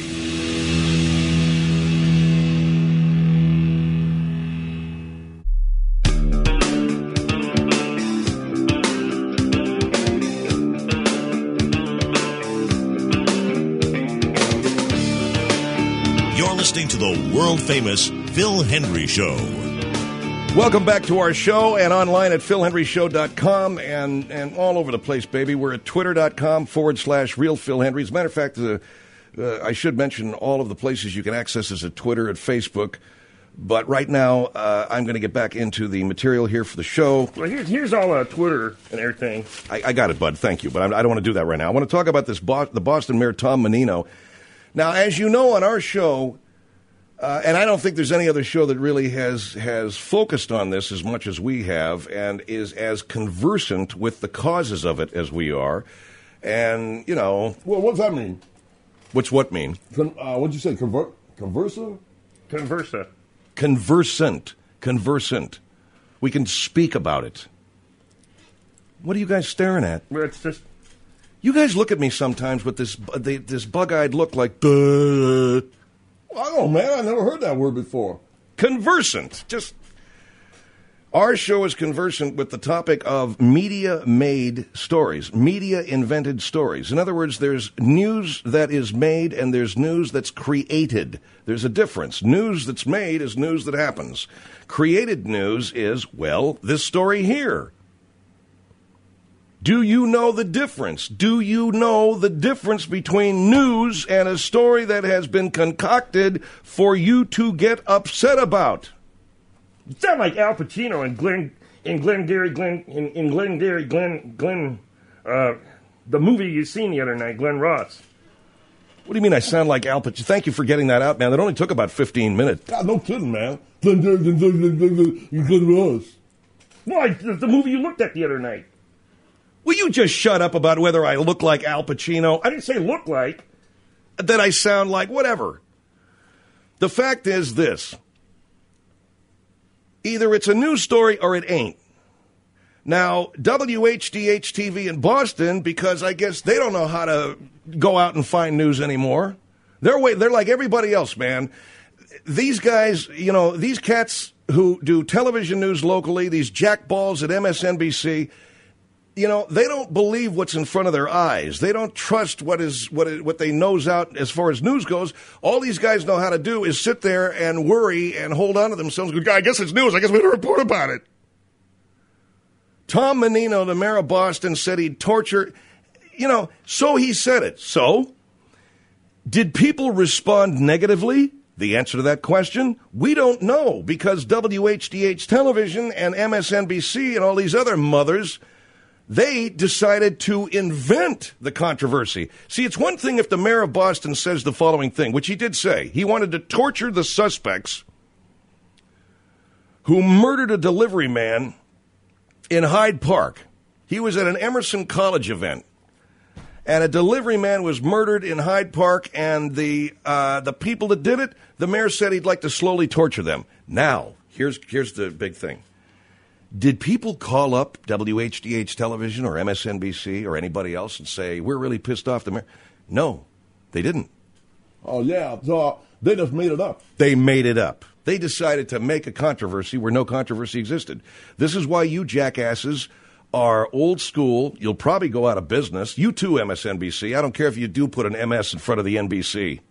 You're listening to the world-famous Phil Hendry Show. Welcome back to our show and online at phil hendry show dot com and, and all over the place, baby. We're at twitter.com forward slash real Phil Hendry. As a matter of fact, uh, uh, I should mention all of the places you can access us at Twitter, at Facebook. But right now, uh, I'm going to get back into the material here for the show. Well, here's, here's all uh, Twitter and everything. I, I got it, bud. Thank you. But I, I don't want to do that right now. I want to talk about this Bo- the Boston Mayor, Tom Menino. Now, as you know, on our show... Uh, and I don't think there's any other show that really has has focused on this as much as we have and is as conversant with the causes of it as we are. And, you know... Well, what does that mean? What's what mean? Con- uh, what'd you say? Conver- conversa? Conversa. Conversant. Conversant. We can speak about it. What are you guys staring at? Well, it's just... You guys look at me sometimes with this, this bug-eyed look like... Duh. I don't know, man. I never heard that word before. Conversant. Just, Our show is conversant with the topic of media-made stories, media-invented stories. In other words, there's news that is made and there's news that's created. There's a difference. News that's made is news that happens. Created news is, well, this story here. Do you know the difference? Do you know the difference between news and a story that has been concocted for you to get upset about? You sound like Al Pacino in Glenn, in Glengarry, Glenn, in, in Glengarry, Glenn, Glenn, uh, the movie you seen the other night, Glenn Ross. What do you mean I sound like Al Pacino? Thank you for getting that out, man. That only took about fifteen minutes. God, no kidding, man. Glengarry, Glenn, Glenn, Glenn, Glenn Ross. Well, I, the movie you looked at the other night. Will you just shut up about whether I look like Al Pacino? I didn't say look like. That I sound like, whatever. The fact is this. Either it's a news story or it ain't. Now, W H D H T V in Boston, because I guess they don't know how to go out and find news anymore. They're way, they're like everybody else, man. These guys, you know, these cats who do television news locally, these jackballs at M S N B C, you know, they don't believe what's in front of their eyes. They don't trust what is what is, what they nose out as far as news goes. All these guys know how to do is sit there and worry and hold on to themselves. Go, I guess it's news. I guess we have to report about it. Tom Menino, the mayor of Boston, said he'd torture. You know, so he said it. So, did people respond negatively? The answer to that question, we don't know, because W H D H Television and M S N B C and all these other mothers, they decided to invent the controversy. See, it's one thing if the mayor of Boston says the following thing, which he did say. He wanted to torture the suspects who murdered a delivery man in Hyde Park. He was at an Emerson College event, and a delivery man was murdered in Hyde Park, and the uh, the people that did it, the mayor said he'd like to slowly torture them. Now, here's here's the big thing. Did people call up W H D H Television or M S N B C or anybody else and say, we're really pissed off the mayor? No, they didn't. Oh, yeah. So they just made it up. They made it up. They decided to make a controversy where no controversy existed. This is why you jackasses are old school. You'll probably go out of business. You too, M S N B C. I don't care if you do put an M S in front of the N B C.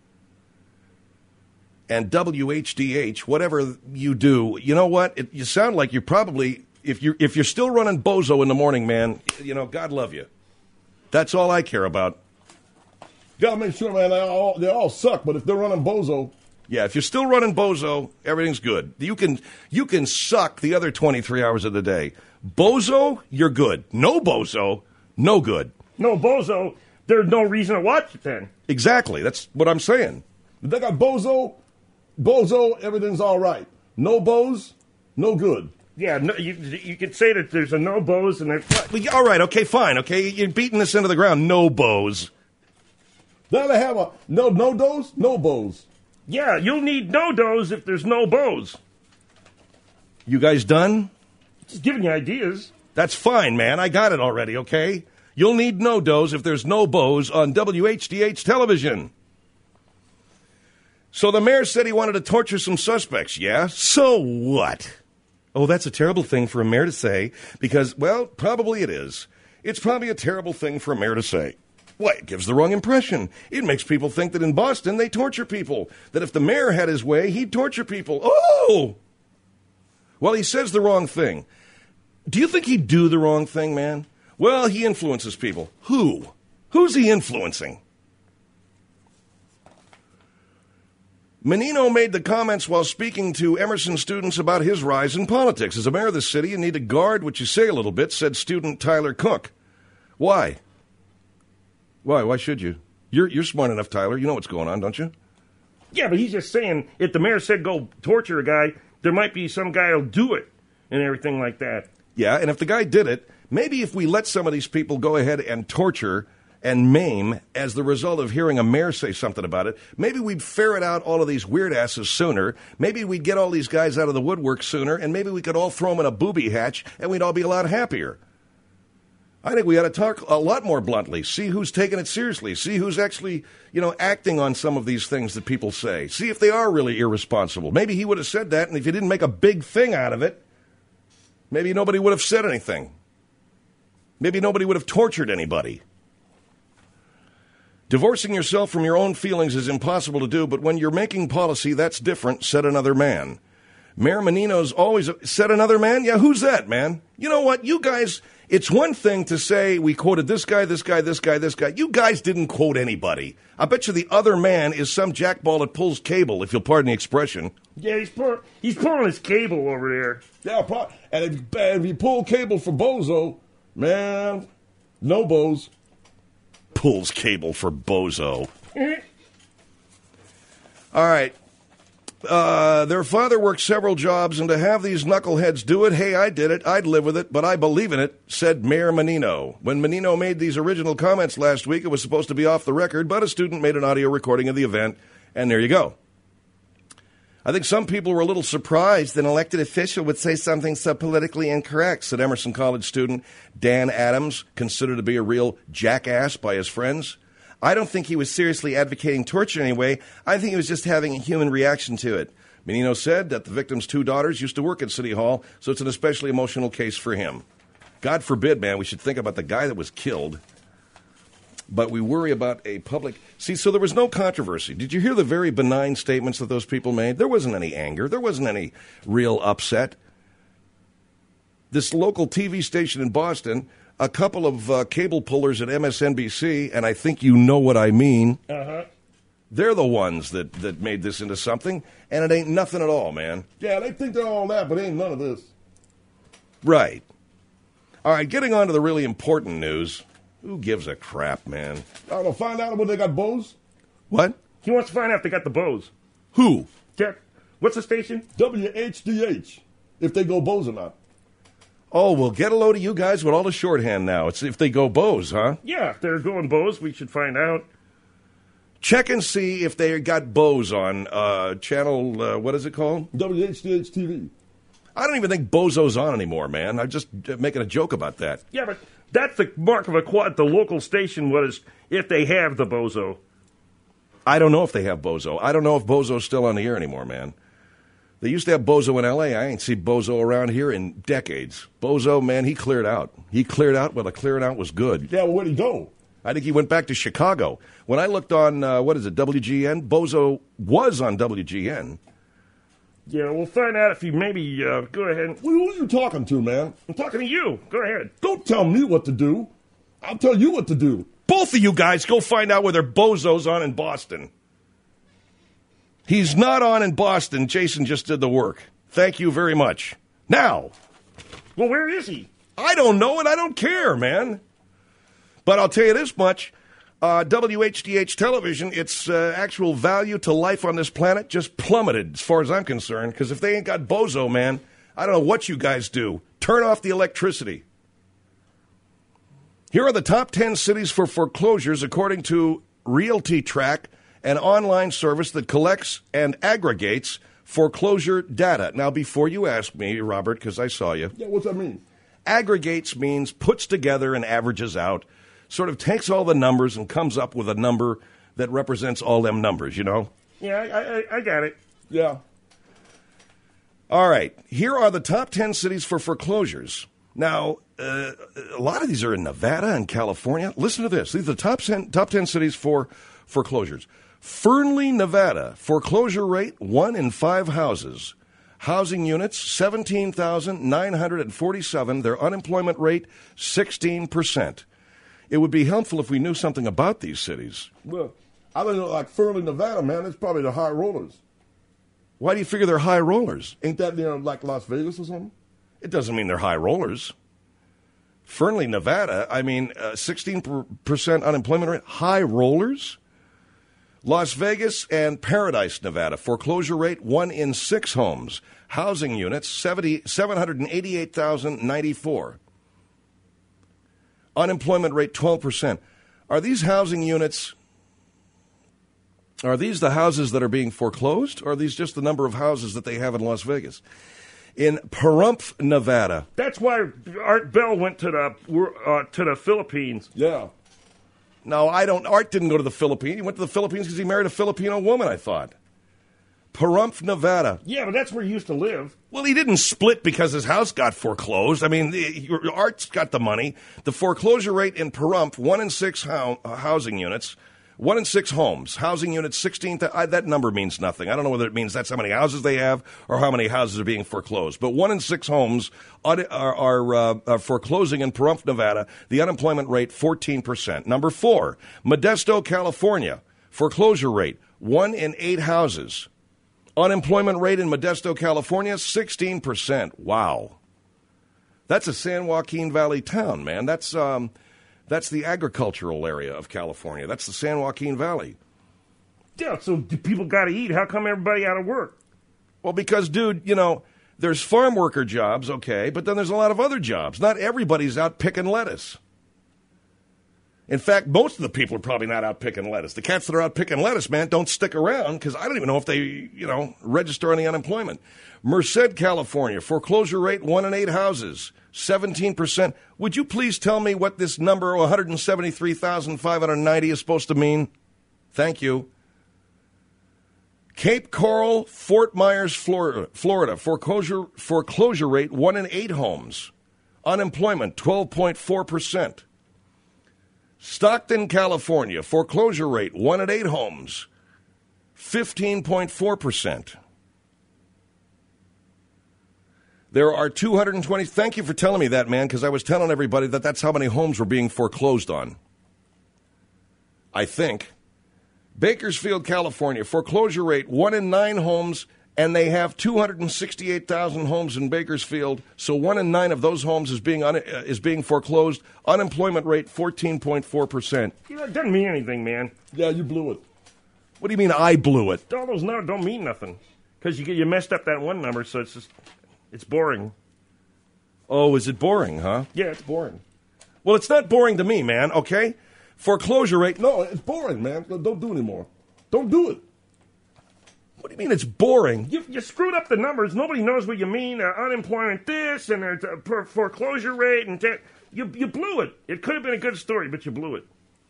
And W H D H, whatever you do, you know what? It, you sound like you're probably... If you're, if you're still running Bozo in the morning, man, you know, God love you. That's all I care about. Gotta make sure, man, they all, they all suck, but if they're running Bozo... Yeah, if you're still running Bozo, everything's good. You can you can suck the other twenty-three hours of the day. Bozo, you're good. No Bozo, no good. No Bozo, there's no reason to watch it then. Exactly, that's what I'm saying. If they got Bozo, Bozo, everything's all right. No Boz, no good. Yeah, no, you, you could say that there's a no Boz and there's... All right, okay, fine, okay? You're beating this into the ground. No Boz. Now they have a no no dos, no Boz. Yeah, you'll need no dos if there's no Boz. You guys done? Just giving you ideas. That's fine, man. I got it already, okay? You'll need no dos if there's no Boz on W H D H television. So the mayor said he wanted to torture some suspects, yeah? So what? Oh, that's a terrible thing for a mayor to say because, well, probably it is. It's probably a terrible thing for a mayor to say. Well, it gives the wrong impression. It makes people think that in Boston they torture people, that if the mayor had his way, he'd torture people. Oh! Well, he says the wrong thing. Do you think he'd do the wrong thing, man? Well, he influences people. Who? Who's he influencing? Menino made the comments while speaking to Emerson students about his rise in politics. As a mayor of the city, you need to guard what you say a little bit, said student Tyler Cook. Why? Why? Why should you? You're you're smart enough, Tyler. You know what's going on, don't you? Yeah, but he's just saying, if the mayor said go torture a guy, there might be some guy who'll do it and everything like that. Yeah, and if the guy did it, maybe if we let some of these people go ahead and torture and maim as the result of hearing a mayor say something about it, maybe we'd ferret out all of these weird asses sooner. Maybe we'd get all these guys out of the woodwork sooner, and maybe we could all throw them in a booby hatch, and we'd all be a lot happier. I think we ought to talk a lot more bluntly, see who's taking it seriously, see who's actually, you know, acting on some of these things that people say, see if they are really irresponsible. Maybe he would have said that, and if he didn't make a big thing out of it, Maybe nobody would have said anything. Maybe nobody would have tortured anybody. Divorcing yourself from your own feelings is impossible to do, but when you're making policy, that's different, said another man. Mayor Menino's always said another man? Yeah, who's that, man? You know what? You guys, it's one thing to say we quoted this guy, this guy, this guy, this guy. You guys didn't quote anybody. I bet you the other man is some jackball that pulls cable, if you'll pardon the expression. Yeah, he's, pull, he's pulling his cable over there. Yeah, pro- and if, if you pull cable for Bozo, man, no Boz. Pulls cable for Bozo. All right. Uh, their father worked several jobs, and to have these knuckleheads do it, hey, I did it, I'd live with it, but I believe in it, said Mayor Menino. When Menino made these original comments last week, it was supposed to be off the record, but a student made an audio recording of the event, and there you go. I think some people were a little surprised that an elected official would say something so politically incorrect, said Emerson College student Dan Adams, considered to be a real jackass by his friends. I don't think he was seriously advocating torture anyway. I think he was just having a human reaction to it. Menino said that the victim's two daughters used to work at City Hall, so it's an especially emotional case for him. God forbid, man, we should think about the guy that was killed. But we worry about a public... See, so there was no controversy. Did you hear the very benign statements that those people made? There wasn't any anger. There wasn't any real upset. This local T V station in Boston, a couple of uh, cable pullers at M S N B C, and I think you know what I mean, uh-huh. They're the ones that, that made this into something, and it ain't nothing at all, man. Yeah, they think they're all that, but ain't none of this. Right. All right, getting on to the really important news... Who gives a crap, man? I don't know. Find out whether they got bows. What? He wants to find out if they got the bows. Who? Get, what's the station? W H D H. If they go bows or not. Oh, well, get a load of you guys with all the shorthand now. It's if they go bows, huh? Yeah, if they're going bows, we should find out. Check and see if they got bows on uh, channel, uh, what is it called? W H D H T V. I don't even think Bozo's on anymore, man. I'm just making a joke about that. Yeah, but that's the mark of a quad. The local station was if they have the Bozo. I don't know if they have Bozo. I don't know if Bozo's still on the air anymore, man. They used to have Bozo in L A. I ain't seen Bozo around here in decades. Bozo, man, he cleared out. He cleared out when the clearing out was good. Yeah, well, where'd he go? I think he went back to Chicago. When I looked on, uh, what is it, W G N, Bozo was on W G N. Yeah, we'll find out if you maybe uh, go ahead. And... Who are you talking to, man? I'm talking to you. Go ahead. Don't tell me what to do. I'll tell you what to do. Both of you guys go find out whether Bozo's on in Boston. He's not on in Boston. Jason just did the work. Thank you very much. Now. Well, where is he? I don't know, and I don't care, man. But I'll tell you this much. Uh, W H D H television, its uh, actual value to life on this planet just plummeted as far as I'm concerned, because if they ain't got Bozo, man, I don't know what you guys do. Turn off the electricity. Here are the top ten cities for foreclosures according to Realty Track, an online service that collects and aggregates foreclosure data. Now, before you ask me, Robert, because I saw you. Yeah, what's that mean? Aggregates means puts together and averages out. Sort of takes all the numbers and comes up with a number that represents all them numbers, you know? Yeah, I, I, I got it. Yeah. All right. Here are the top ten cities for foreclosures. Now, uh, a lot of these are in Nevada and California. Listen to this. These are the top ten, top ten cities for foreclosures. Fernley, Nevada, foreclosure rate, one in five houses. Housing units, seventeen thousand nine hundred forty-seven. Their unemployment rate, sixteen percent. It would be helpful if we knew something about these cities. Well, I don't know, like Fernley, Nevada, man, it's probably the high rollers. Why do you figure they're high rollers? Ain't that, you know, like Las Vegas or something? It doesn't mean they're high rollers. Fernley, Nevada, I mean, uh, sixteen percent unemployment rate, high rollers? Las Vegas and Paradise, Nevada, foreclosure rate, one in six homes. Housing units, seven hundred eighty-eight thousand ninety-four. Unemployment rate, twelve percent. Are these housing units, are these the houses that are being foreclosed, or are these just the number of houses that they have in Las Vegas? In Pahrump, Nevada. That's why Art Bell went to the uh, to the Philippines. Yeah. No, I don't. Art didn't go to the Philippines. He went to the Philippines because he married a Filipino woman, I thought. Pahrump, Nevada. Yeah, but that's where he used to live. Well, he didn't split because his house got foreclosed. I mean, the, Art's got the money. The foreclosure rate in Pahrump, one in six ho- housing units, one in six homes. Housing units, sixteen. Th- I, that number means nothing. I don't know whether it means that's how many houses they have or how many houses are being foreclosed. But one in six homes are, are, uh, are foreclosing in Pahrump, Nevada. The unemployment rate, fourteen percent. Number four, Modesto, California. Foreclosure rate, one in eight houses. Unemployment rate in Modesto, California, sixteen percent. Wow. That's a San Joaquin Valley town, man. That's um, that's the agricultural area of California. That's the San Joaquin Valley. Yeah, so do people got to eat. How come everybody out of work? Well, because, dude, you know, there's farm worker jobs, okay, but then there's a lot of other jobs. Not everybody's out picking lettuce. In fact, most of the people are probably not out picking lettuce. The cats that are out picking lettuce, man, don't stick around because I don't even know if they, you know, register on the unemployment. Merced, California, foreclosure rate, one in eight houses, seventeen percent. Would you please tell me what this number, one hundred seventy-three thousand five hundred ninety, is supposed to mean? Thank you. Cape Coral, Fort Myers, Florida, Florida, foreclosure, foreclosure rate, one in eight homes. Unemployment, twelve point four percent. Stockton, California, foreclosure rate, one in eight homes, fifteen point four percent. There are two hundred twenty. Thank you for telling me that, man, because I was telling everybody that that's how many homes were being foreclosed on. I think. Bakersfield, California, foreclosure rate, one in nine homes, and they have two hundred sixty-eight thousand homes in Bakersfield, so one in nine of those homes is being un- uh, is being foreclosed. Unemployment rate, fourteen point four percent. You know, it doesn't mean anything, man. Yeah, you blew it. What do you mean I blew it? All those numbers don't mean nothing because you you messed up that one number, so it's just it's boring. Oh, is it boring, huh? Yeah, it's boring. Well, it's not boring to me, man, okay? Foreclosure rate, no, it's boring, man. Don't do it anymore. Don't do it. What do you mean it's boring? You, you screwed up the numbers. Nobody knows what you mean. Uh, unemployment this and uh, uh, foreclosure rate and that. You, you blew it. It could have been a good story, but you blew it.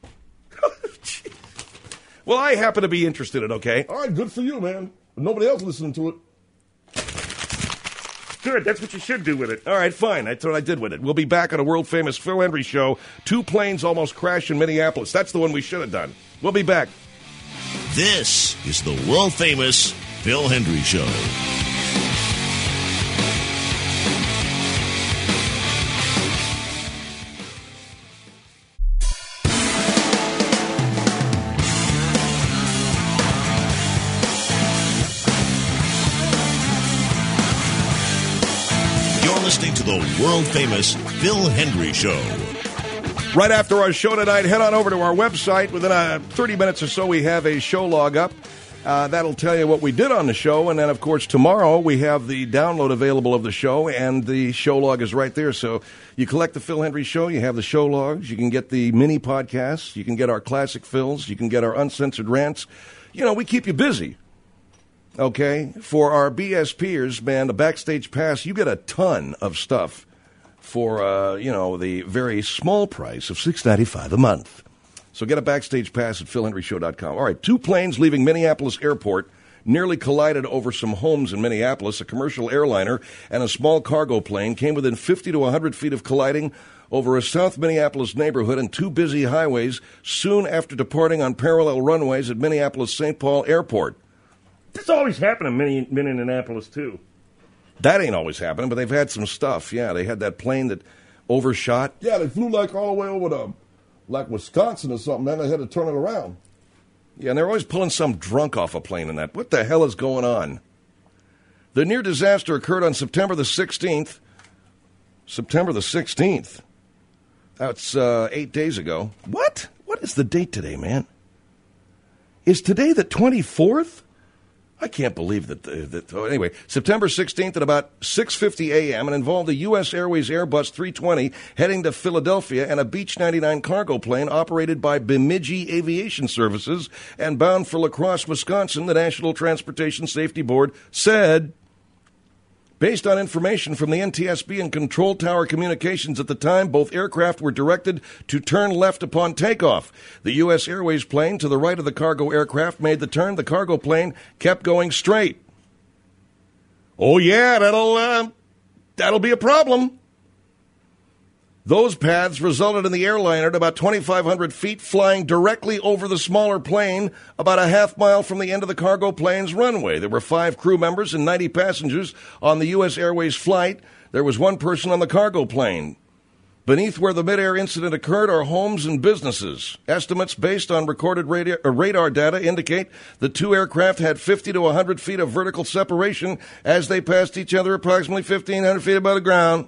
Well, I happen to be interested in it, okay? All right, good for you, man. Nobody else listening to it. Good, that's what you should do with it. All right, fine. That's what I did with it. We'll be back on a world-famous Phil Hendrie show. Two planes almost crashed in Minneapolis. That's the one we should have done. We'll be back. This is the world-famous Phil Hendrie Show. Listening to the world-famous Phil Hendrie Show. Right after our show tonight, head on over to our website. Within uh, thirty minutes or so, we have a show log up. Uh, that'll tell you what we did on the show. And then, of course, tomorrow we have the download available of the show, and the show log is right there. So you collect the Phil Hendrie Show, you have the show logs, you can get the mini podcasts, you can get our classic Phils, you can get our uncensored rants. You know, we keep you busy. Okay, for our B S Pers, man, the Backstage Pass, you get a ton of stuff for, uh, you know, the very small price of six dollars and ninety-five cents a month. So get a Backstage Pass at phil hendrie show dot com. All right, two planes leaving Minneapolis Airport nearly collided over some homes in Minneapolis. A commercial airliner and a small cargo plane came within fifty to one hundred feet of colliding over a South Minneapolis neighborhood and two busy highways soon after departing on parallel runways at Minneapolis Saint Paul Airport. This always happened in Minneapolis, too. That ain't always happening, but they've had some stuff. Yeah, they had that plane that overshot. Yeah, they flew like all the way over to like Wisconsin or something, then they had to turn it around. Yeah, and they're always pulling some drunk off a plane in that. What the hell is going on? The near disaster occurred on September the sixteenth. September the sixteenth. That's uh, eight days ago. What? What is the date today, man? Is today the twenty-fourth? I can't believe that. The, that oh, anyway, September sixteenth at about six fifty a.m. and involved a U S Airways Airbus three twenty heading to Philadelphia and a Beech ninety-nine cargo plane operated by Bemidji Aviation Services and bound for La Crosse, Wisconsin, the National Transportation Safety Board said. Based on information from the N T S B and control tower communications at the time, both aircraft were directed to turn left upon takeoff. The U S Airways plane to the right of the cargo aircraft made the turn. The cargo plane kept going straight. Oh, yeah, that'll, uh, that'll be a problem. Those paths resulted in the airliner at about twenty-five hundred feet flying directly over the smaller plane about a half mile from the end of the cargo plane's runway. There were five crew members and ninety passengers on the U S Airways flight. There was one person on the cargo plane. Beneath where the midair incident occurred are homes and businesses. Estimates based on recorded radio, uh, radar data indicate the two aircraft had fifty to one hundred feet of vertical separation as they passed each other approximately fifteen hundred feet above the ground.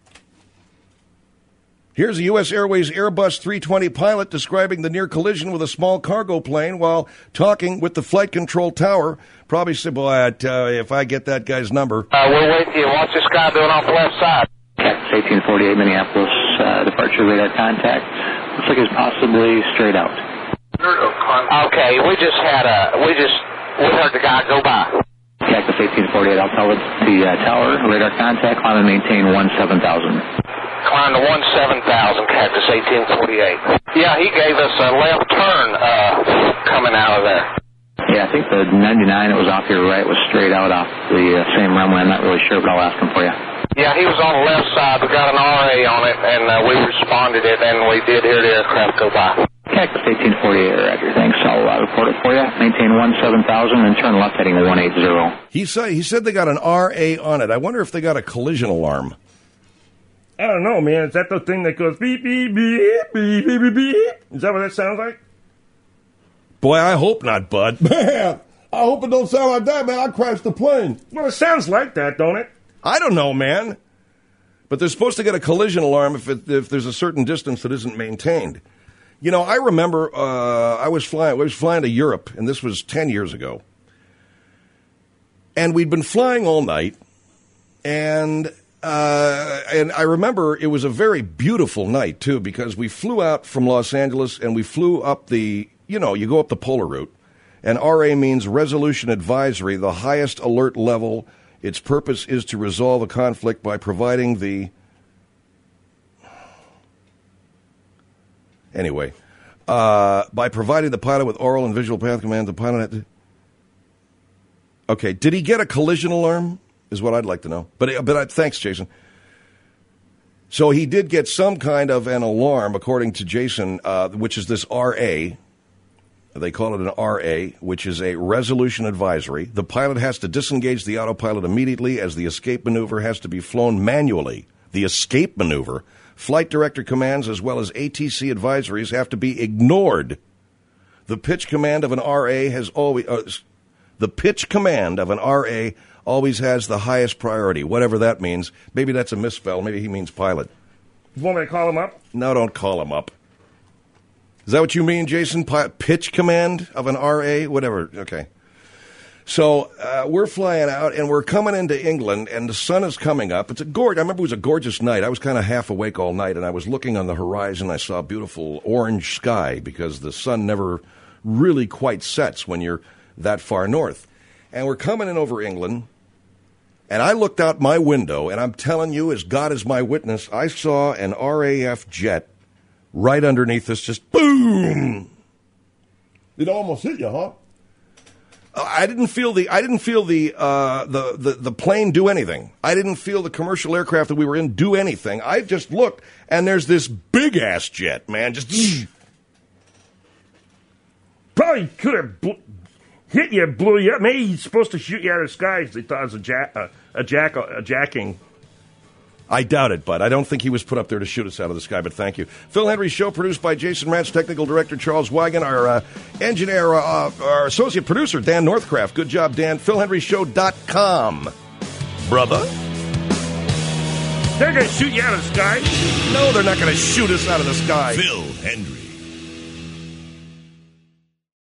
Here's a U S Airways Airbus three twenty pilot describing the near collision with a small cargo plane while talking with the flight control tower. Probably said, boy, I tell you, if I get that guy's number. Uh, we're waiting for you. What's this guy doing off the left side? Cactus eighteen forty-eight Minneapolis, uh, departure radar contact. Looks like it's possibly straight out. Okay, we just had a, we just, we heard the guy go by. Cactus eighteen forty-eight, I'll tell it the uh, tower, radar contact, climb and maintain one seven thousand. Climb to one seven thousand, Cactus eighteen forty-eight. Yeah, he gave us a left turn uh, coming out of there. Yeah, I think the ninety-nine that was off your right was straight out off the uh, same runway. I'm not really sure, but I'll ask him for you. Yeah, he was on the left side. We got an R A on it, and uh, we responded it, and we did hear the aircraft go by. Cactus eighteen forty-eight, Roger. Thanks. I'll uh, report it for you. Maintain one seven thousand and turn left heading one eighty. He said, he said they got an R A on it. I wonder if they got a collision alarm. I don't know, man. Is that the thing that goes beep, beep, beep, beep, beep, beep, beep? Is that what that sounds like? Boy, I hope not, bud. Man, I hope it don't sound like that, man. I crashed the plane. Well, it sounds like that, don't it? I don't know, man. But they're supposed to get a collision alarm if it, if there's a certain distance that isn't maintained. You know, I remember uh, I was flying. I was flying to Europe, and this was ten years ago. And we'd been flying all night, and uh, and I remember it was a very beautiful night too, because we flew out from Los Angeles and we flew up the, you know, you go up the polar route, and R A means Resolution Advisory, the highest alert level. Its purpose is to resolve a conflict by providing the. Anyway, uh, by providing the pilot with oral and visual path commands, the pilot had to... Okay, did he get a collision alarm? Is what I'd like to know. But but I, thanks, Jason. So he did get some kind of an alarm, according to Jason, uh, which is this R A. They call it an R A, which is a resolution advisory. The pilot has to disengage the autopilot immediately, as the escape maneuver has to be flown manually. The escape maneuver. Flight director commands as well as A T C advisories have to be ignored. The pitch command of an R A has always uh, the pitch command of an R A always has the highest priority, whatever that means. Maybe that's a misspell. Maybe he means pilot. You want me to call him up? No, don't call him up. Is that what you mean, Jason? P- pitch command of an R A? Whatever. Okay. So uh, we're flying out, and we're coming into England, and the sun is coming up. It's a gorgeous. I remember it was a gorgeous night. I was kind of half awake all night, and I was looking on the horizon. I saw a beautiful orange sky because the sun never really quite sets when you're that far north. And we're coming in over England, and I looked out my window, and I'm telling you, as God is my witness, I saw an R A F jet right underneath us, just boom. It almost hit you, huh? I didn't feel the I didn't feel the, uh, the the the plane do anything. I didn't feel the commercial aircraft that we were in do anything. I just looked, and there's this big ass jet, man, just probably could have bl- hit you, blew you up. Maybe he's supposed to shoot you out of the sky. They thought it was a jack, uh, a jack, a jacking. I doubt it, but I don't think he was put up there to shoot us out of the sky, but thank you. Phil Hendry Show, produced by Jason Ratz, technical director Charles Wagon, our uh, engineer, uh, our associate producer, Dan Northcraft. Good job, Dan. Phil Hendry Show dot com. Brother? They're going to shoot you out of the sky? No, they're not going to shoot us out of the sky. Phil Hendry.